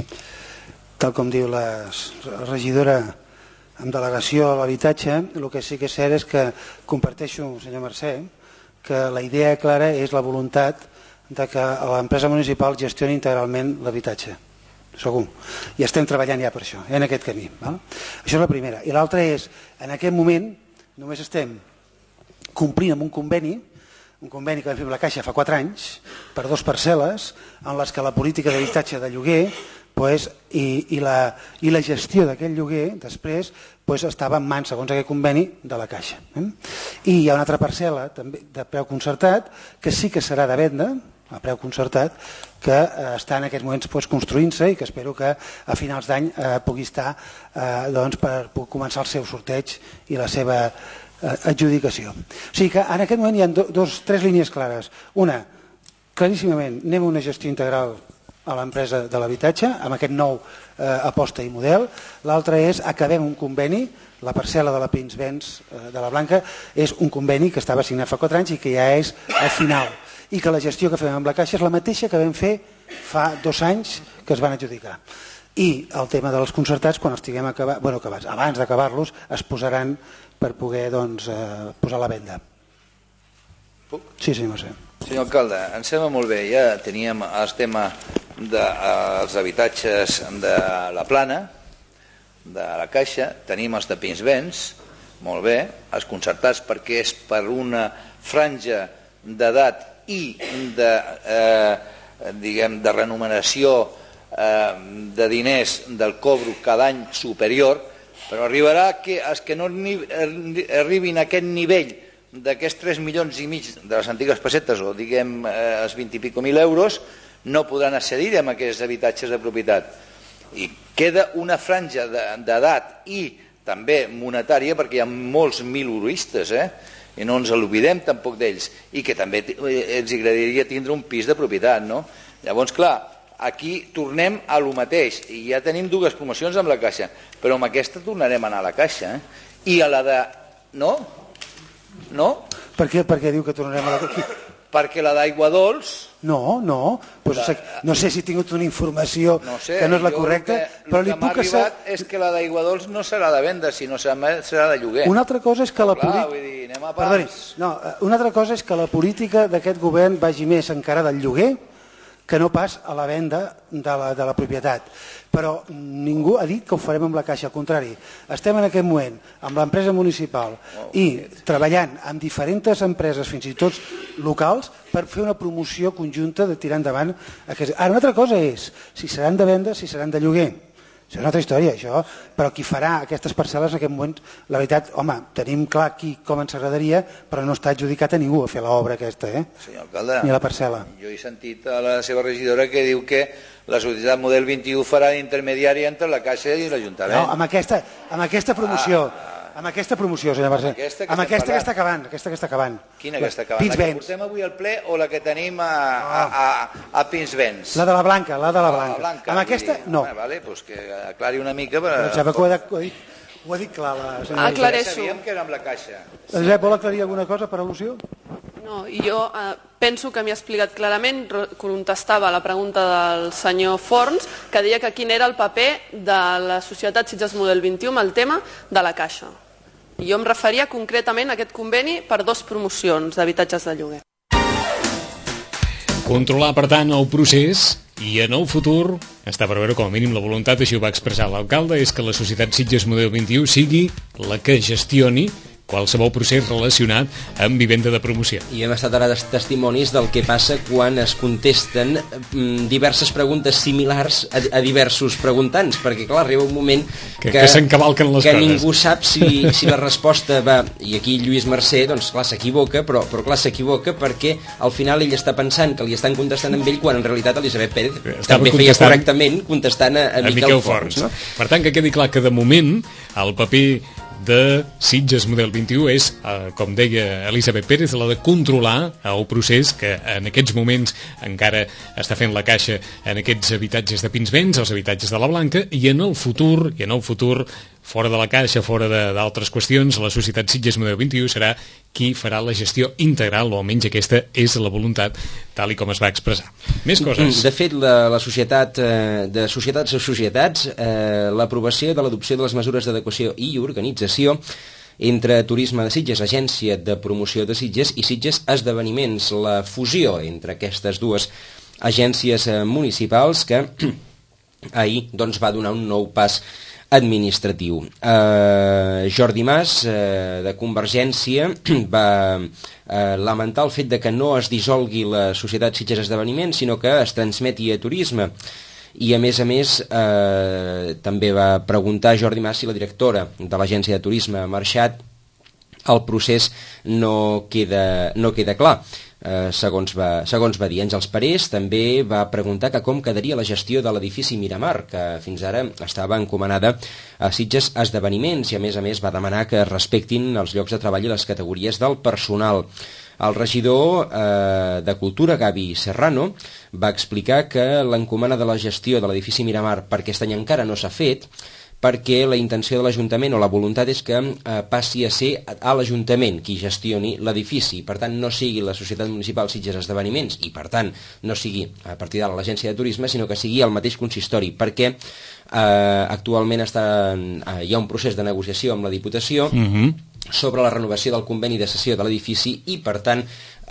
Tal com diu la regidora amb delegació a l'habitatge, el que sí que és cert és que comparteixo, senyor Mercè, que la idea clara és la voluntat de que l'empresa municipal gestioni integralment l'habitatge, segur. I estem treballant ja per això, en aquest camí. Val? Això és la primera. I l'altra és, en aquest moment, només estem complint amb un conveni, un conveni que vam fer amb la Caixa fa quatre anys, per dos parcel·les, en les que la política d'habitatge de lloguer pues, i, i, la, i la gestió d'aquest lloguer després pues, estava en mans, segons aquest conveni, de la Caixa. Eh? I hi ha una altra parcel·la també de preu concertat que sí que serà de venda, a preu concertat, que eh, està en aquests moments pues, construint-se i que espero que a finals d'any eh, pugui estar eh, doncs, per, per començar el seu sorteig i la seva eh, adjudicació. O sigui que en aquest moment hi ha do, dos, tres línies clares. Una, claríssimament, anem a una gestió integral a l'empresa de l'habitatge, amb aquest nou eh, aposta i model. L'altre és acabem un conveni, la parcel·la de la Pinsbens eh, de la Blanca és un conveni que estava signat fa quatre anys i que ja és al final, i que la gestió que fem amb la Caixa és la mateixa que vam fer fa dos anys que es van adjudicar. I el tema dels concertats, quan els tinguem acabat, bueno, acabats, abans d'acabar-los, es posaran per poder doncs, eh, posar a la venda. Puc? Sí, senyor Mercè. Senyor alcalde, em sembla molt bé, ja teníem el tema dels habitatges de la Plana, de la Caixa, tenim els de Pinsbens, molt bé, els concertats perquè és per una franja d'edat i de, eh, diguem, de remuneració eh, de diners del cobro cada any superior, però arribarà que els que no arribin a aquest nivell d'aquests tres milions i mig de les antigues pessetes, o diguem eh, els vint i pico mil euros, no podran accedir a aquests habitatges de propietat. I queda una franja d'edat i també monetària, perquè hi ha molts mil euroistes, eh? I no ens l'oblidem tampoc d'ells, i que també ens agradaria tindre un pis de propietat, no? Llavors, clar, aquí tornem a lo mateix, i ja tenim dues promocions amb la Caixa, però amb aquesta tornarem a anar a la Caixa, eh? I a la de... no? No? Per què, per què diu que tornarem a la... Perquè la d'Aigua Dols... No, no, pues la... no sé si he tingut una informació no sé, que no és la correcta, que, però li puc... El que m'ha arribat ser... és que la d'Aigua Dols no serà de venda, sinó serà de lloguer. Una altra cosa és que la política... Dir, anem a Perdoni, no, una altra cosa és que la política d'aquest govern vagi més encarada al lloguer que no pas a la venda de la, de la propietat. Però ningú ha dit que ho farem amb la Caixa, al contrari. Estem en aquest moment amb l'empresa municipal i treballant amb diferents empreses, fins i tot locals, per fer una promoció conjunta de tirar endavant. Aquest... Ara, una altra cosa és si seran de venda, si seran de lloguer. Això és una altra història, això. Però qui farà aquestes parcel·les en aquest moment, la veritat, home, tenim clar aquí com ens agradaria, però no està adjudicat a ningú a fer l'obra aquesta, eh? Senyor alcalde, ni la parcel·la. Jo he sentit a la seva regidora que diu que la societat Model vint-i-u farà d'intermediària entre la Caixa i l'Ajuntament. No, amb aquesta, amb aquesta promoció... Ah, amb aquesta promoció, senyor Mercè. Aquesta que amb aquesta parlant. que està acabant. Aquesta que està acabant. Quina que està acabant? La que portem avui al ple o la que tenim a, a, a, a Pinsbens? La de la Blanca, la de la Blanca. La Blanca amb aquesta, dir, no. Home, vale, pues que aclari una mica. Per... Però sembla que ho ha, ho ha, dit, ho ha dit clar la senyora. Aclareixo. Sabíem que era amb la Caixa. Josep, vol aclarir alguna cosa per al·lusió? No, i jo eh, penso que m'hi ha explicat clarament, contestava a la pregunta del senyor Forns, que deia que quin era el paper de la societat Sitges Model vint-i-u amb el tema de la Caixa. I jo em referia concretament a aquest conveni per dues promocions d'habitatges de lloguer. Controlar, per tant, el procés i en el futur, està per veure com a mínim la voluntat, així ho va expressar l'alcalde, és que la societat Sitges Model vint-i-u sigui la que gestioni qualsevol procés relacionat amb vivenda de promoció. I hem estat ara testimonis del que passa quan es contesten diverses preguntes similars a, a diversos preguntants, perquè clar, arriba un moment que, que, que s'encavalquen les que coses. Ningú sap si, si la resposta va, i aquí Lluís Mercè, doncs clar, s'equivoca, però, però clar, s'equivoca perquè al final ell està pensant que li estan contestant amb ell, quan en realitat Elisabet Pérez Estava també feia correctament contestant a, a, a Miquel, Miquel Forns. No? Per tant, que quedi clar que de moment el paper de Sitges Model vint-i-u és, eh, com deia Elisabet Pérez, la de controlar el procés que en aquests moments encara està fent la Caixa en aquests habitatges de Pinsbens, els habitatges de la Blanca, i en el futur, i en el futur, fora de la Caixa, fora d'altres qüestions, la societat Sitges Model vint-i-u serà qui farà la gestió integral, o almenys aquesta és la voluntat, tal i com es va expressar. Més coses. De fet, la, la societat, eh, de societats a societats, eh, l'aprovació de l'adopció de les mesures d'adequació i organització entre Turisme de Sitges, Agència de Promoció de Sitges, i Sitges Esdeveniments, la fusió entre aquestes dues agències eh, municipals que ahir doncs, va donar un nou pas administratiu. Eh, Jordi Mas, eh, de Convergència, va eh, lamentar el fet de que no es dissolgui la societat Sitges Esdeveniments, sinó que es transmeti a Turisme. I a més a més eh, també va preguntar a Jordi Mas si la directora de l'agència de turisme ha marxat. El procés no queda, no queda clar. Eh, segons, va, segons va dir Àngels Parés, també va preguntar que com quedaria la gestió de l'edifici Miramar, que fins ara estava encomanada a Sitges Esdeveniments, i a més a més va demanar que es respectin els llocs de treball i les categories del personal. El regidor eh, de Cultura, Gavi Serrano, va explicar que l'encomana de la gestió de l'edifici Miramar per aquest any encara no s'ha fet, perquè la intenció de l'Ajuntament o la voluntat és que eh, passi a ser a l'Ajuntament qui gestioni l'edifici, per tant no sigui la Societat Municipal Sitges Esdeveniments i per tant no sigui a partir de l'Agència de Turisme, sinó que sigui el mateix consistori, perquè eh, actualment està, eh, hi ha un procés de negociació amb la Diputació mm-hmm. sobre la renovació del conveni de cessió de l'edifici i per tant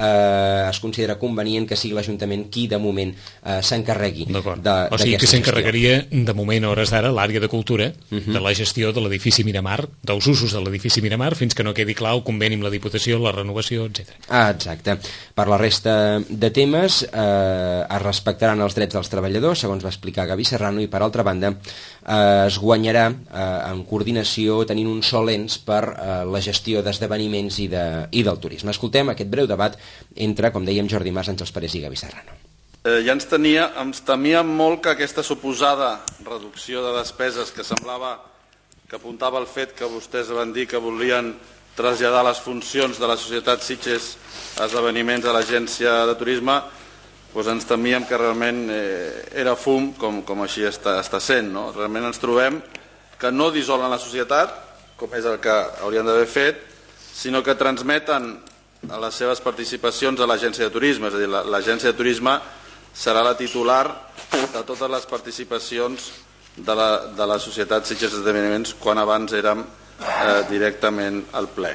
eh, es considera convenient que sigui l'Ajuntament qui de moment eh, s'encarregui d'aquesta gestió. O sigui que s'encarregaria gestió. de moment a hores d'ara l'àrea de cultura uh-huh. de la gestió de l'edifici Miramar, dels usos de l'edifici Miramar, fins que no quedi clar el conveni amb la Diputació, la renovació, etcètera. Ah, exacte. Per la resta de temes eh, es respectaran els drets dels treballadors, segons va explicar Gavi Serrano, i per altra banda eh, es guanyarà eh, en coordinació tenint un sol ens per eh, la gestió d'esdeveniments i, de, i del turisme. Escoltem aquest breu debat entre, com dèiem, Jordi Mas, Àngels Parés i Gavi Serrano. Eh, ja ens, tenia, ens temíem molt que aquesta suposada reducció de despeses que semblava que apuntava al fet que vostès van dir que volien traslladar les funcions de la Societat Sitges Esdeveniments a l'Agència de Turisme, doncs ens temíem que realment eh, era fum, com, com així està, està sent. No? Realment ens trobem que no dissolen la societat, com és el que haurien d'haver fet, sinó que transmeten a les seves participacions a l'Agència de Turisme, és a dir, l'Agència de Turisme serà la titular de totes les participacions de la, de la Societat Sitges Esdeveniments quan abans érem eh, directament al ple.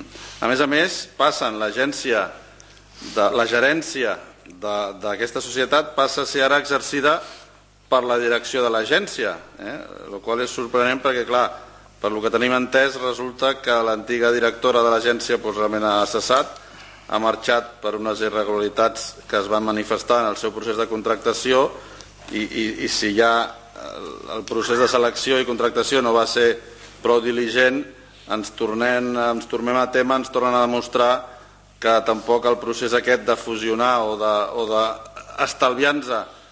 A més a més, passen l'agència, de, la gerència d'aquesta societat passa a ser ara exercida per la direcció de l'agència, eh? el qual és sorprenent perquè, clar, per lo que tenim entès, resulta que l'antiga directora de l'agència doncs, realment ha cessat, ha marxat per unes irregularitats que es van manifestar en el seu procés de contractació i, i, i si ja el, el procés de selecció i contractació no va ser prou diligent, ens tornem, ens tornem a tema, ens tornen a demostrar que tampoc el procés aquest de fusionar o d'estalviar-nos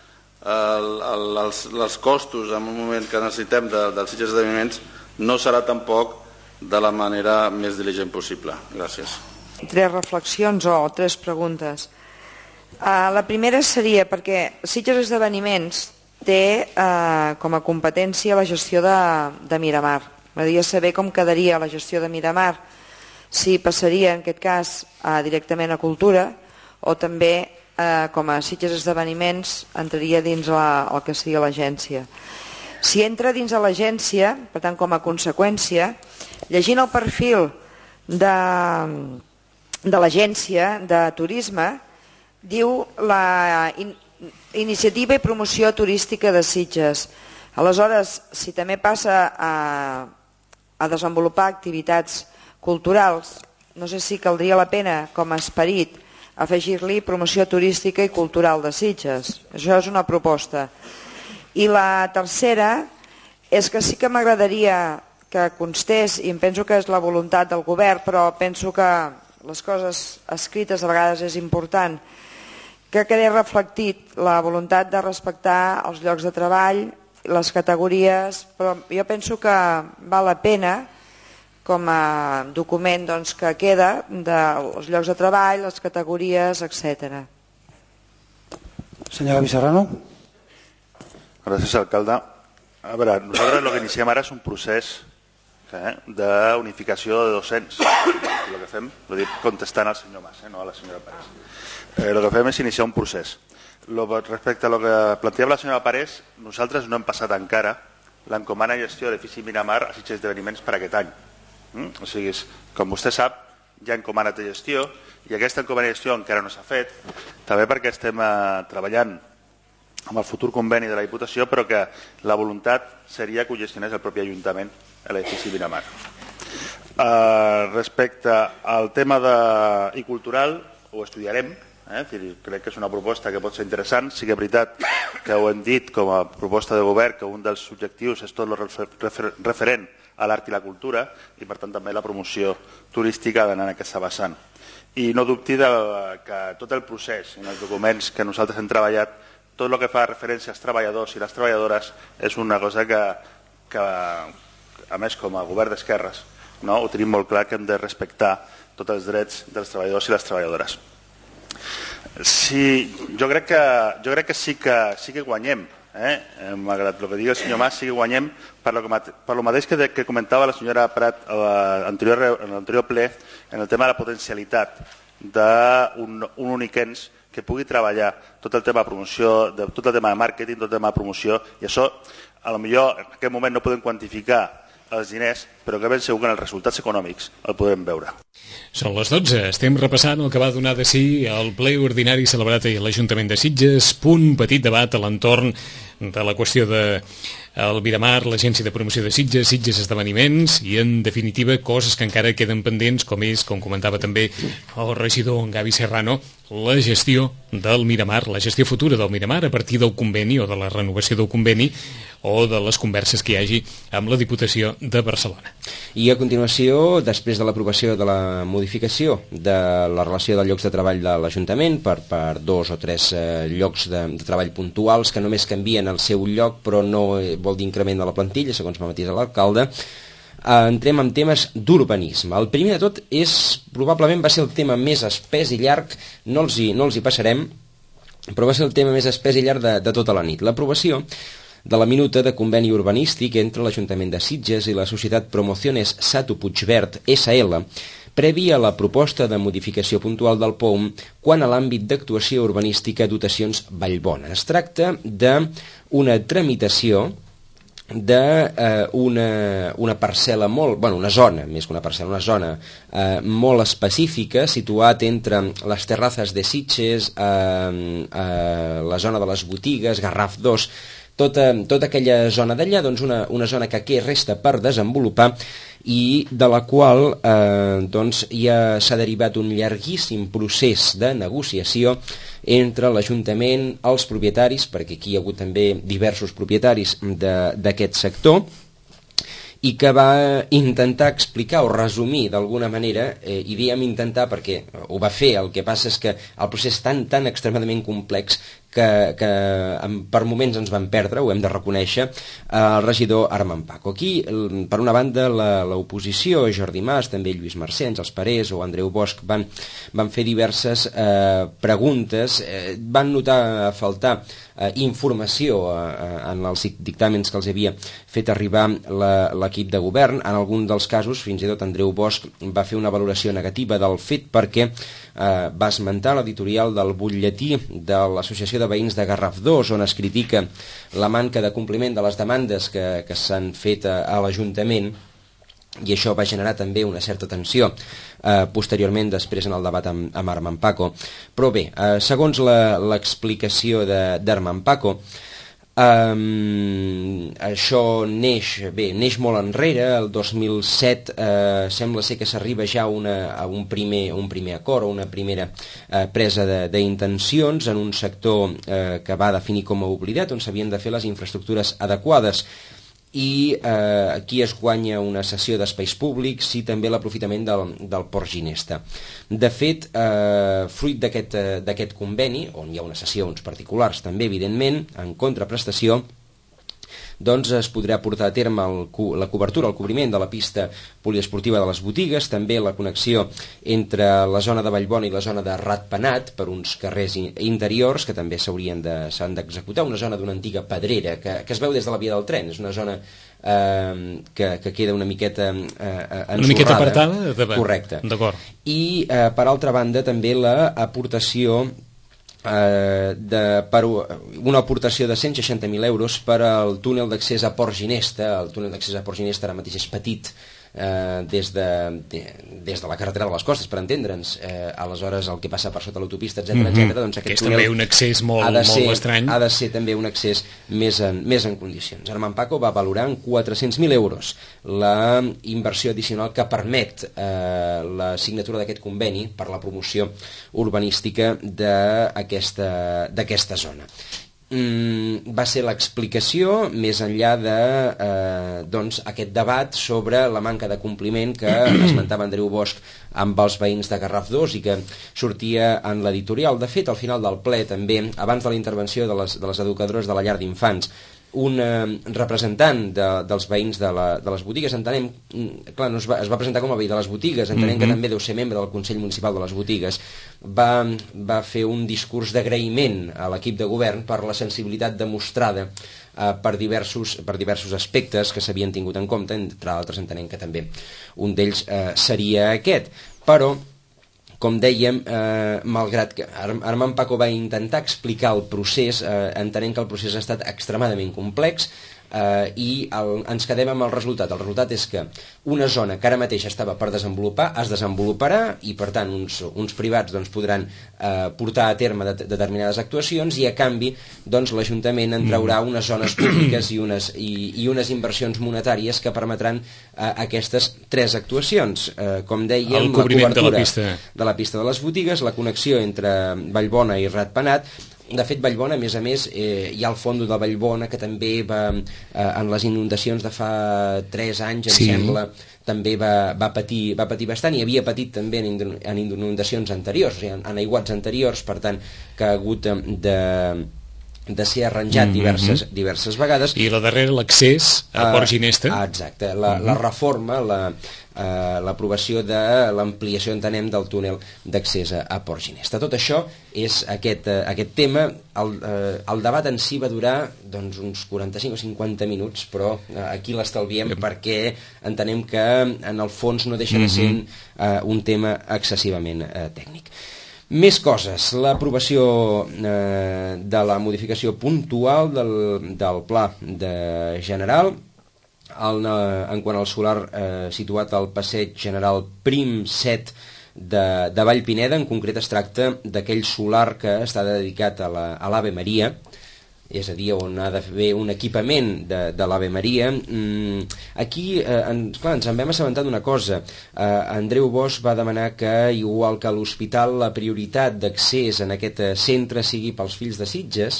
els, els costos en un moment que necessitem de, dels Sitges Esdeveniments no serà tampoc de la manera més diligent possible. Gràcies. Tres reflexions o tres preguntes. Uh, la primera seria perquè Sitges Esdeveniments té uh, com a competència la gestió de, de Miramar. M'agradaria saber com quedaria la gestió de Miramar, si passaria en aquest cas uh, directament a Cultura o també uh, com a Sitges Esdeveniments entraria dins la, el que seria l'agència. Si entra dins de l'agència, per tant com a conseqüència, llegint el perfil de, de l'agència de turisme, diu la in, iniciativa i promoció turística de Sitges. Aleshores, si també passa a, a desenvolupar activitats culturals, no sé si caldria la pena com a esperit afegir-li promoció turística i cultural de Sitges. Això és una proposta. I la tercera és que sí que m'agradaria que constés, i em penso que és la voluntat del govern, però penso que les coses escrites a vegades és important, que quedi reflectit la voluntat de respectar els llocs de treball, les categories, però jo penso que val la pena com a document doncs, que queda dels llocs de treball, les categories, etcètera. Senyora Vicerrano. Gràcies, alcalde. A veure, nosaltres el que iniciem ara és un procés eh, d'unificació de docents. El que fem, ho dic contestant al senyor Mas, eh, no a la senyora Parés. Eh, el que fem és iniciar un procés. Lo, respecte a lo que planteava la senyora Parés, nosaltres no hem passat encara l'encomana i gestió de l'edifici Miramar a Sitges Esdeveniments per aquest any. Mm? O sigui, com vostè sap, hi ha encomana de gestió i aquesta encomana de gestió encara no s'ha fet, també perquè estem eh, treballant amb el futur conveni de la Diputació, però que la voluntat seria que ho gestionés el propi Ajuntament a l'edifici Miramar. Uh, respecte al tema de... i cultural, ho estudiarem, eh? Crec que és una proposta que pot ser interessant. Sí que és veritat que ho hem dit com a proposta de govern, que un dels objectius és tot el refer referent a l'art i la cultura, i per tant també la promoció turística d'anar en aquesta vessant. I no dubti de que tot el procés en els documents que nosaltres hem treballat, tot el que fa referència als treballadors i les treballadores és una cosa que, que a més, com a govern d'esquerres, no, ho tenim molt clar que hem de respectar tots els drets dels treballadors i les treballadores. Sí, jo crec que, jo crec que, sí, que sí que guanyem, eh? Malgrat el que digui el senyor Mas, sí que guanyem per lo, que, per lo mateix que, de, que comentava la senyora Prat en l'anterior ple, en el tema de la potencialitat d'un un únic ens que pugui treballar tot el tema de promoció, de, tot el tema de màrqueting, tot el tema de promoció, i això, a lo millor en aquest moment no podem quantificar els diners, però que ben segur que en els resultats econòmics el podrem veure. Són les dotze, estem repassant el que va donar de si el ple ordinari celebrat a l'Ajuntament de Sitges, punt petit debat a l'entorn de la qüestió de el Miramar, l'Agència de Promoció de Sitges, Sitges Esdeveniments i, en definitiva, coses que encara queden pendents, com és, com comentava també el regidor Gavi Serrano, la gestió del Miramar, la gestió futura del Miramar a partir del conveni o de la renovació del conveni o de les converses que hi hagi amb la Diputació de Barcelona. I a continuació, després de l'aprovació de la modificació de la relació de llocs de treball de l'Ajuntament per, per dos o tres eh, llocs de, de treball puntuals que només canvien el seu lloc però no vol dir increment de la plantilla, segons va matís l'alcalde, eh, entrem en temes d'urbanisme. El primer de tot és, probablement va ser el tema més espès i llarg, no els hi, no els hi passarem, però va ser el tema més espès i llarg de, de tota la nit. L'aprovació de la minuta de conveni urbanístic entre l'Ajuntament de Sitges i la societat Promociones Sato Puigverd S L, prèvia a la proposta de modificació puntual del P O U M quant a l'àmbit d'actuació urbanística dotacions Vallbona. Es tracta d'una tramitació d'una eh, una parcel·la molt, bueno, una zona, més que una parcel·la, una zona eh, molt específica, situat entre les terrazas de Sitges, eh, eh, la zona de les botigues, Garraf dos, tota, tota aquella zona d'allà, doncs una, una zona que aquí resta per desenvolupar i de la qual eh, doncs ja s'ha derivat un llarguíssim procés de negociació entre l'Ajuntament, els propietaris, perquè aquí hi ha hagut també diversos propietaris d'aquest sector, i que va intentar explicar o resumir d'alguna manera, eh, i diem intentar perquè ho va fer, el que passa és que el procés és tan, tan extremadament complex que, que per moments ens van perdre, ho hem de reconèixer, el regidor Armand Paco. Aquí, per una banda, l'oposició, Jordi Mas, també Lluís Mercè, els Parés o Andreu Bosch van, van fer diverses eh, preguntes, eh, van notar a faltar eh, informació eh, en els dictàmens que els havia fet arribar l'equip de govern. En algun dels casos, fins i tot Andreu Bosch va fer una valoració negativa del fet perquè eh, va esmentar l'editorial del butlletí de l'Associació de Veïns de Garraf dos, on es critica la manca de compliment de les demandes que, que s'han fet a, a l'Ajuntament, i això va generar també una certa tensió eh, posteriorment després en el debat amb, amb Armand Paco. Però bé, eh, segons l'explicació d'Armand Paco, Um, això neix, bé, neix molt enrere, el dos mil set eh, sembla ser que s'arriba ja una, a un primer, un primer acord o una primera eh, presa d'intencions en un sector eh, que va definir com a oblidat, on s'havien de fer les infraestructures adequades, i eh, aquí es guanya una cessió d'espais públics i també l'aprofitament del, del Port Ginesta. De fet, eh, fruit d'aquest eh, d'aquest conveni, on hi ha unes cessions particulars també, evidentment, en contraprestació, doncs es podrà portar a terme el, la cobertura, el cobriment de la pista poliesportiva de les botigues, també la connexió entre la zona de Vallbona i la zona de Ratpenat per uns carrers interiors que també s'haurien de, s'han d'executar, una zona d'una antiga pedrera que, que es veu des de la via del tren, és una zona eh, que, que queda una miqueta eh, ensorrada. Una miqueta apartada? Correcte. D'acord. I eh, per altra banda també l'aportació Eh, de, per una aportació de cent seixanta mil euros per al túnel d'accés a Port Ginesta. El túnel d'accés a Port Ginesta ara mateix és petit eh, des, de, de, des de la carretera de les Costes, per entendre'ns, eh, aleshores el que passa per sota l'autopista, etcètera, mm-hmm. etcètera, doncs aquest que és túnel també un accés molt, ha de ser, molt estrany. Ha de ser també un accés més en, més en condicions. Armand Paco va valorar en quatre-cents mil euros la inversió addicional que permet eh, la signatura d'aquest conveni per la promoció urbanística d'aquesta d'aquesta zona. Mm, va ser l'explicació més enllà de eh, doncs, aquest debat sobre la manca de compliment que esmentava Andreu Bosch amb els veïns de Garraf dos i que sortia en l'editorial. De fet, al final del ple també, abans de la intervenció de les, de les educadores de la llar d'infants, un eh, representant de, dels veïns de, la, de les botigues, entenem, clar, no es, va, es va presentar com a veí de les botigues, entenem mm-hmm. que també deu ser membre del Consell Municipal de les Botigues, va, va fer un discurs d'agraïment a l'equip de govern per la sensibilitat demostrada eh, per, diversos, per diversos aspectes que s'havien tingut en compte, entre altres entenem que també un d'ells eh, seria aquest, però com dèiem, eh, malgrat que Armand Paco va intentar explicar el procés, eh, entenent que el procés ha estat extremadament complex, eh, i el, ens quedem amb el resultat. El resultat és que una zona que ara mateix estava per desenvolupar es desenvoluparà i per tant uns, uns privats doncs, podran eh, portar a terme de, determinades actuacions i a canvi doncs, l'Ajuntament en traurà unes zones públiques i unes, i, i unes inversions monetàries que permetran eh, aquestes tres actuacions. Eh, com dèiem, la cobertura de la, pista. de la pista de les botigues, la connexió entre Vallbona i Ratpenat. De fet, Vallbona, a més a més, eh, hi ha el fondo de Vallbona que també va, eh, en les inundacions de fa tres anys, em sí. sembla, també va, va, patir, va patir bastant, i havia patit també en, en inundacions anteriors, o sigui, en, en aiguats anteriors, per tant, que ha hagut de, de ser arranjat mm-hmm. diverses, diverses vegades. I la darrera, l'accés a Port Ginesta. Uh, exacte, la, mm-hmm. la reforma, la... Uh, l'aprovació de l'ampliació, entenem, del túnel d'accés a, a Port Ginesta. Tot això és aquest, uh, aquest tema. El, uh, el debat en si va durar doncs, uns quaranta-cinc o cinquanta minuts, però uh, aquí l'estalviem mm. perquè entenem que en el fons no deixa de ser mm-hmm. uh, un tema excessivament uh, tècnic. Més coses. L'aprovació uh, de la modificació puntual del, del pla de general. El, en quant al solar eh, situat al passeig general Prim set de, de Vallpineda, en concret es tracta d'aquell solar que està dedicat a l'Ave la, Maria, és a dir, on ha d'haver un equipament de, de l'Ave Maria. Mm, aquí eh, ens, clar, ens en vam assabentar d'una cosa. Eh, Andreu Bosch va demanar que, igual que a l'hospital, la prioritat d'accés en aquest centre sigui pels fills de Sitges,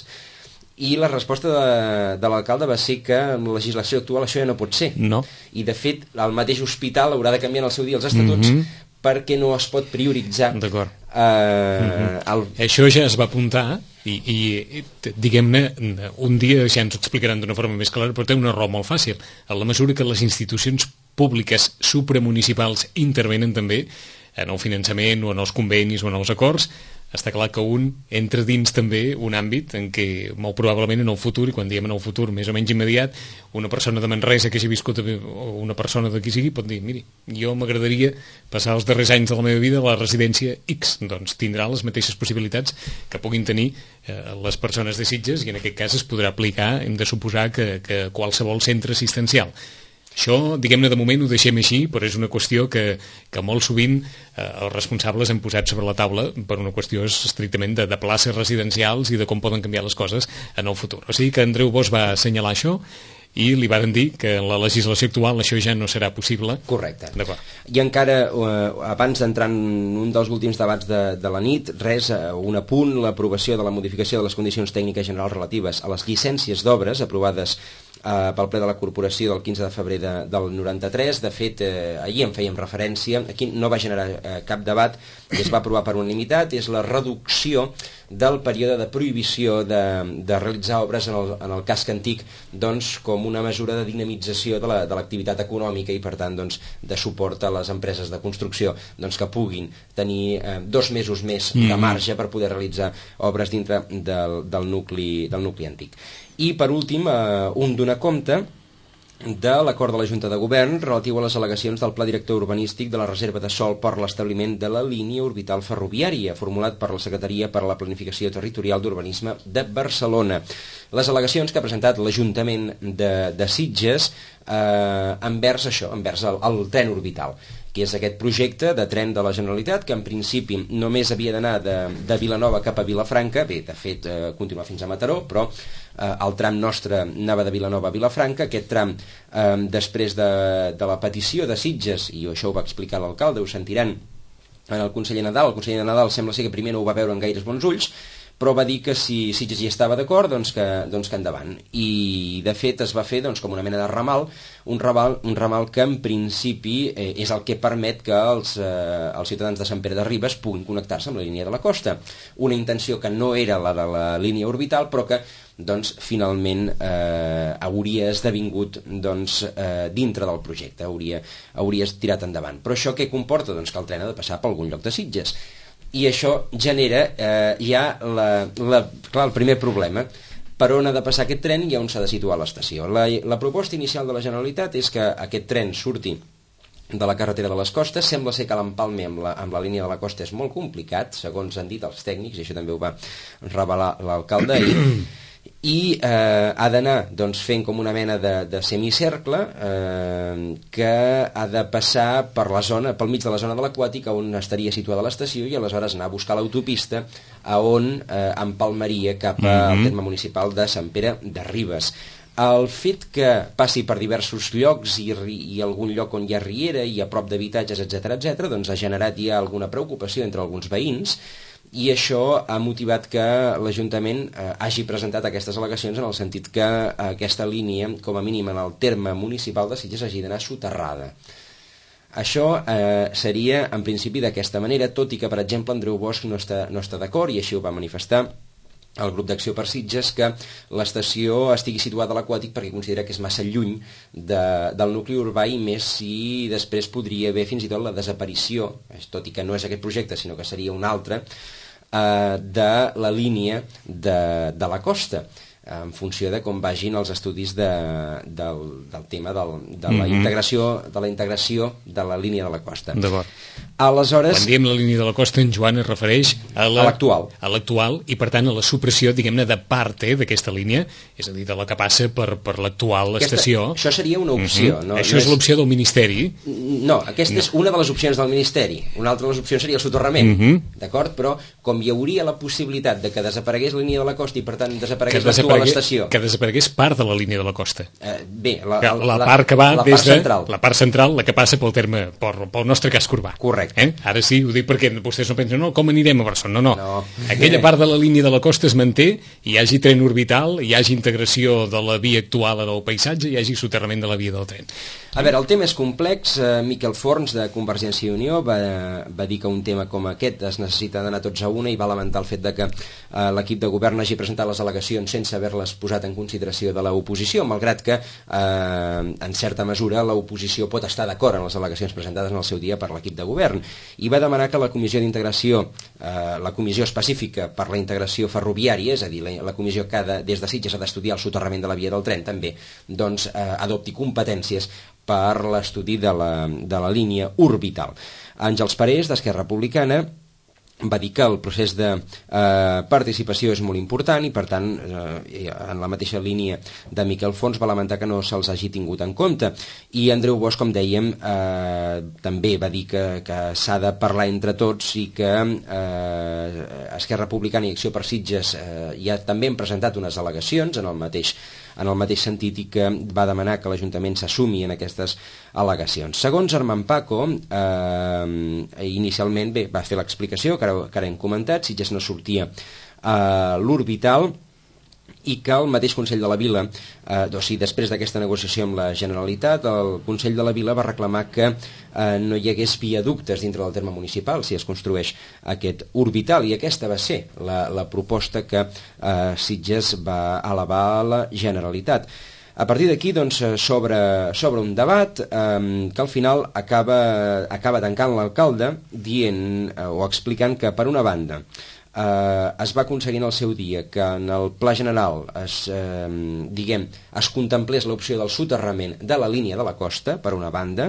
i la resposta de, de l'alcalde va ser que amb la legislació actual això ja no pot ser. No. I de fet el mateix hospital haurà de canviar en el seu dia els estatuts mm-hmm. perquè no es pot prioritzar. D'acord. Eh, mm-hmm. el... Això ja es va apuntar i, i diguem-ne, un dia ja ens ho explicaran d'una forma més clara, però té una raó molt fàcil. A la mesura que les institucions públiques supramunicipals intervenen també en el finançament o en els convenis o en els acords, està clar que un entra dins també un àmbit en què molt probablement en el futur, i quan diem en el futur més o menys immediat, una persona de Manresa que hagi viscut o una persona de qui sigui pot dir, miri, jo m'agradaria passar els darrers anys de la meva vida a la residència X, doncs tindrà les mateixes possibilitats que puguin tenir eh, les persones de Sitges, i en aquest cas es podrà aplicar, hem de suposar que, que qualsevol centre assistencial. Això, diguem-ne, de moment ho deixem així, però és una qüestió que, que molt sovint eh, els responsables han posat sobre la taula per una qüestió estrictament de, de places residencials i de com poden canviar les coses en el futur. O sigui que Andreu Bosch va assenyalar això i li van dir que en la legislació actual això ja no serà possible. Correcte. I encara, eh, abans d'entrar en un dels últims debats de, de la nit, res, eh, un apunt, l'aprovació de la modificació de les condicions tècniques generals relatives a les llicències d'obres aprovades eh, pel ple de la corporació del quinze de febrer de, del noranta-tres. De fet, eh, ahir en fèiem referència, aquí no va generar eh, cap debat, i es va aprovar per unanimitat, és la reducció del període de prohibició de, de realitzar obres en el, en el casc antic, doncs, com una mesura de dinamització de l'activitat la, econòmica i, per tant, doncs, de suport a les empreses de construcció, doncs, que puguin tenir eh, dos mesos més mm. de marge per poder realitzar obres dintre del, del, nucli, del nucli antic. I, per últim, eh, un donar compte de l'acord de la Junta de Govern relatiu a les al·legacions del Pla Director Urbanístic de la Reserva de Sòl per l'establiment de la línia orbital ferroviària, formulat per la Secretaria per a la Planificació Territorial d'Urbanisme de Barcelona. Les al·legacions que ha presentat l'Ajuntament de, de Sitges eh, envers això, envers el, el tren orbital, que és aquest projecte de tren de la Generalitat que en principi només havia d'anar de, de Vilanova cap a Vilafranca, bé, de fet eh, continuar fins a Mataró, però eh, el tram nostre anava de Vilanova a Vilafranca. Aquest tram, eh, després de, de la petició de Sitges, i això ho va explicar l'alcalde, ho sentiran en el conseller Nadal, el conseller Nadal sembla ser que primer no ho va veure en gaires bons ulls, però va dir que si Sitges hi estava d'acord, doncs que, doncs que endavant. I de fet es va fer doncs, com una mena de ramal, un ramal, un ramal que en principi eh, és el que permet que els, eh, els ciutadans de Sant Pere de Ribes puguin connectar-se amb la línia de la costa. Una intenció que no era la de la línia orbital, però que doncs, finalment eh, hauria esdevingut doncs, eh, dintre del projecte, hauria, hauria tirat endavant. Però això què comporta? Doncs que el tren ha de passar per algun lloc de Sitges. I això genera eh, ja la, la, clar, el primer problema. Per on ha de passar aquest tren i on s'ha de situar l'estació. La, la proposta inicial de la Generalitat és que aquest tren surti de la carretera de les Costes. Sembla ser que l'empalme amb, la, amb la línia de la costa és molt complicat, segons han dit els tècnics, i això també ho va revelar l'alcalde ahir. I eh, ha d'anar doncs, fent com una mena de, de semicercle eh, que ha de passar per la zona, pel mig de la zona de l'Aquàtic, on estaria situada l'estació, i aleshores anar a buscar l'autopista a on eh, empalmaria cap al mm-hmm. terme municipal de Sant Pere de Ribes. El fet que passi per diversos llocs i, i algun lloc on hi ha riera i a prop d'habitatges, etcètera, etcètera, doncs ha generat ja alguna preocupació entre alguns veïns, i això ha motivat que l'Ajuntament eh, hagi presentat aquestes al·legacions en el sentit que aquesta línia, com a mínim en el terme municipal de Sitges, hagi d'anar soterrada. Això eh, seria en principi d'aquesta manera, tot i que, per exemple, Andreu Bosch no està, no està d'acord, i així ho va manifestar el grup d'Acció per Sitges, que l'estació estigui situada a l'Aquàtic perquè considera que és massa lluny de, del nucli urbà, i més si després podria haver fins i tot la desaparició, tot i que no és aquest projecte sinó que seria un altre, eh, de la línia de, de la costa, en funció de com vagin els estudis de, del, del tema del, de, la mm-hmm. integració, de la integració de la línia de la costa. D'acord. Aleshores... Quan diem la línia de la costa, en Joan es refereix a l'actual, a l'actual i per tant a la supressió, diguem-ne, de part eh, d'aquesta línia, és a dir, de la que passa per, per l'actual estació. Això seria una opció. Mm-hmm. No? Això no és, és l'opció del Ministeri. No, aquesta no. és una de les opcions del Ministeri. Una altra de les opcions seria el soterrament, mm-hmm. d'acord? Però com hi hauria la possibilitat de que desaparegués la línia de la costa i per tant desaparegués l'actual estació... Que desaparegués part de la línia de la costa. Eh, bé, la, la, la, la part que va la des part de... Central. La part central, la que passa pel terme, pel, pel nostre casc urbà. Correcte. Eh? Ara sí, ho dic perquè vostès no pensen, no, com anirem a Barcelona? No, no. no. Aquella part de la línia de la costa es manté, hi hagi tren orbital, hi hagi integració de la via actual en el paisatge, hi hagi soterrament de la via del tren. A veure, el tema és complex. Uh, Miquel Forns, de Convergència i Unió, va, va dir que un tema com aquest es necessita d'anar tots a una, i va lamentar el fet de que uh, l'equip de govern hagi presentat les al·legacions sense haver-les posat en consideració de l'oposició, malgrat que eh, en certa mesura l'oposició pot estar d'acord en les al·legacions presentades en el seu dia per l'equip de govern, i va demanar que la comissió d'integració, eh, la comissió específica per la integració ferroviària, és a dir, la, la comissió que ha de, des de Sitges ha d'estudiar el soterrament de la via del tren, també doncs, eh, adopti competències per l'estudi de la, de la línia orbital. Àngels Parés, d'Esquerra Republicana, va dir que el procés de eh, participació és molt important i, per tant, eh, en la mateixa línia de Miquel Forns, va lamentar que no se'ls hagi tingut en compte. I Andreu Bosch, com dèiem, eh, també va dir que, que s'ha de parlar entre tots, i que eh, Esquerra Republicana i Acció per Sitges eh, ja també han presentat unes al·legacions en el mateix en el mateix sentit, i que va demanar que l'Ajuntament s'assumi en aquestes al·legacions. Segons Armand Paco, eh, inicialment bé, va fer l'explicació que ara, que ara hem comentat, Sitges no sortia a l'orbital, i que el mateix Consell de la Vila, eh, o sigui, després d'aquesta negociació amb la Generalitat, el Consell de la Vila va reclamar que eh, no hi hagués viaductes dintre del terme municipal si es construeix aquest orbital, i aquesta va ser la, la proposta que eh, Sitges va elevar a la Generalitat. A partir d'aquí doncs, s'obre s'obre un debat eh, que al final acaba, acaba tancant l'alcalde dient eh, o explicant que, per una banda, eh, es va aconseguir en el seu dia que en el pla general es, eh, diguem, es contemplés l'opció del soterrament de la línia de la costa, per una banda,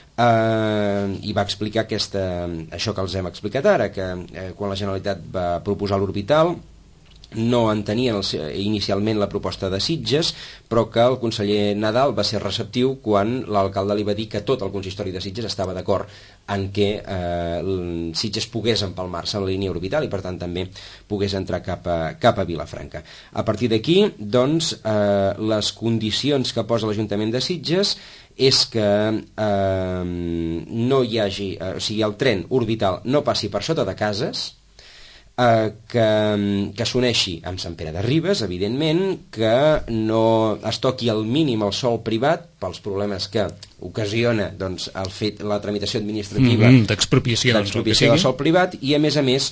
eh, i va explicar aquesta, això que els hem explicat ara, que eh, quan la Generalitat va proposar l'orbital no entenien el, inicialment la proposta de Sitges, però que el conseller Nadal va ser receptiu quan l'alcalde li va dir que tot el consistori de Sitges estava d'acord en què eh, Sitges pogués empalmar-se en la línia orbital i per tant també pogués entrar cap a, cap a Vilafranca. A partir d'aquí, doncs, eh, les condicions que posa l'Ajuntament de Sitges és que eh, no hi hagi, eh, o sigui, el tren orbital no passi per sota de cases, eh, que, que s'uneixi amb Sant Pere de Ribes, evidentment, que no es toqui al mínim el sòl privat pels problemes que ocasiona doncs, el fet, la tramitació administrativa mm-hmm, d'expropiació del sòl privat, i a més a més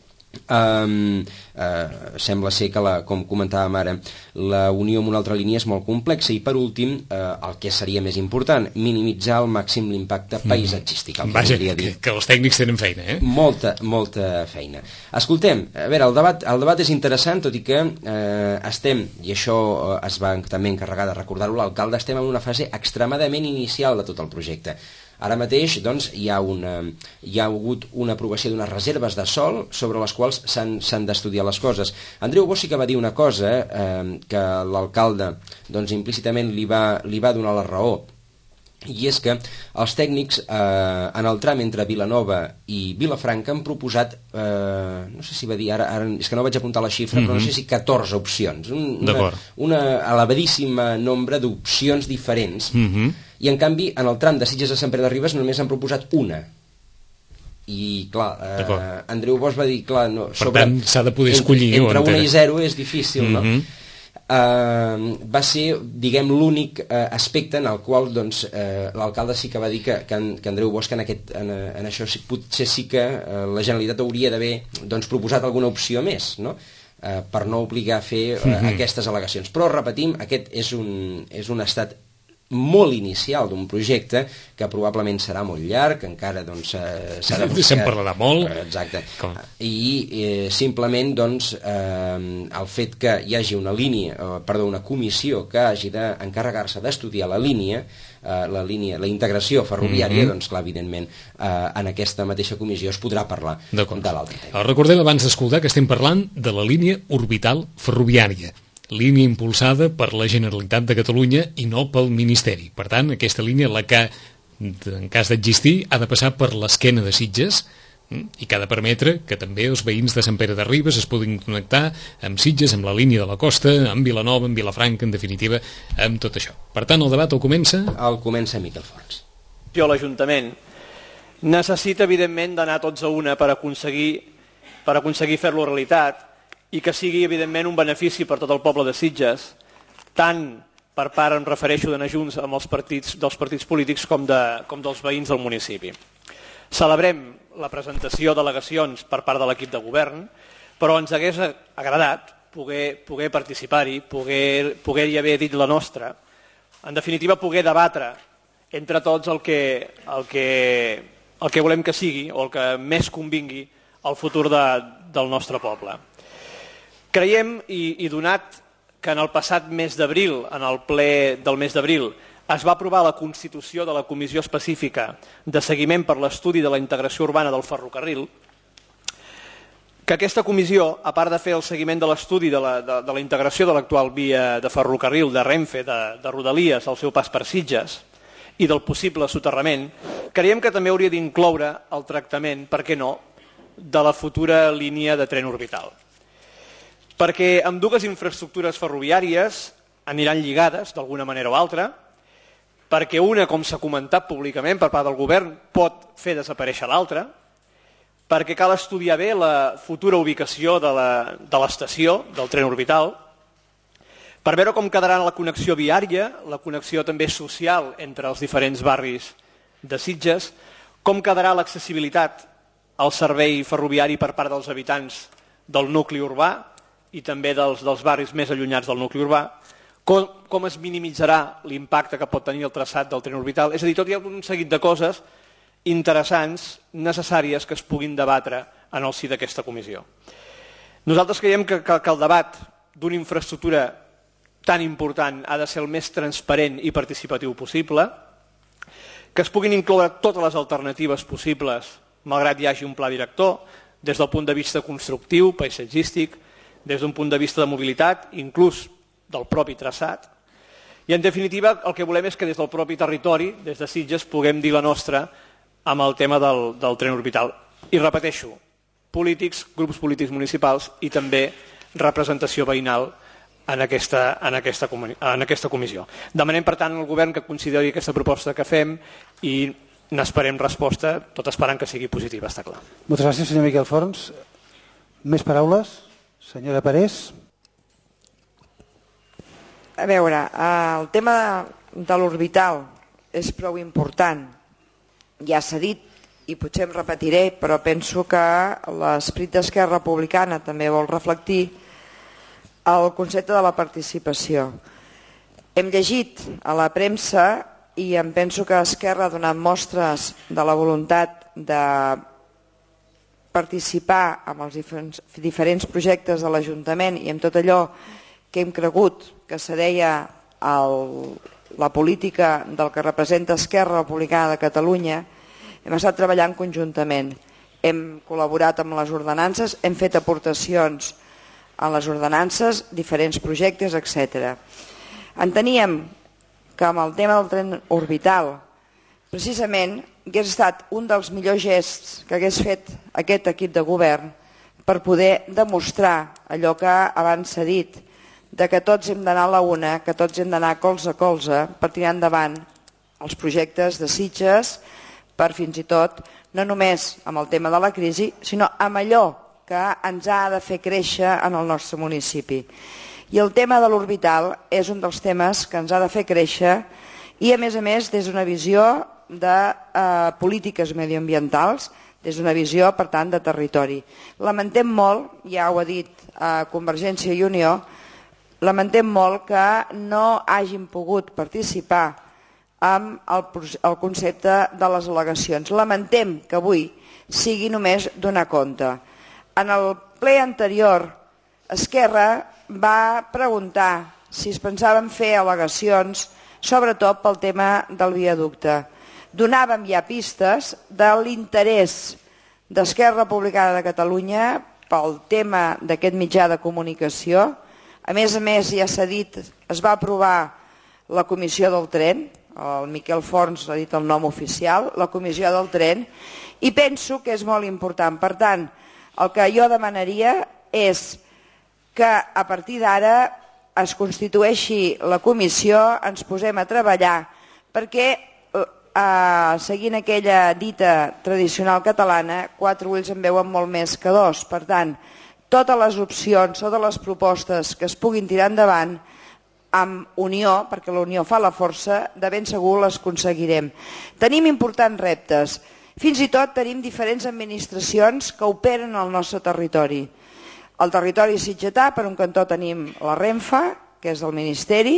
Um, uh, sembla ser que la, com comentàvem ara, la unió amb una altra línia és molt complexa, i per últim uh, el que seria més important, minimitzar al màxim l'impacte paisatgístic. Mm. Vaja, que, que els tècnics tenen feina, eh? Molta, molta feina. Escoltem, a veure, el debat, el debat és interessant, tot i que eh, estem, i això eh, es va també encarregar de recordar-ho l'alcalde, estem en una fase extremadament inicial de tot el projecte. Ara mateix doncs, hi, ha una, hi ha hagut una aprovació d'unes reserves de sòl sobre les quals s'han d'estudiar les coses. Andreu Bosch sí que va dir una cosa eh, que l'alcalde doncs, implícitament li va, li va donar la raó, i és que els tècnics eh, en el tram entre Vilanova i Vilafranca han proposat, eh, no sé si va dir, ara, ara és que no vaig apuntar la xifra, mm-hmm. però no sé si catorze opcions, un, una, una elevadíssima nombre d'opcions diferents, mm-hmm. i en canvi en el tram de Sitges a Sant Pere de Ribes només han proposat una. I clar, eh, Andreu Bosch va dir, clar, no, per tant s'ha de poder escollir entre, entre una i zero és difícil, mm-hmm. no? Uh, va ser, diguem, l'únic uh, aspecte en el qual doncs, uh, l'alcalde sí que va dir que, que, en, que Andreu Bosch en, aquest, en, en això sí, potser sí que uh, la Generalitat hauria d'haver doncs, proposat alguna opció més, no? Uh, per no obligar a fer uh, mm-hmm. aquestes al·legacions. Però, repetim, aquest és un, és un estat molt inicial d'un projecte que probablement serà molt llarg, encara doncs s'ha de buscar... Se'n parlarà molt. Exacte. Com? I eh, simplement doncs eh, el fet que hi hagi una línia, eh, perdó, una comissió que hagi d'encarregar-se d'estudiar la línia, eh, la línia, la integració ferroviària, mm-hmm. doncs clar, evidentment, eh, en aquesta mateixa comissió es podrà parlar de l'altre tema. Recordem abans d'escoltar que estem parlant de la línia orbital ferroviària, línia impulsada per la Generalitat de Catalunya i no pel Ministeri. Per tant, aquesta línia, la que, en cas d'existir, ha de passar per l'esquena de Sitges i que ha de permetre que també els veïns de Sant Pere de Ribes es puguin connectar amb Sitges, amb la línia de la costa, amb Vilanova, amb Vilafranca, en definitiva, amb tot això. Per tant, el debat el comença... El comença Miquel Fons. Jo, l'Ajuntament, necessita, evidentment, d'anar tots a una per aconseguir, per aconseguir fer-lo realitat, i que sigui, evidentment, un benefici per tot el poble de Sitges, tant per part, em refereixo, d'anar junts amb els partits, dels partits polítics com, de, com dels veïns del municipi. Celebrem la presentació d'al·legacions per part de l'equip de govern, però ens hagués agradat poder, poder participar-hi, poder, poder-hi haver dit la nostra, en definitiva, poder debatre entre tots el que, el que, el que volem que sigui o el que més convingui al futur de, del nostre poble. Creiem, i, i donat que en el passat mes d'abril, en el ple del mes d'abril, es va aprovar la constitució de la Comissió Específica de Seguiment per l'Estudi de la Integració Urbana del Ferrocarril, que aquesta comissió, a part de fer el seguiment de l'estudi de, la, de, de la integració de l'actual via de ferrocarril de Renfe, de, de Rodalies, al seu pas per Sitges, i del possible soterrament, creiem que també hauria d'incloure el tractament, per què no, de la futura línia de tren orbital. Perquè amb dues infraestructures ferroviàries aniran lligades d'alguna manera o altra, perquè una, com s'ha comentat públicament per part del govern, pot fer desaparèixer l'altra, perquè cal estudiar bé la futura ubicació de l'estació, del tren orbital, per veure com quedarà la connexió viària, la connexió també social entre els diferents barris de Sitges, com quedarà l'accessibilitat al servei ferroviari per part dels habitants del nucli urbà, i també dels, dels barris més allunyats del nucli urbà, com, com es minimitzarà l'impacte que pot tenir el traçat del tren orbital. És a dir, tot hi ha un seguit de coses interessants, necessàries, que es puguin debatre en el si d'aquesta comissió. Nosaltres creiem que, que, que el debat d'una infraestructura tan important ha de ser el més transparent i participatiu possible, que es puguin incloure totes les alternatives possibles, malgrat hi hagi un pla director, des del punt de vista constructiu, paisatgístic, des d'un punt de vista de mobilitat, inclús del propi traçat. I en definitiva el que volem és que des del propi territori, des de Sitges, puguem dir la nostra amb el tema del, del tren orbital. I repeteixo, polítics, grups polítics municipals i també representació veïnal en aquesta, en aquesta, en aquesta comissió. Demanem, per tant, al govern que consideri aquesta proposta que fem i n'esperem resposta, tot esperant que sigui positiva, està clar. Moltes gràcies, senyor Miquel Forns. Més paraules? Senyora Parés. A veure, el tema de l'orbital és prou important. Ja s'ha dit, i potser em repetiré, però penso que l'esperit d'Esquerra Republicana també vol reflectir el concepte de la participació. Hem llegit a la premsa i em penso que Esquerra ha donat mostres de la voluntat de participar en els diferents projectes de l'Ajuntament i en tot allò que hem cregut que se deia el, la política del que representa Esquerra Republicana de Catalunya. Hem estat treballant conjuntament, hem col·laborat amb les ordenances, hem fet aportacions a les ordenances, diferents projectes, etcètera. Enteníem que amb el tema del tren orbital, precisament, hagués estat un dels millors gests que hagués fet aquest equip de govern per poder demostrar allò que abans s'ha dit, de que tots hem d'anar a la una, que tots hem d'anar colze a colze per tirar endavant els projectes de Sitges, per fins i tot, no només amb el tema de la crisi, sinó amb allò que ens ha de fer créixer en el nostre municipi. I el tema de l'orbital és un dels temes que ens ha de fer créixer i, a més a més, des d'una visió de eh, polítiques medioambientals, des d'una visió, per tant, de territori. Lamentem molt, ja ho ha dit eh, Convergència i Unió, lamentem molt que no hagin pogut participar amb el, el concepte de les al·legacions. Lamentem que avui sigui només donar compte. En el ple anterior, Esquerra va preguntar si es pensaven fer al·legacions, sobretot pel tema del viaducte. Donàvem ja pistes de l'interès d'Esquerra Republicana de Catalunya pel tema d'aquest mitjà de comunicació. A més a més, ja s'ha dit, es va aprovar la comissió del tren, el Miquel Forns ha dit el nom oficial, la comissió del tren, i penso que és molt important. Per tant, el que jo demanaria és que a partir d'ara es constitueixi la comissió, ens posem a treballar, perquè eh, seguint aquella dita tradicional catalana, quatre ulls en veuen molt més que dos. Per tant, totes les opcions, totes les propostes que es puguin tirar endavant amb unió, perquè la unió fa la força, de ben segur les aconseguirem. Tenim importants reptes. Fins i tot tenim diferents administracions que operen al nostre territori. Al territori sitgetà, per un cantó tenim la Renfe, que és del Ministeri,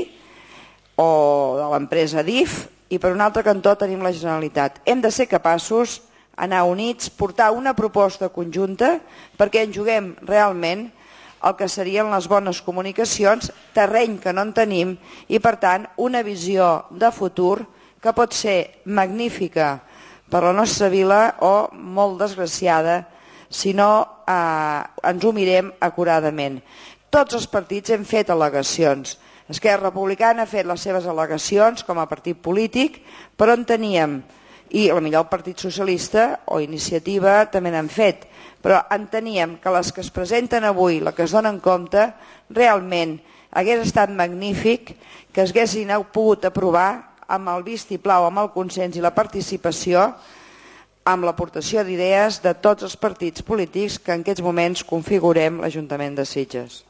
o de l'empresa D I F, i per un altre cantó tenim la Generalitat. Hem de ser capaços d'anar units, portar una proposta conjunta perquè en juguem realment el que serien les bones comunicacions, terreny que no en tenim i, per tant, una visió de futur que pot ser magnífica per la nostra vila o molt desgraciada si no eh, ens ho mirem acuradament. Tots els partits hem fet al·legacions. Esquerra Republicana ha fet les seves al·legacions com a partit polític, però en teníem, i potser el Partit Socialista o Iniciativa també n'han fet, però enteníem que les que es presenten avui, les que es donen compte, realment hagués estat magnífic que es haguessin pogut aprovar amb el vistiplau, amb el consens i la participació, amb l'aportació d'idees de tots els partits polítics que en aquests moments configurem l'Ajuntament de Sitges.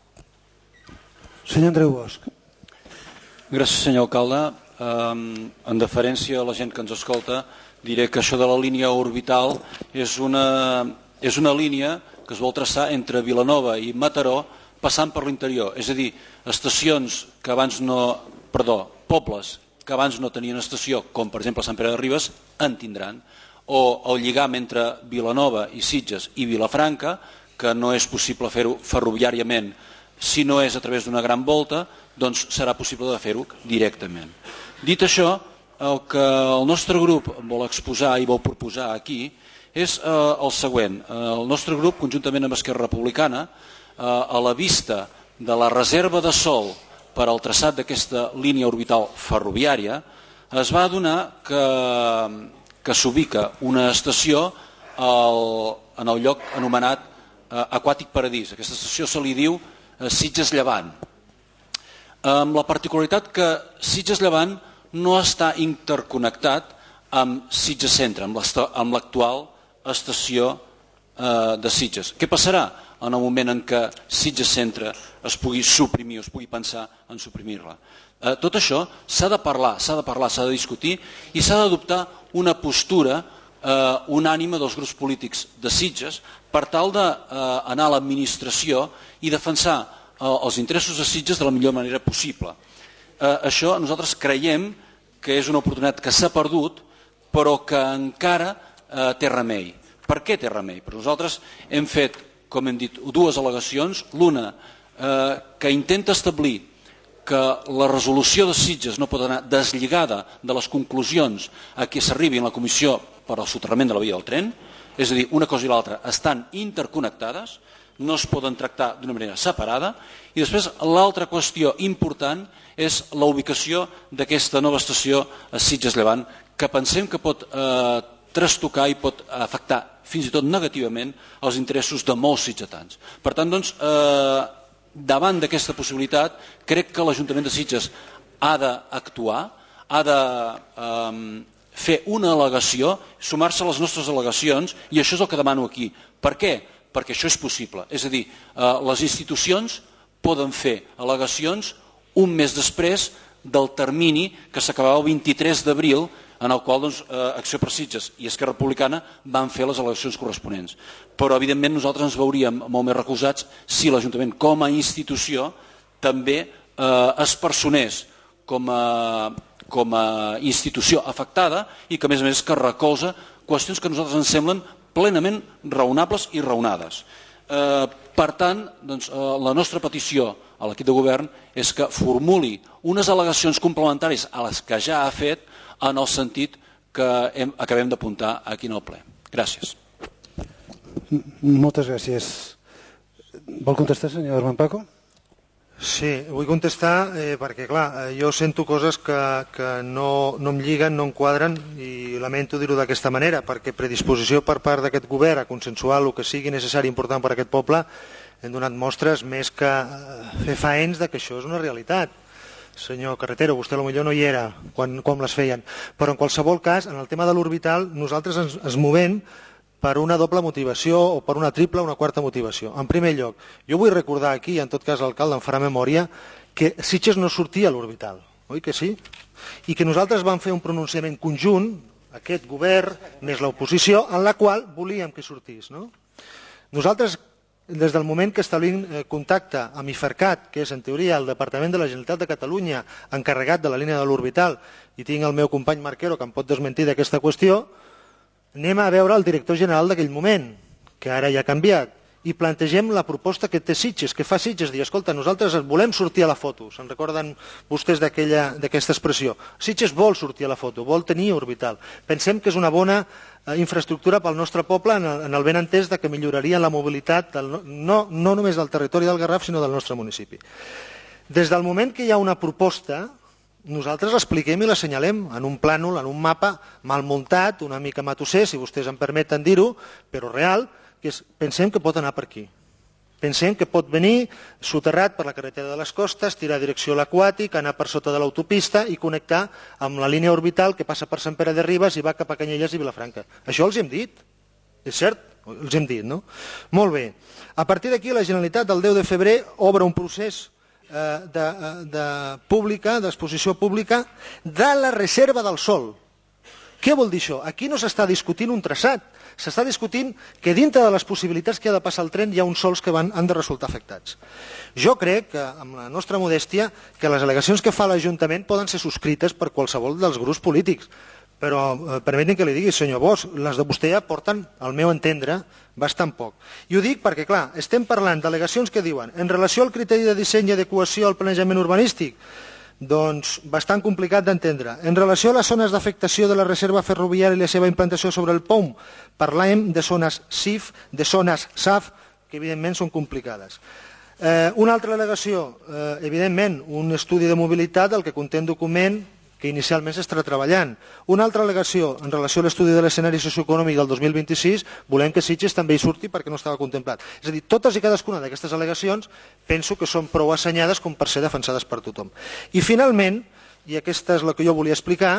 Senyor Andreu Bosch. Gràcies, senyor alcalde. En deferència a la gent que ens escolta, diré que això de la línia orbital és una, és una línia que es vol traçar entre Vilanova i Mataró passant per l'interior. És a dir, estacions que abans no... Perdó, pobles que abans no tenien estació, com per exemple Sant Pere de Ribes, en tindran. O el lligam entre Vilanova i Sitges i Vilafranca, que no és possible fer-ho ferroviàriament, si no és a través d'una gran volta, doncs serà possible de fer-ho directament. Dit això, el que el nostre grup vol exposar i vol proposar aquí és eh, el següent. El nostre grup, conjuntament amb Esquerra Republicana, eh, a la vista de la reserva de sòl per al traçat d'aquesta línia orbital ferroviària, es va adonar que, que s'ubica una estació al, en el lloc anomenat eh, Aquàtic Paradís. Aquesta estació se li diu eh, Sitges Llevant. Amb la particularitat que Sitges Llevant no està interconnectat amb Sitges Centre, amb l'actual estació eh, de Sitges. Què passarà? en el moment en què Sitges Centre es pugui suprimir o es pugui pensar en suprimir-la. Eh, tot això s'ha de parlar, s'ha de parlar, s'ha de discutir i s'ha d'adoptar una postura eh, unànime dels grups polítics de Sitges per tal d'anar eh, a l'administració i defensar eh, els interessos de Sitges de la millor manera possible. Eh, això nosaltres creiem que és una oportunitat que s'ha perdut però que encara eh, té remei. Per què té remei? Perquè nosaltres hem fet, com hem dit, dues al·legacions, l'una eh, que intenta establir que la resolució de Sitges no pot anar deslligada de les conclusions a què s'arribi en la comissió per al soterrament de la via del tren, és a dir, una cosa i l'altra estan interconnectades, no es poden tractar d'una manera separada, i després l'altra qüestió important és la ubicació d'aquesta nova estació a Sitges Llevant, que pensem que pot eh, trastocar i pot afectar fins i tot negativament els interessos de molts sitgetans. Per tant, doncs, eh, davant d'aquesta possibilitat, crec que l'Ajuntament de Sitges ha d'actuar, ha de eh, fer una al·legació, sumar-se a les nostres al·legacions, i això és el que demano aquí. Per què? Perquè això és possible. És a dir, eh, les institucions poden fer al·legacions un mes després del termini que s'acabava el vint-i-tres d'abril, en el qual doncs, eh, Acció per Sitges i Esquerra Republicana van fer les al·legacions corresponents. Però, evidentment, nosaltres ens veuríem molt més recolzats si l'Ajuntament, com a institució, també eh, es personés com a, com a institució afectada i que, a més a més, que recolza qüestions que a nosaltres ens semblen plenament raonables i raonades. Eh, per tant, doncs, eh, la nostra petició a l'equip de govern és que formuli unes al·legacions complementàries a les que ja ha fet en el sentit que hem, acabem d'apuntar aquí en el ple. Gràcies. Moltes gràcies. Vol contestar, senyor Armand Paco? Sí, vull contestar eh, perquè, clar, jo sento coses que, que no, no em lliguen, no em quadren i lamento dir-ho d'aquesta manera, perquè predisposició per part d'aquest govern a consensuar el que sigui necessari i important per a aquest poble hem donat mostres més que fer faens de que això és una realitat. Senyor Carretero, vostè potser no hi era quan, quan les feien, però en qualsevol cas, en el tema de l'orbital, nosaltres ens, ens movem per una doble motivació o per una triple o una quarta motivació. En primer lloc, jo vull recordar aquí, en tot cas l'alcalde en farà memòria, que Sitges no sortia a l'orbital, oi que sí? I que nosaltres vam fer un pronunciament conjunt, aquest govern més l'oposició, en la qual volíem que sortís. No? Nosaltres, des del moment que establim contacte amb IFERCAT, que és en teoria el Departament de la Generalitat de Catalunya encarregat de la línia de l'orbital, i tinc el meu company Marquero que em pot desmentir d'aquesta qüestió, anem a veure el director general d'aquell moment, que ara ja ha canviat, i plantegem la proposta que té Sitges, que fa Sitges, dir, escolta, nosaltres volem sortir a la foto, se'n recorden vostès d'aquesta expressió. Sitges vol sortir a la foto, vol tenir orbital. Pensem que és una bona infraestructura pel nostre poble en el ben entès que milloraria la mobilitat del, no, no només del territori del Garraf, sinó del nostre municipi. Des del moment que hi ha una proposta, nosaltres l'expliquem i l'assenyalem en un plànol, en un mapa mal muntat, una mica matusser, si vostès em permeten dir-ho, però real, que és, pensem que pot anar per aquí. Pensem que pot venir soterrat per la carretera de les Costes, tirar direcció a l'Aquàtic, anar per sota de l'autopista i connectar amb la línia orbital que passa per Sant Pere de Ribes i va cap a Canyelles i Vilafranca. Això els hem dit, és cert? Els hem dit, no? Molt bé. A partir d'aquí, la Generalitat del deu de febrer obre un procés eh, de, de pública, d'exposició pública, de la reserva del sòl. Què vol dir això? Aquí no s'està discutint un traçat, s'està discutint que dintre de les possibilitats que ha de passar el tren hi ha uns sols que van, han de resultar afectats. Jo crec, que, amb la nostra modèstia, que les al·legacions que fa l'Ajuntament poden ser subscrites per qualsevol dels grups polítics, però eh, permetin que li digui, senyor Bosch, les de vostè ja porten, al meu entendre, bastant poc. I ho dic perquè, clar, estem parlant d'al·legacions que diuen en relació al criteri de disseny i adequació al planejament urbanístic, doncs bastant complicat d'entendre. En relació a les zones d'afectació de la reserva ferroviària i la seva implantació sobre el P O M, parlem de zones S I F, de zones S A F, que evidentment són complicades. Eh, una altra al·legació, eh, evidentment, un estudi de mobilitat del que conté un document que inicialment s'estarà treballant. Una altra al·legació en relació a l'estudi de l'escenari socioeconòmic del dos mil vint-i-sis, volem que Sitges també hi surti perquè no estava contemplat. És a dir, totes i cadascuna d'aquestes al·legacions penso que són prou assenyades com per ser defensades per tothom. I finalment, i aquesta és la que jo volia explicar,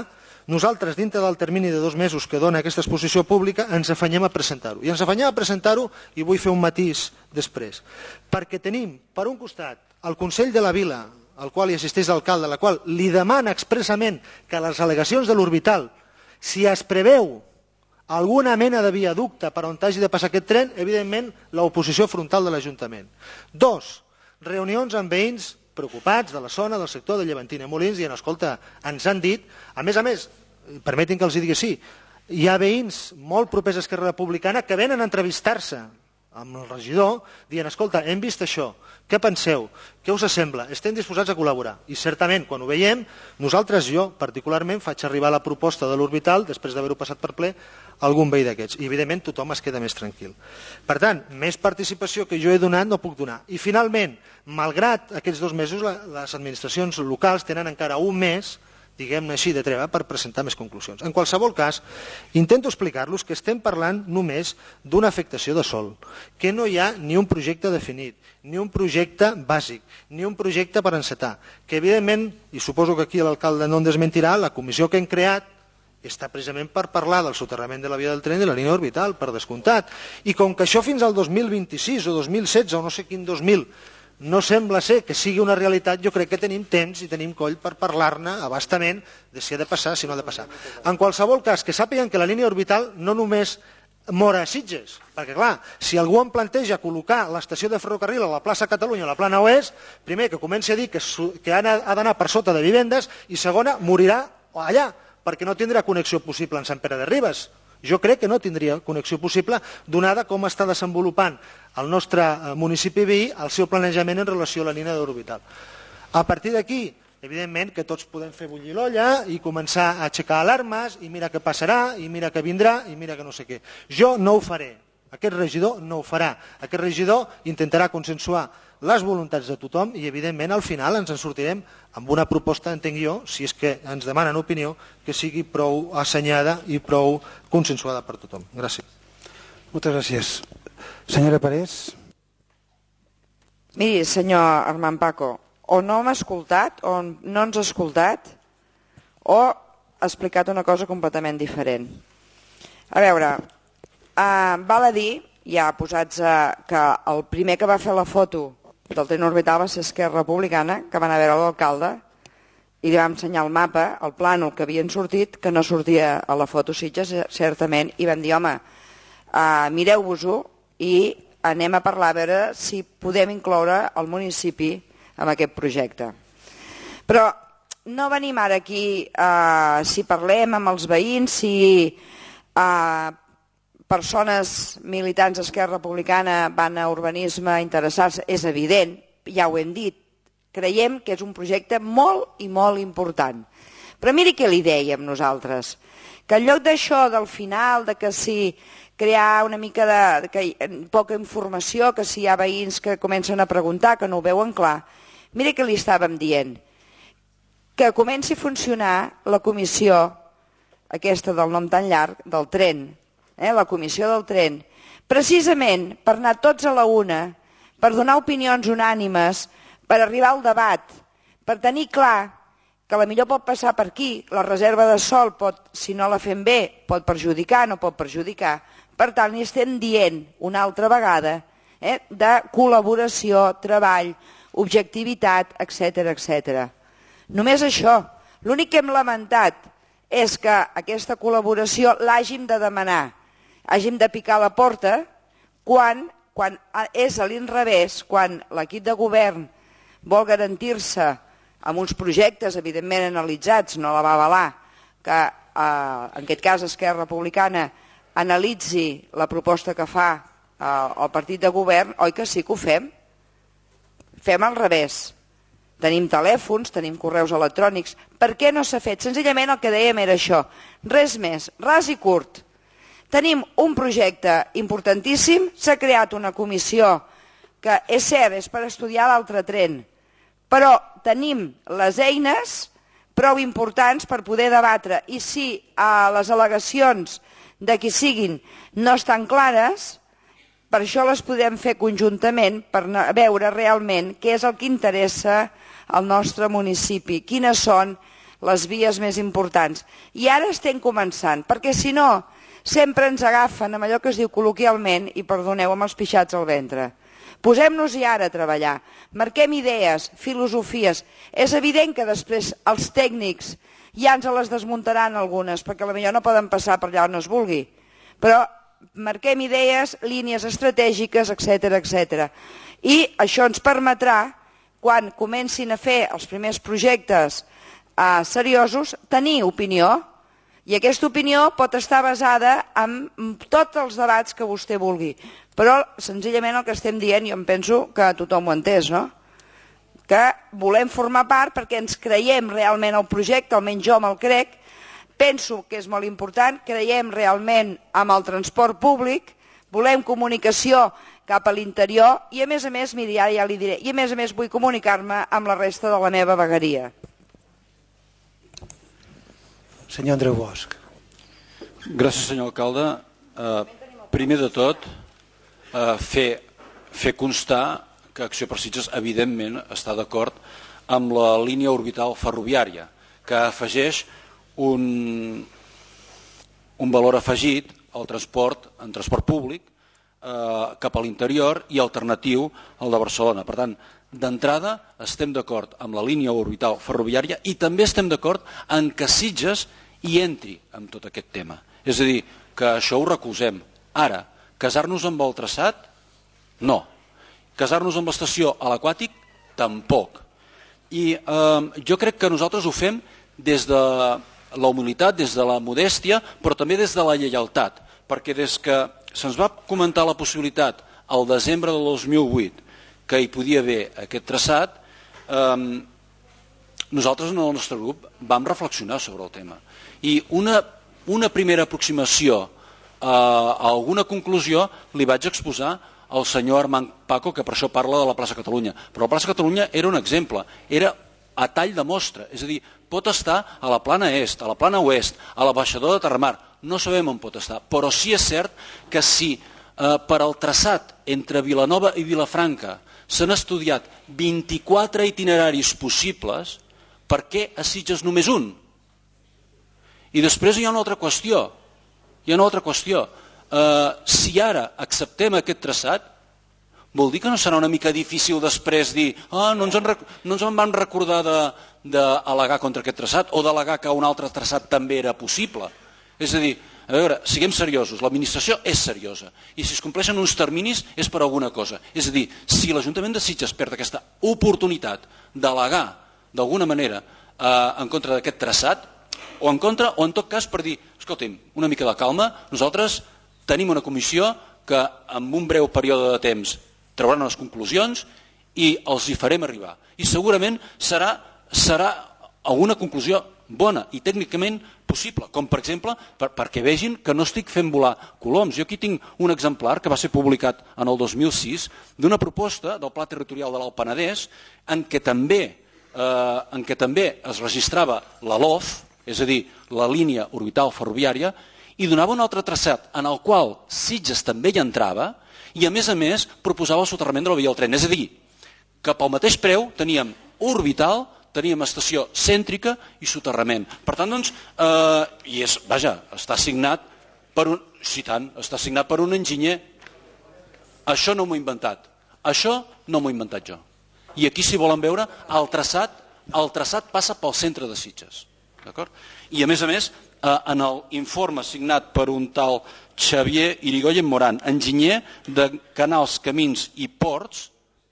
nosaltres, dintre del termini de dos mesos que dona aquesta exposició pública, ens afanyem a presentar-ho. I ens afanyem a presentar-ho, i vull fer un matís després, perquè tenim, per un costat, el Consell de la Vila, al qual hi assisteix l'alcalde, la qual li demana expressament que les al·legacions de l'orbital, si es preveu alguna mena de viaducte per on hagi de passar aquest tren, evidentment l'oposició frontal de l'Ajuntament. Dos, reunions amb veïns preocupats de la zona, del sector de Llevantina i Molins, i en escolta, ens han dit, a més a més, permetin que els digui sí, hi ha veïns molt propers a Esquerra Republicana que venen a entrevistar-se amb el regidor, dient, escolta, hem vist això, què penseu, què us sembla, estem disposats a col·laborar. I certament, quan ho veiem, nosaltres, jo particularment, faig arribar la proposta de l'orbital, després d'haver-ho passat per ple, a algun veí d'aquests. I evidentment tothom es queda més tranquil. Per tant, més participació que jo he donat no puc donar. I finalment, malgrat aquests dos mesos, les administracions locals tenen encara un mes, diguem-ne així, de treva per presentar més conclusions. En qualsevol cas, intento explicar-los que estem parlant només d'una afectació de sòl, que no hi ha ni un projecte definit, ni un projecte bàsic, ni un projecte per encetar, que evidentment, i suposo que aquí l'alcalde no en desmentirà, la comissió que hem creat està precisament per parlar del soterrament de la via del tren i de la línia orbital, per descomptat. I com que això fins al dos mil vint-i-sis o dos mil setze o no sé quin dos mil no sembla ser que sigui una realitat, jo crec que tenim temps i tenim coll per parlar-ne abastament de si ha de passar, si no ha de passar. En qualsevol cas, que sàpiguen que la línia orbital no només mora a Sitges, perquè clar, si algú em planteja col·locar l'estació de ferrocarril a la plaça Catalunya, a la plana oest, primer que comenci a dir que, que ha d'anar per sota de vivendes i segona, morirà allà, perquè no tindrà connexió possible en Sant Pere de Ribes. Jo crec que no tindria connexió possible, donada com està desenvolupant el nostre municipi veí el seu planejament en relació a la línia orbital. A partir d'aquí, evidentment que tots podem fer bullir l'olla i començar a aixecar alarmes, i mira què passarà, i mira què vindrà, i mira que no sé què. Jo no ho faré, aquest regidor no ho farà. Aquest regidor intentarà consensuar les voluntats de tothom i, evidentment, al final ens en sortirem amb una proposta, entenc jo, si és que ens demanen opinió, que sigui prou assenyada i prou consensuada per tothom. Gràcies. Moltes gràcies. Senyora Parés. Miri, senyor Armand Paco, o no m'ha escoltat, o no ens ha escoltat, o ha explicat una cosa completament diferent. A veure, eh, val a dir, ja posats a, que el primer que va fer la foto del tren orbital va ser Esquerra Republicana, que van a veure l'alcalde i li vam ensenyar el mapa, el plànol que havien sortit, que no sortia a la foto Sitges, certament, i vam dir, home, uh, mireu-vos-ho i anem a parlar a veure si podem incloure el municipi en aquest projecte. Però no venim ara aquí, uh, si parlem amb els veïns, si uh, persones militants d'Esquerra Republicana van a urbanisme a interessar-se, és evident, ja ho hem dit, creiem que és un projecte molt i molt important. Però miri què li dèiem nosaltres, que en lloc d'això del final, de que si crear una mica de que, poca informació, que si hi ha veïns que comencen a preguntar, que no ho veuen clar, miri què li estàvem dient, que comenci a funcionar la comissió aquesta del nom tan llarg, del tren, eh, la comissió del tren, precisament per anar tots a la una, per donar opinions unànimes, per arribar al debat, per tenir clar que la millor pot passar per aquí, la reserva de sòl, pot, si no la fem bé, pot perjudicar, no pot perjudicar. Per tant, li estem dient una altra vegada eh, de col·laboració, treball, objectivitat, etcètera, etcètera. Només això. L'únic que hem lamentat és que aquesta col·laboració l'hàgim de demanar, hàgim de picar la porta quan, quan és a l'inrevés, quan l'equip de govern vol garantir-se amb uns projectes evidentment analitzats, no la va avalar, que eh, en aquest cas Esquerra Republicana analitzi la proposta que fa eh, el partit de govern, oi que sí que ho fem? Fem al revés. Tenim telèfons, tenim correus electrònics. Per què no s'ha fet? Senzillament el que dèiem era això. Res més, ras i curt. Tenim un projecte importantíssim, s'ha creat una comissió que és cert, és per estudiar l'altre tren, però tenim les eines prou importants per poder debatre i si eh, les al·legacions de qui siguin no estan clares, per això les podem fer conjuntament per veure realment què és el que interessa al nostre municipi, quines són les vies més importants. I ara estem començant, perquè si no, sempre ens agafen amb allò que es diu col·loquialment, i perdoneu, amb els pixats al ventre. Posem-nos-hi ara a treballar, marquem idees, filosofies. És evident que després els tècnics ja ens les desmuntaran algunes, perquè potser no poden passar per allà on es vulgui. Però marquem idees, línies estratègiques, etcètera, etcètera. I això ens permetrà, quan comencin a fer els primers projectes eh, seriosos, tenir opinió. I aquesta opinió pot estar basada en tots els debats que vostè vulgui. Però senzillament el que estem dient, jo em penso que tothom ho ha entès, no? Que volem formar part perquè ens creiem realment el projecte, almenys jo me'l crec, penso que és molt important, creiem realment amb el transport públic, volem comunicació cap a l'interior i a més a més, miri, ara ja li diré, i a més a més vull comunicar-me amb la resta de la meva vegueria. Senyor Andreu Bosch. Gràcies, senyor alcalde. Eh, primer de tot, eh, fer, fer constar que Acció per Sitges evidentment està d'acord amb la línia orbital ferroviària, que afegeix un, un valor afegit al transport, en transport públic eh, cap a l'interior i alternatiu al de Barcelona. Per tant, d'entrada estem d'acord amb la línia orbital ferroviària i també estem d'acord en que Sitges hi entri en tot aquest tema. És a dir, que això ho recolzem. Ara, casar-nos amb el traçat? No. Casar-nos amb l'estació a l'aquàtic? Tampoc. I eh, jo crec que nosaltres ho fem des de la humilitat, des de la modèstia, però també des de la lleialtat, perquè des que se'ns va comentar la possibilitat al desembre del dos mil vuit que hi podia haver aquest traçat, eh, nosaltres en el nostre grup vam reflexionar sobre el tema. I una, una primera aproximació a, a alguna conclusió li vaig exposar al senyor Armand Paco, que per això parla de la plaça Catalunya. Però la plaça Catalunya era un exemple, era a tall de mostra, és a dir, pot estar a la plana est, a la plana oest, a l'abaixador de Terramar, no sabem on pot estar, però sí és cert que si eh, per al traçat entre Vilanova i Vilafranca s'han estudiat vint-i-quatre itineraris possibles, per què a Sitges només un? I després hi ha una altra qüestió. Hi ha una altra qüestió. Eh, si ara acceptem aquest traçat, vol dir que no serà una mica difícil després dir ah, no ens en, no ens en vam recordar d'al·legar contra aquest traçat o d'al·legar que un altre traçat també era possible. És a dir, a veure, siguem seriosos, l'administració és seriosa i si es compleixen uns terminis és per alguna cosa. És a dir, si l'Ajuntament de Sitges perd aquesta oportunitat d'al·legar d'alguna manera eh, en contra d'aquest traçat, o en contra, o en tot cas per dir, escolti'm, una mica de calma, nosaltres tenim una comissió que en un breu període de temps trauran les conclusions i els hi farem arribar. I segurament serà, serà alguna conclusió bona i tècnicament possible, com per exemple per, perquè vegin que no estic fent volar coloms. Jo aquí tinc un exemplar que va ser publicat en el dos mil sis d'una proposta del Pla Territorial de l'Alt Penedès en què també, eh, en què també es registrava la L O F, és a dir, la línia orbital ferroviària, i donava un altre traçat en el qual Sitges també hi entrava i a més a més proposava el soterrament de la via del tren. És a dir, que pel mateix preu teníem orbital, teníem estació cèntrica i soterrament. Per tant, doncs, eh, i és, vaja, està signat per un, sí tant, està signat per un enginyer. Això no m'ho he inventat. Això no m'ho he inventat jo. I aquí, si volen veure, el traçat, el traçat passa pel centre de Sitges. I a més a més, en l'informe signat per un tal Xavier Irigoyen Moran, enginyer de Canals, Camins i Ports,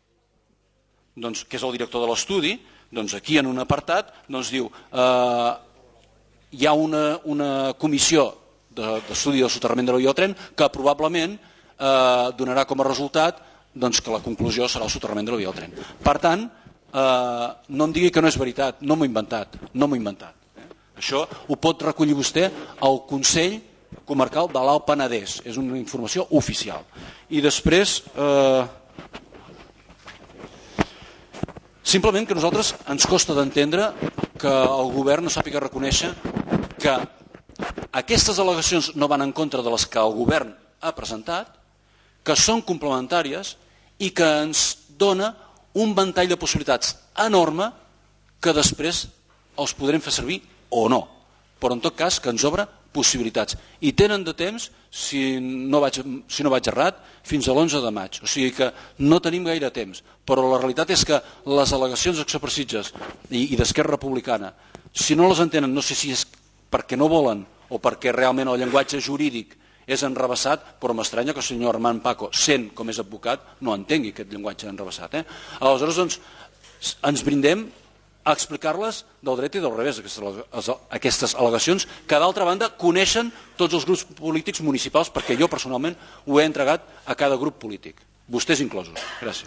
doncs, que és el director de l'estudi, doncs aquí en un apartat doncs diu eh, hi ha una, una comissió d'estudi del soterrament de la via del tren que probablement eh, donarà com a resultat doncs, que la conclusió serà el soterrament de la via del tren. Per tant, eh, no em digui que no és veritat, no m'ho he inventat, no m'ho he inventat. Això ho pot recollir vostè al Consell Comarcal de l'Alt Penedès. És una informació oficial. I després, eh, simplement que a nosaltres ens costa d'entendre que el govern no sàpiga reconèixer que aquestes al·legacions no van en contra de les que el govern ha presentat, que són complementàries i que ens dona un ventall de possibilitats enorme que després els podrem fer servir o no, però en tot cas que ens obre possibilitats. I tenen de temps, si no vaig, si no vaig errat, fins a l'onze de maig. O sigui que no tenim gaire temps. Però la realitat és que les al·legacions d'Acció per Sitges i, i d'Esquerra Republicana, si no les entenen, no sé si és perquè no volen o perquè realment el llenguatge jurídic és enrevessat, però m'estranya que el senyor Armand Paco, sent com és advocat, no entengui aquest llenguatge enrevessat. Eh? Aleshores, doncs, ens brindem a explicar-les del dret i del revés, aquestes al·legacions, que d'altra banda coneixen tots els grups polítics municipals, perquè jo personalment ho he entregat a cada grup polític, vostès inclosos. Gràcies.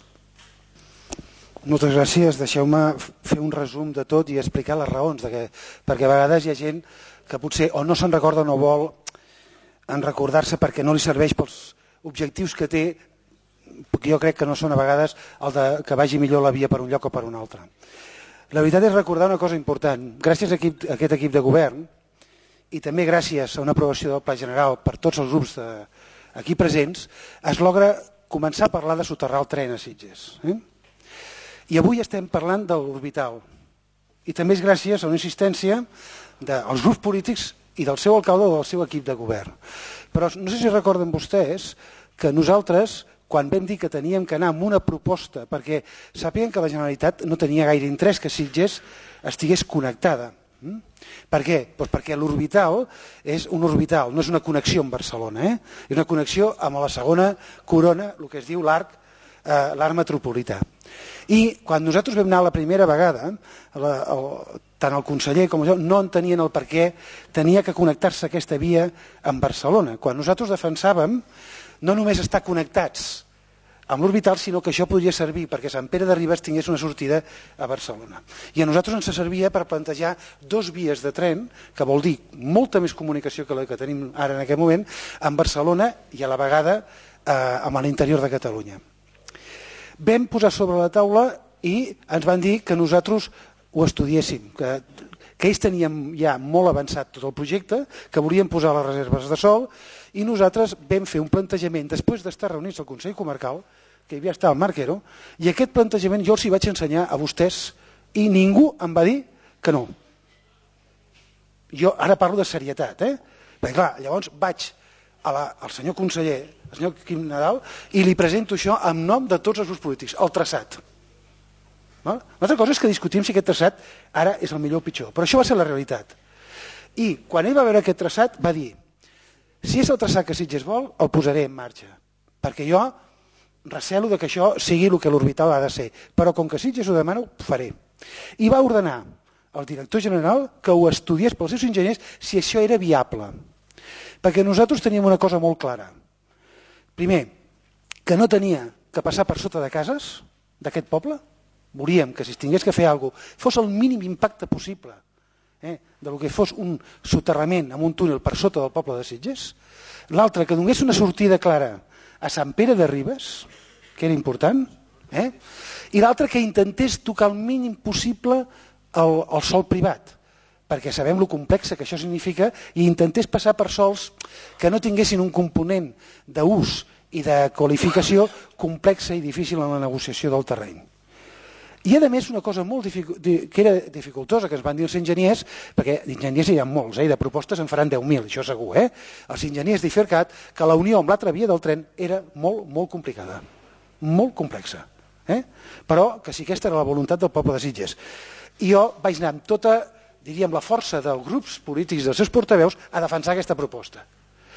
Moltes gràcies. Deixeu-me fer un resum de tot i explicar les raons, de que, perquè a vegades hi ha gent que potser o no se'n recorda o no vol en recordar-se perquè no li serveix pels objectius que té, que jo crec que no són a vegades el de que vagi millor la via per un lloc o per un altre. La veritat és recordar una cosa important. Gràcies a, equip, a aquest equip de govern i també gràcies a una aprovació del Pla General per tots els grups de, aquí presents, es logra començar a parlar de soterrar el tren a Sitges. Eh? I avui estem parlant de l'orbital. I també és gràcies a una insistència dels grups polítics i del seu alcalde o del seu equip de govern. Però no sé si recorden vostès que nosaltres, quan vam dir que teníem que anar amb una proposta, perquè sàpiguen que la Generalitat no tenia gaire interès que Sitges estigués connectada. Per què? Doncs perquè l'orbital és un orbital, no és una connexió amb Barcelona, eh? És una connexió amb la segona corona, el que es diu l'arc eh, l'arc metropolità. I quan nosaltres vam anar la primera vegada, la, el, tant el conseller com jo no entenien el per què tenia que connectar-se aquesta via amb Barcelona, quan nosaltres defensàvem no només estar connectats amb l'orbital, sinó que això podria servir perquè Sant Pere de Ribes tingués una sortida a Barcelona. I a nosaltres ens servia per plantejar dos vies de tren, que vol dir molta més comunicació que la que tenim ara en aquest moment, amb Barcelona i a la vegada eh, amb l'interior de Catalunya. Vam posar sobre la taula i ens van dir que nosaltres ho estudiéssim, que, que ells tenien ja molt avançat tot el projecte, que volien posar les reserves de sol, i nosaltres vam fer un plantejament després d'estar reunits al Consell Comarcal, que hi havia estat el Marquero, i aquest plantejament jo els hi vaig ensenyar a vostès i ningú em va dir que no. Jo ara parlo de serietat, eh? Perquè clar, llavors vaig a la, al senyor conseller, el senyor Quim Nadal, i li presento això en nom de tots els grups polítics, el traçat. Una altra cosa és que discutim si aquest traçat ara és el millor o pitjor, però això va ser la realitat. I quan ell va veure aquest traçat va dir: si és el traçat que Sitges vol, el posaré en marxa, perquè jo recelo que això sigui el que l'orbital ha de ser, però com que Sitges ho demana, ho faré. I va ordenar al director general que ho estudiés pels seus enginyers si això era viable, perquè nosaltres teníem una cosa molt clara. Primer, que no tenia que passar per sota de cases d'aquest poble. Volíem que si es tingués que fer alguna cosa fos el mínim impacte possible, eh, del que fos un soterrament amb un túnel per sota del poble de Sitges. L'altre, que donés una sortida clara a Sant Pere de Ribes, que era important, eh? I l'altre, que intentés tocar el mínim possible el, el sòl privat, perquè sabem lo complex que això significa, i intentés passar per sòls que no tinguessin un component d'ús i de qualificació complexa i difícil en la negociació del terreny. I a més una cosa molt que era dificultosa, que ens van dir els enginyers, perquè d'enginyers hi ha molts, eh, i de propostes en faran deu mil, això segur, eh? Els enginyers d'Ifercat, que la unió amb l'altra via del tren era molt, molt complicada, molt complexa, eh? Però que sí, aquesta era la voluntat del poble de Sitges. I jo vaig anar amb tota, diríem, la força dels grups polítics dels seus portaveus a defensar aquesta proposta.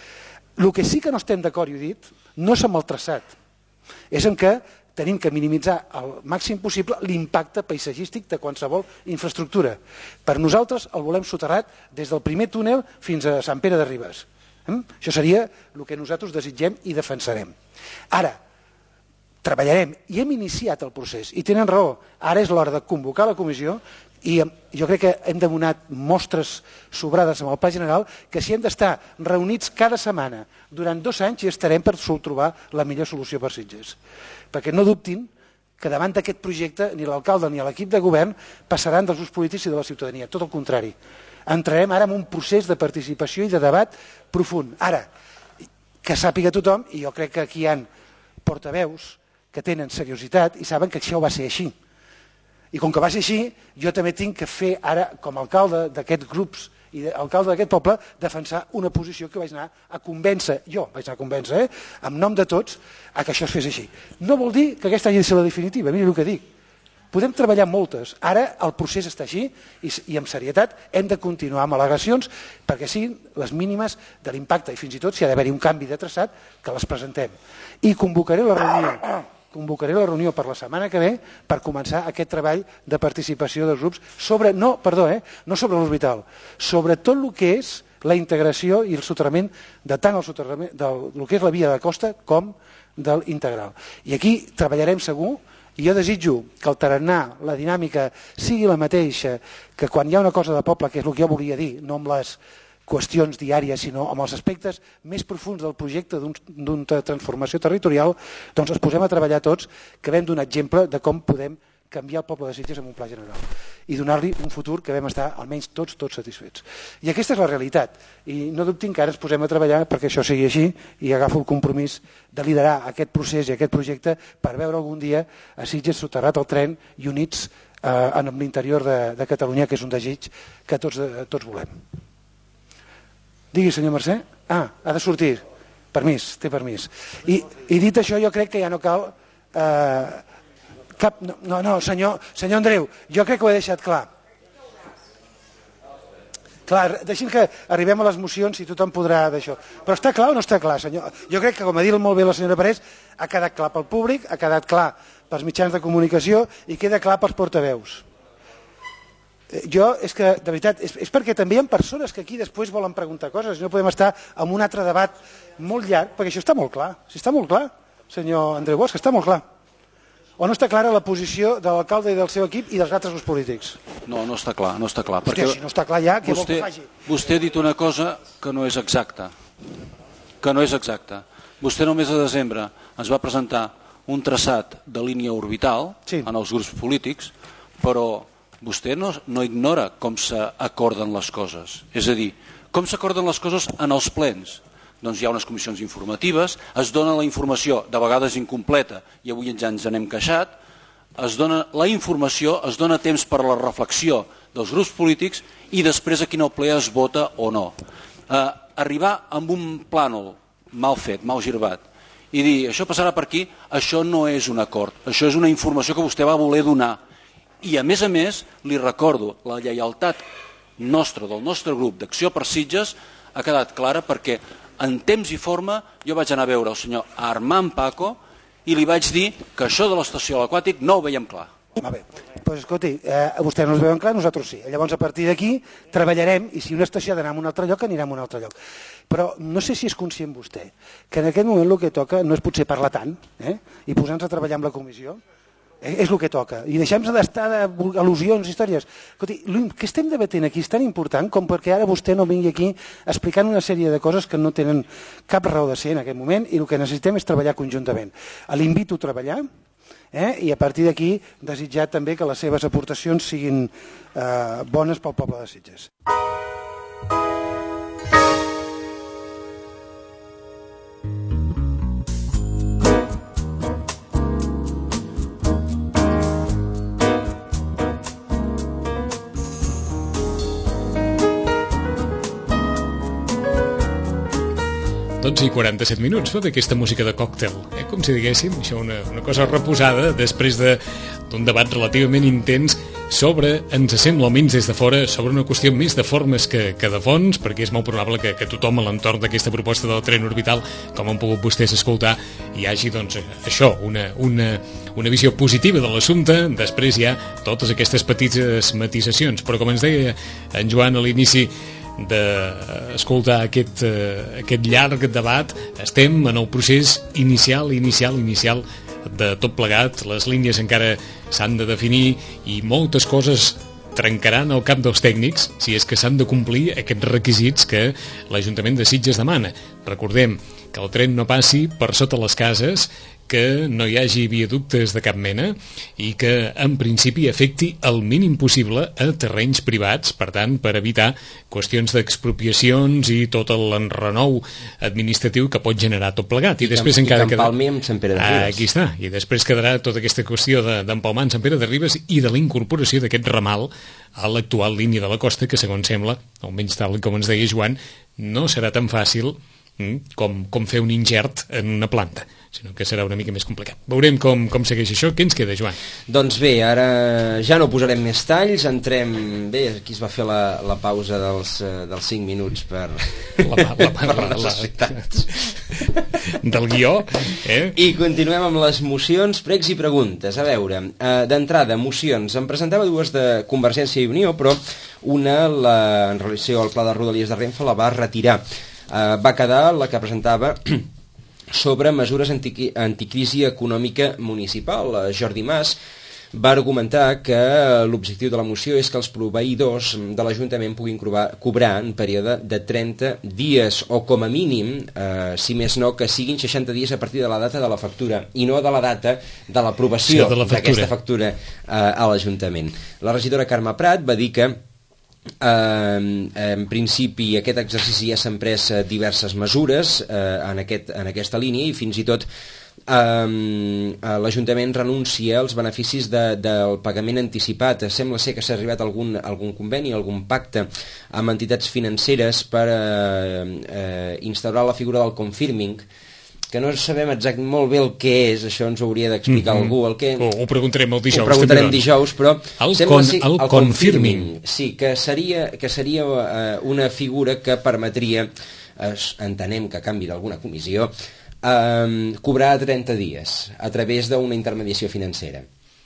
El que sí que no estem d'acord, i ho he dit, no és amb el traçat, és en què tenim que minimitzar al màxim possible l'impacte paisatgístic de qualsevol infraestructura. Per nosaltres el volem soterrat des del primer túnel fins a Sant Pere de Ribes. Això seria el que nosaltres desitgem i defensarem. Ara, treballarem i hem iniciat el procés i tenen raó, ara és l'hora de convocar la comissió i jo crec que hem donat mostres sobrades amb el Pla General que si hem d'estar reunits cada setmana durant dos anys hi estarem per trobar la millor solució per Sitges. Perquè no dubtin que davant d'aquest projecte ni l'alcalde ni l'equip de govern passaran dels grups polítics i de la ciutadania, tot el contrari. Entrarem ara en un procés de participació i de debat profund. Ara, que sàpiga tothom, i jo crec que aquí hi ha portaveus que tenen seriositat i saben que això va ser així. I com que va ser així, jo també tinc que fer ara, com a alcalde d'aquests grups i alcalde d'aquest poble, defensar una posició que vaig anar a convèncer, jo vaig anar a convèncer, eh, en nom de tots, a que això es fes així. No vol dir que aquesta hagi de ser la definitiva, mira el que dic. Podem treballar moltes. Ara el procés està així i, i amb serietat hem de continuar amb al·legacions perquè siguin les mínimes de l'impacte i fins i tot si ha d'haver-hi un canvi de traçat que les presentem. I convocaré la reunió convocaré la reunió per la setmana que ve per començar aquest treball de participació dels grups sobre, no, perdó, eh, no sobre l'orbital, sobre tot el que és la integració i el soterrament de tant el soterrament del el que és la via de costa com de l'integral. I aquí treballarem segur. I jo desitjo que el tarannà, la dinàmica, sigui la mateixa que quan hi ha una cosa de poble, que és el que jo volia dir, no amb les qüestions diàries, sinó amb els aspectes més profuns del projecte d'una transformació territorial, doncs ens posem a treballar tots, que vam donar exemple de com podem canviar el poble de Sitges amb un pla general i donar-li un futur que vam estar almenys tots, tots satisfets. I aquesta és la realitat. I no dubtin que ara ens posem a treballar perquè això sigui així i agafo el compromís de liderar aquest procés i aquest projecte per veure algun dia a Sitges soterrat al tren i units eh, en l'interior de, de Catalunya, que és un desig que tots, eh, tots volem. Digui, senyor Mercè. Ah, ha de sortir. Permís, té permís. I, i dit això, jo crec que ja no cal... Eh, Cap, no, no, no senyor, senyor Andreu, jo crec que ho he deixat clar. Clar, deixin que arribem a les mocions i tothom podrà d'això. Però està clar o no està clar, senyor? Jo crec que, com ha dit molt bé la senyora Parés, ha quedat clar pel públic, ha quedat clar pels mitjans de comunicació i queda clar pels portaveus. Jo, és que, de veritat, és, és perquè també hi ha persones que aquí després volen preguntar coses i no podem estar en un altre debat molt llarg, perquè això està molt clar. Si està molt clar, senyor Andreu Bosch, està molt clar. O no està clara la posició de l'alcalde i del seu equip i dels altres grups polítics? No, no està clar, no està clar. Hòstia, si no està clar ja, què vol que faci? Vostè ha dit una cosa que no és exacta. Que no és exacta. Vostè només a desembre ens va presentar un traçat de línia orbital sí. en els grups polítics, però vostè no, no ignora com s'acorden les coses. És a dir, com s'acorden les coses en els plens. Doncs hi ha unes comissions informatives, es dona la informació, de vegades incompleta, i avui ja ens n'hem queixat, es dona la informació, es dona temps per a la reflexió dels grups polítics i després aquí en el ple es vota o no. Eh, arribar amb un plànol mal fet, mal girbat, i dir això passarà per aquí, això no és un acord, això és una informació que vostè va voler donar. I a més a més, li recordo, la lleialtat nostra, del nostre grup d'Acció per Sitges, ha quedat clara perquè en temps i forma jo vaig anar a veure el senyor Armand Paco i li vaig dir que això de l'estació aquàtic no ho veiem clar. Va bé, doncs escolti, eh, vostès no es veuen clar, nosaltres sí. Llavors a partir d'aquí treballarem i si una estació ha d'anar a un altre lloc anirà a un altre lloc. Però no sé si és conscient vostè que en aquest moment el que toca no és potser parlar tant eh, i posar-nos a treballar amb la comissió, és el que toca, i deixem-nos d'estar d'al·lusions, històries. Escolti, el que estem debatent aquí és tan important com perquè ara vostè no vingui aquí explicant una sèrie de coses que no tenen cap raó de ser en aquest moment i el que necessitem és treballar conjuntament. L'invito a treballar eh, i a partir d'aquí desitjar també que les seves aportacions siguin eh, bones pel poble de Sitges. dotze i quaranta-set minuts, no, d'aquesta música de còctel, eh? Com si diguéssim, això una, una cosa reposada després d'un de, debat relativament intens sobre, ens sembla almenys des de fora, sobre una qüestió més de formes que, que de fons, perquè és molt probable que, que tothom a l'entorn d'aquesta proposta del tren orbital, com han pogut vostès escoltar, hi hagi doncs, això, una, una, una visió positiva de l'assumpte, després hi ha totes aquestes petites matisacions, però com ens deia en Joan a l'inici d'escoltar aquest, uh, aquest llarg debat, estem en el procés inicial, inicial, inicial de tot plegat, les línies encara s'han de definir i moltes coses trencaran el cap dels tècnics si és que s'han de complir aquests requisits que l'Ajuntament de Sitges demana. recordem que el tren no passi per sota les cases, que no hi hagi viaductes de cap mena i que en principi afecti el mínim possible a terrenys privats, per tant, per evitar qüestions d'expropiacions i tot l'enrenou administratiu que pot generar tot plegat. I, I després que, encara i que empalmi amb Sant Pere de Ribes. Ah, aquí està. I després quedarà tota aquesta qüestió d'empalmar de, Sant Pere de Ribes i de la incorporació d'aquest ramal a l'actual línia de la costa, que segons sembla, almenys tal com ens deia Joan, no serà tan fàcil com, com fer un ingert en una planta, sinó que serà una mica més complicat. Veurem com, com segueix això. Què ens queda, Joan? Doncs bé, ara ja no posarem més talls, entrem... Bé, aquí es va fer la, la pausa dels, dels cinc minuts per, la, la, la, per les necessitats del guió, eh? I continuem amb les mocions, pregs i preguntes. A veure, eh, d'entrada, mocions. Em presentava dues de Convergència i Unió, però una, la, en relació al pla de Rodalies de Renfe, la va retirar. Uh, va quedar la que presentava sobre mesures anti anticrisi econòmica municipal. Uh, Jordi Mas va argumentar que l'objectiu de la moció és que els proveïdors de l'Ajuntament puguin cobrar en període de trenta dies, o com a mínim, eh, si més no, que siguin seixanta dies a partir de la data de la factura, i no de la data de l'aprovació sí, d'aquesta factura eh, a l'Ajuntament. La regidora Carme Prat va dir que Uh, en principi aquest exercici ja s'han pres uh, diverses mesures uh, en, aquest, en aquesta línia, i fins i tot uh, l'Ajuntament renuncia als beneficis de, del pagament anticipat. Sembla ser que s'ha arribat a algun, algun conveni, algun pacte amb entitats financeres per uh, uh, instaurar la figura del confirming, que no sabem exactament molt bé el que és, això ens ho hauria d'explicar mm -hmm. algú. El que... Ho, ho preguntarem el dijous. Ho preguntarem també, dijous, però... El, con, ser, el, el confirming. confirming. Sí, que seria, que seria uh, una figura que permetria, uh, entenem que a canvi d'alguna comissió, uh, cobrar a trenta dies a través d'una intermediació financera.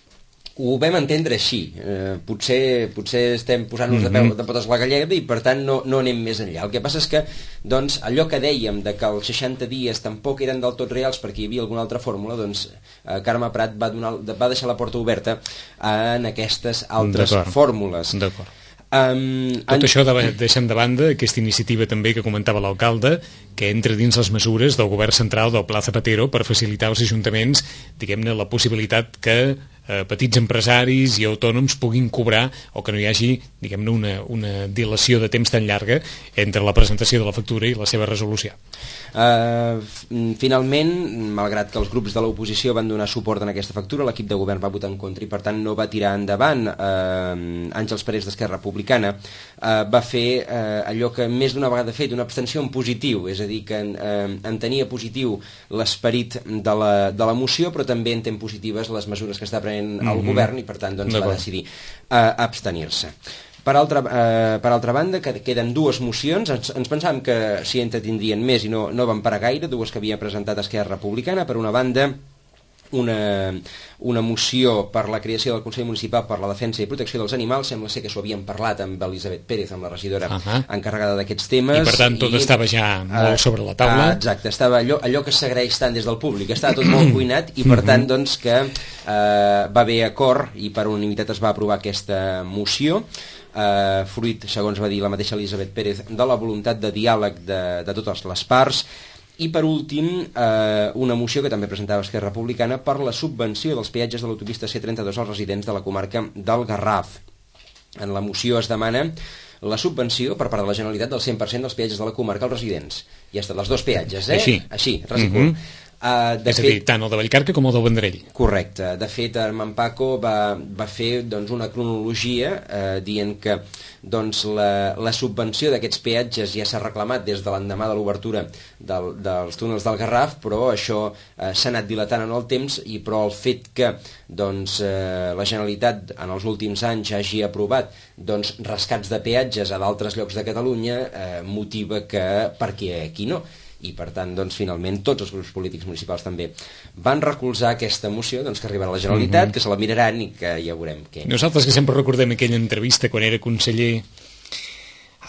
Ho vam entendre així, eh, potser, potser estem posant-nos mm-hmm. de, peu, de potes la galleda i per tant no, no anem més enllà. El que passa és que doncs, allò que dèiem de que els seixanta dies tampoc eren del tot reals perquè hi havia alguna altra fórmula, doncs eh, Carme Prat va, donar, va deixar la porta oberta en aquestes altres fórmules. D'acord. Um, Tot en... això de, deixem de banda aquesta iniciativa també que comentava l'alcalde, que entra dins les mesures del govern central del Pla Zapatero per facilitar als ajuntaments, diguem-ne, la possibilitat que eh, petits empresaris i autònoms puguin cobrar, o que no hi hagi, diguem-ne, una, una dilació de temps tan llarga entre la presentació de la factura i la seva resolució. Uh, finalment, malgrat que els grups de l'oposició van donar suport en aquesta factura, l'equip de govern va votar en contra i per tant no va tirar endavant. uh, Àngels Parés d'Esquerra Republicana uh, va fer uh, allò que més d'una vegada ha fet, una abstenció en positiu, és a dir, que uh, entenia positiu l'esperit de, la, de la moció, però també entén positives les mesures que està prenent el mm-hmm. govern i per tant doncs, va decidir uh, abstenir-se. Per altra, eh, per altra banda, que queden dues mocions. Ens, ens pensàvem que s'hi entretindrien més i no, no van parar gaire, dues que havia presentat Esquerra Republicana. Per una banda, una, una moció per la creació del Consell Municipal per la Defensa i Protecció dels Animals. Sembla ser que s'ho havíem parlat amb Elisabet Pérez, amb la regidora uh -huh. encarregada d'aquests temes. I per tant tot i, estava ja molt uh, sobre la taula. Uh, exacte, estava allò, allò que s'agraeix tant des del públic, estava tot molt cuinat i per tant doncs que uh, va haver acord i per unanimitat es va aprovar aquesta moció. Uh, fruit, segons va dir la mateixa Elisabet Pérez, de la voluntat de diàleg de, de totes les parts. I per últim, eh, una moció que també presentava Esquerra Republicana per la subvenció dels peatges de l'autopista C trenta-dos als residents de la comarca del Garraf. En la moció es demana la subvenció per part de la Generalitat del cent per cent dels peatges de la comarca als residents. I ja està, els dos peatges, eh? Així. Així, ras i curt. Mm -hmm. Uh, és fet, a dir, tant el de Vallcarca com el del Vendrell. Correcte. De fet, en Paco va, va fer doncs, una cronologia eh, dient que doncs, la, la subvenció d'aquests peatges ja s'ha reclamat des de l'endemà de l'obertura del, dels túnels del Garraf, però això eh, s'ha anat dilatant en el temps, i però el fet que doncs, eh, la Generalitat en els últims anys hagi aprovat doncs, rescats de peatges a d'altres llocs de Catalunya eh, motiva que per què aquí no. I per tant, doncs, finalment, tots els grups polítics municipals també van recolzar aquesta moció, doncs, que arribarà a la Generalitat, mm-hmm. que se la miraran i que ja veurem què. Nosaltres que sempre recordem aquella entrevista quan era conseller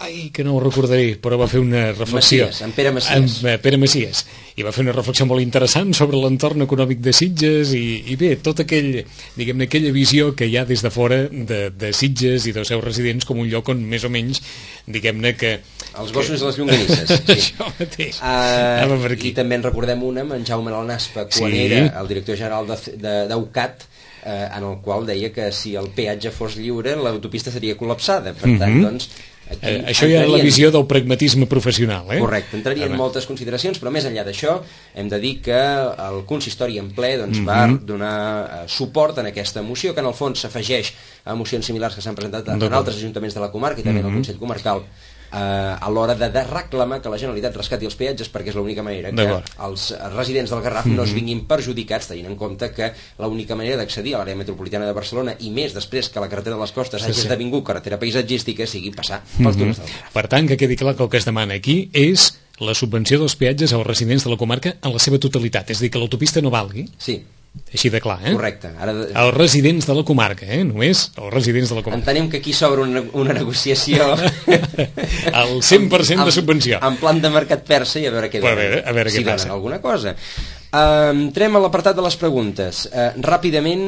ai, que no ho recordaré, però va fer una reflexió. Macias, en Pere Macias. En Pere Macias. I va fer una reflexió molt interessant sobre l'entorn econòmic de Sitges i, i bé, tota aquell, diguem-ne, aquella visió que hi ha des de fora de, de Sitges i dels seus residents com un lloc on més o menys, diguem-ne que... Els gossos i les llonganisses. Sí. Això mateix. Uh, I també en recordem una amb en Jaume Alnaspa, quan sí. era el director general d'Eucat, eh, en el qual deia que si el peatge fos lliure l'autopista seria col·lapsada. Per tant, mm-hmm. doncs... Aquí eh, això ja és la visió del pragmatisme professional, eh? Correcte, entrarien moltes consideracions, però més enllà d'això hem de dir que el consistori en ple doncs, mm-hmm. va donar eh, suport en aquesta moció, que en el fons s'afegeix a mocions similars que s'han presentat en altres ajuntaments de la comarca i també mm-hmm. en el Consell Comarcal, eh, a l'hora de, de reclamar que la Generalitat rescati els peatges, perquè és l'única manera que els residents del Garraf mm-hmm. no es vinguin perjudicats, tenint en compte que l'única manera d'accedir a l'àrea metropolitana de Barcelona, i més després que la carretera de les Costes sí, hagi sí. esdevingut carretera paisatgística, sigui passar pels túnels del Garraf. Per tant, que quedi clar que el que es demana aquí és la subvenció dels peatges als residents de la comarca en la seva totalitat, és a dir, que l'autopista no valgui. Sí. Així de clar, eh? Correcte. Ara... Els residents de la comarca, eh? Només els residents de la comarca. Entenem que aquí s'obre una, una negociació... el cent per cent de subvenció. En plan de mercat persa i a veure què donen. A veure, a veure si què passa. alguna cosa. Uh, entrem a l'apartat de les preguntes. Uh, ràpidament,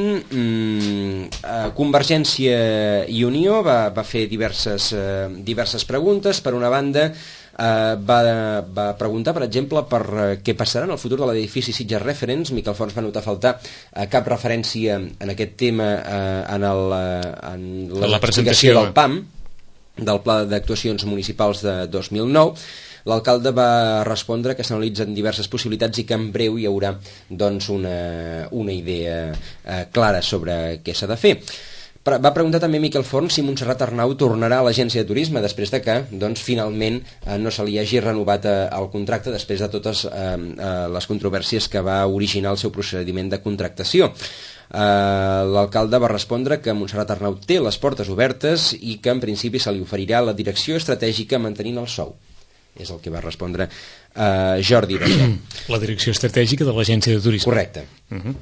um, uh, Convergència i Unió va, va fer diverses, uh, diverses preguntes. Per una banda, Uh, va, va preguntar, per exemple, per uh, què passarà en el futur de l'edifici Sitges Reference. Miquel Fons va notar faltar uh, cap referència en aquest tema uh, en, el, uh, en la, la presentació del P A M, del Pla d'Actuacions Municipals de dos mil nou. L'alcalde va respondre que s'analitzen diverses possibilitats i que en breu hi haurà doncs, una, una idea uh, clara sobre què s'ha de fer. Va preguntar també Miquel Forn si Montserrat Arnau tornarà a l'agència de turisme després de que doncs, finalment eh, no se li hagi renovat eh, el contracte després de totes eh, eh, les controvèrsies que va originar el seu procediment de contractació. Eh, l'alcalde va respondre que Montserrat Arnau té les portes obertes i que en principi se li oferirà la direcció estratègica mantenint el sou. És el que va respondre eh, Jordi Basset. La direcció estratègica de l'agència de turisme. Correcte. Uh-huh.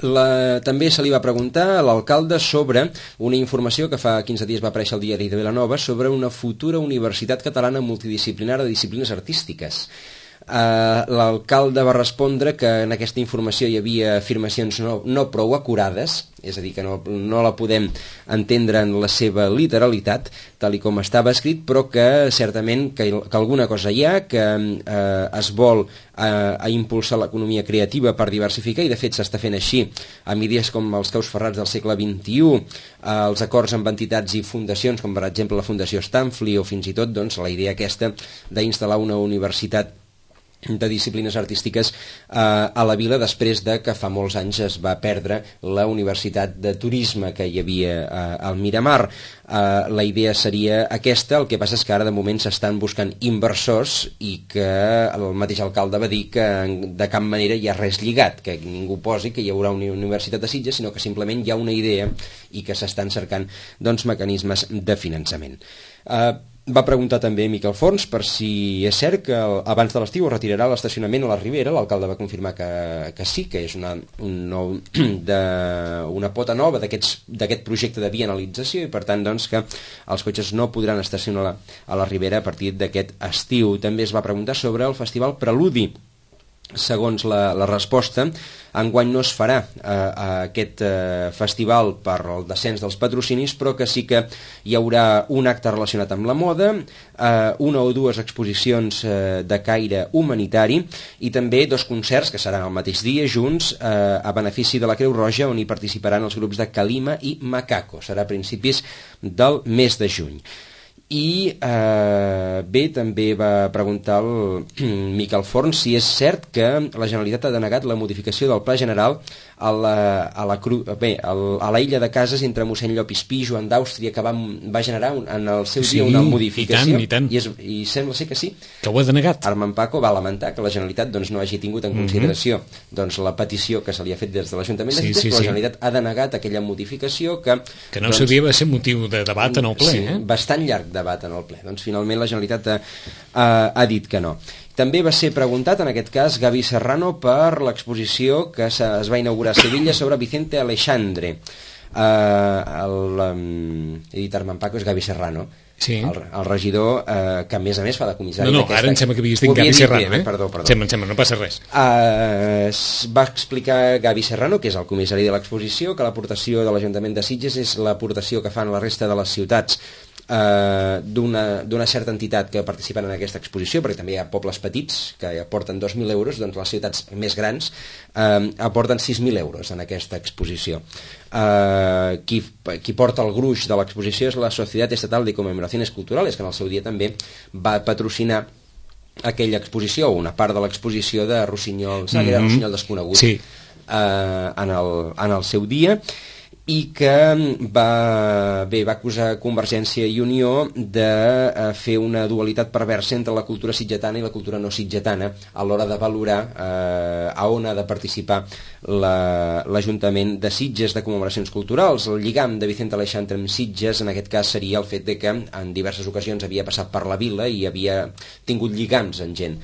La, també se li va preguntar a l'alcalde sobre una informació que fa quinze dies va aparèixer al diari de Vilanova sobre una futura universitat catalana multidisciplinària de disciplines artístiques. Uh, l'alcalde va respondre que en aquesta informació hi havia afirmacions no, no prou acurades, és a dir, que no, no la podem entendre en la seva literalitat, tal i com estava escrit, però que certament que, que alguna cosa hi ha, que uh, es vol uh, a impulsar l'economia creativa per diversificar, i de fet s'està fent així amb idees com els caus ferrats del segle vint-i-u, uh, els acords amb entitats i fundacions, com per exemple la Fundació Stanfli, o fins i tot doncs, la idea aquesta d'instal·lar una universitat de disciplines artístiques eh, a la vila després de que fa molts anys es va perdre la Universitat de Turisme que hi havia eh, al Miramar. Eh, la idea seria aquesta, el que passa és que ara de moment s'estan buscant inversors i que el mateix alcalde va dir que de cap manera hi ha res lligat, que ningú posi que hi haurà una Universitat de Sitges, sinó que simplement hi ha una idea i que s'estan cercant doncs, mecanismes de finançament. Eh, Va preguntar també Miquel Forns per si és cert que abans de l'estiu es retirarà l'estacionament a la Ribera. L'alcalde va confirmar que, que sí, que és una, un nou, de, una pota nova d'aquest projecte de vianalització i per tant doncs, que els cotxes no podran estacionar a la, a la Ribera a partir d'aquest estiu. També es va preguntar sobre el festival Preludi. Segons la, la resposta, enguany no es farà eh, aquest eh, festival per el descens dels patrocinis, però que sí que hi haurà un acte relacionat amb la moda, eh, una o dues exposicions eh, de caire humanitari i també dos concerts que seran el mateix dia junts eh, a benefici de la Creu Roja, on hi participaran els grups de Calima i Macaco. Serà a principis del mes de juny. I eh, bé, també va preguntar el Miquel Forn si és cert que la Generalitat ha denegat la modificació del Pla General a la, a la, cru, bé, a la illa de cases entre mossèn Llop i Espí, Joan d'Àustria, que va, va generar un, en el seu sí, dia una modificació. I tant, i tant. I, és, i sembla ser que sí. Que ho ha denegat. Armand Paco va lamentar que la Generalitat doncs, no hagi tingut en consideració mm-hmm. doncs, la petició que se li ha fet des de l'Ajuntament de sí, Sitges, sí, però la sí. Generalitat ha denegat aquella modificació que... Que no doncs, sabia va ser motiu de debat en el ple, sí, eh? bastant llarg debat en el ple. Doncs finalment la Generalitat ha, ha, ha dit que no. També va ser preguntat, en aquest cas, Gavi Serrano per l'exposició que es va inaugurar a Sevilla sobre Vicente Aleixandre. Uh, el, um, he dit Armand Paco, és Gavi Serrano. Sí. El, el regidor, eh, que a més a més fa de comissari. No, no, ara em sembla que havies dit Gavi Serrano, eh? Perdó, perdó. Sembla, sembla, no passa res. Uh, va explicar Gavi Serrano, que és el comissari de l'exposició, que l'aportació de l'Ajuntament de Sitges és l'aportació que fan la resta de les ciutats uh, d'una certa entitat que participen en aquesta exposició, perquè també hi ha pobles petits que aporten dos mil euros, doncs les ciutats més grans uh, aporten sis mil euros en aquesta exposició. Uh, qui, qui porta el gruix de l'exposició és la Societat Estatal de Conmemoraciones Culturales, que en el seu dia també va patrocinar aquella exposició, o una part de l'exposició de Rossinyol, mm-hmm. que era Rossinyol Desconegut, sí. uh, en, el, en el seu dia, i que va, bé, va acusar Convergència i Unió de eh, fer una dualitat perversa entre la cultura sitgetana i la cultura no sitgetana a l'hora de valorar eh, a on ha de participar l'Ajuntament la, de Sitges de commemoracions culturals. El lligam de Vicente Aleixandre amb Sitges en aquest cas seria el fet de que en diverses ocasions havia passat per la vila i havia tingut lligams amb gent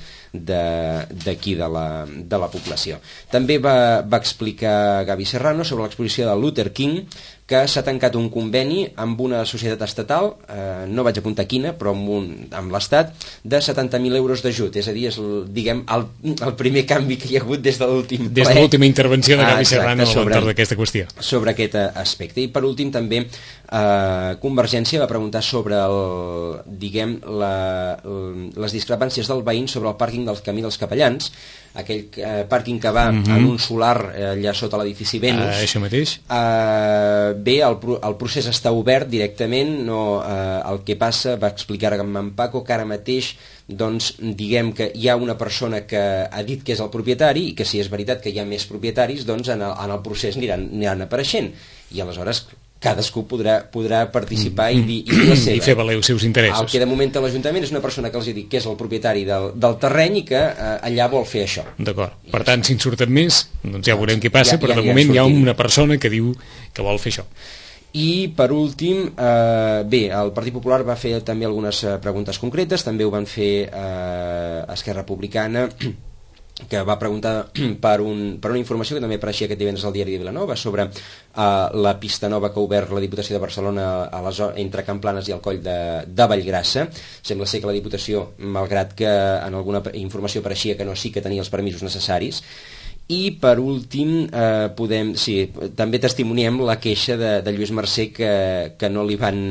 d'aquí de, de, la, de la població. També va, va explicar Gavi Serrano sobre l'exposició de Luther King, que s'ha tancat un conveni amb una societat estatal, eh, no vaig apuntar quina, però amb, un, amb l'Estat, de setanta mil euros d'ajut. És a dir, és el, diguem, el, el primer canvi que hi ha hagut des de l'últim ple. Des de l'última intervenció de Gavi ah, Serrano a l'entorn d'aquesta qüestió. Sobre aquest aspecte. I per últim també eh, Convergència va preguntar sobre el, diguem, la, les discrepàncies del veïn sobre el pàrquing del Camí dels Capellans, aquell eh, pàrquing que va mm-hmm. en un solar eh, allà sota l'edifici Venus. Uh, això mateix. Eh, bé, el, el procés està obert directament, no, eh, el que passa, va explicar en Paco, que ara mateix doncs diguem que hi ha una persona que ha dit que és el propietari i que si és veritat que hi ha més propietaris, doncs en el, en el procés aniran, aniran apareixent. I aleshores cadascú podrà, podrà participar mm. i, dir, i dir la seva. I fer valer els seus interessos. El que de moment l'Ajuntament és una persona que els ha dit que és el propietari del, del terreny i que eh, allà vol fer això. D'acord. Per tant, si en surten més, doncs ja veurem què passa, ja, però ja, de moment ja hi ha una persona que diu que vol fer això. I per últim, eh, bé, el Partit Popular va fer també algunes preguntes concretes, també ho van fer eh, Esquerra Republicana, que va preguntar per, un, per una informació que també apareixia aquest divendres al diari de Vilanova sobre uh, la pista nova que ha obert la Diputació de Barcelona a la zona, entre Can Planes i el coll de, de Vallgrassa. Sembla ser que la Diputació, malgrat que en alguna informació apareixia que no, sí que tenia els permisos necessaris. I per últim eh, podem, sí, també testimoniem la queixa de, de Lluís Mercè que, que no li van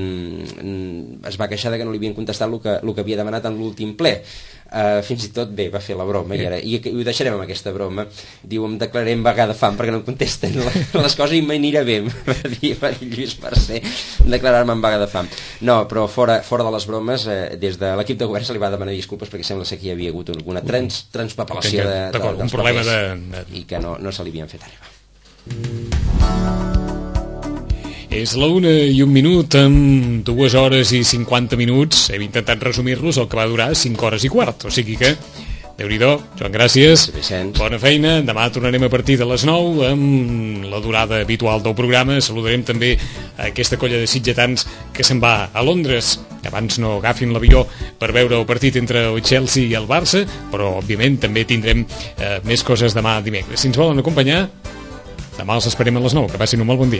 es va queixar de que no li havien contestat el que, el que havia demanat en l'últim ple. Uh, fins i tot bé, va fer la broma i, ara, i, i ho deixarem amb aquesta broma. Diu, em declararem vaga de fam perquè no em contesten les coses i m'anirà bé, va dir, va dir Lluís Mercè, declarar-me en vaga de fam. No, però fora, fora de les bromes, eh, des de l'equip de govern se li va demanar disculpes perquè sembla ser que hi havia hagut alguna trans, transpapel·lació de, de, de, un problema de, de... i que no, no se li havien fet arribar. És la una i un minut amb dues hores i cinquanta minuts. Hem intentat resumir-los el que va durar cinc hores i quart. O sigui que, Déu-n'hi-do, Joan, gràcies. Bona feina. Demà tornarem a partir de les nou amb la durada habitual del programa. Saludarem també a aquesta colla de sitgetans que se'n va a Londres, que abans no agafin l'avió per veure el partit entre el Chelsea i el Barça, però òbviament també tindrem eh, més coses demà dimecres. Si ens volen acompanyar, demà els esperem a les nou. Que passin un molt bon dia.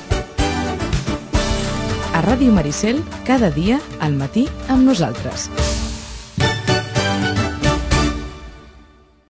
Ràdio Maricel, cada dia al matí amb nosaltres.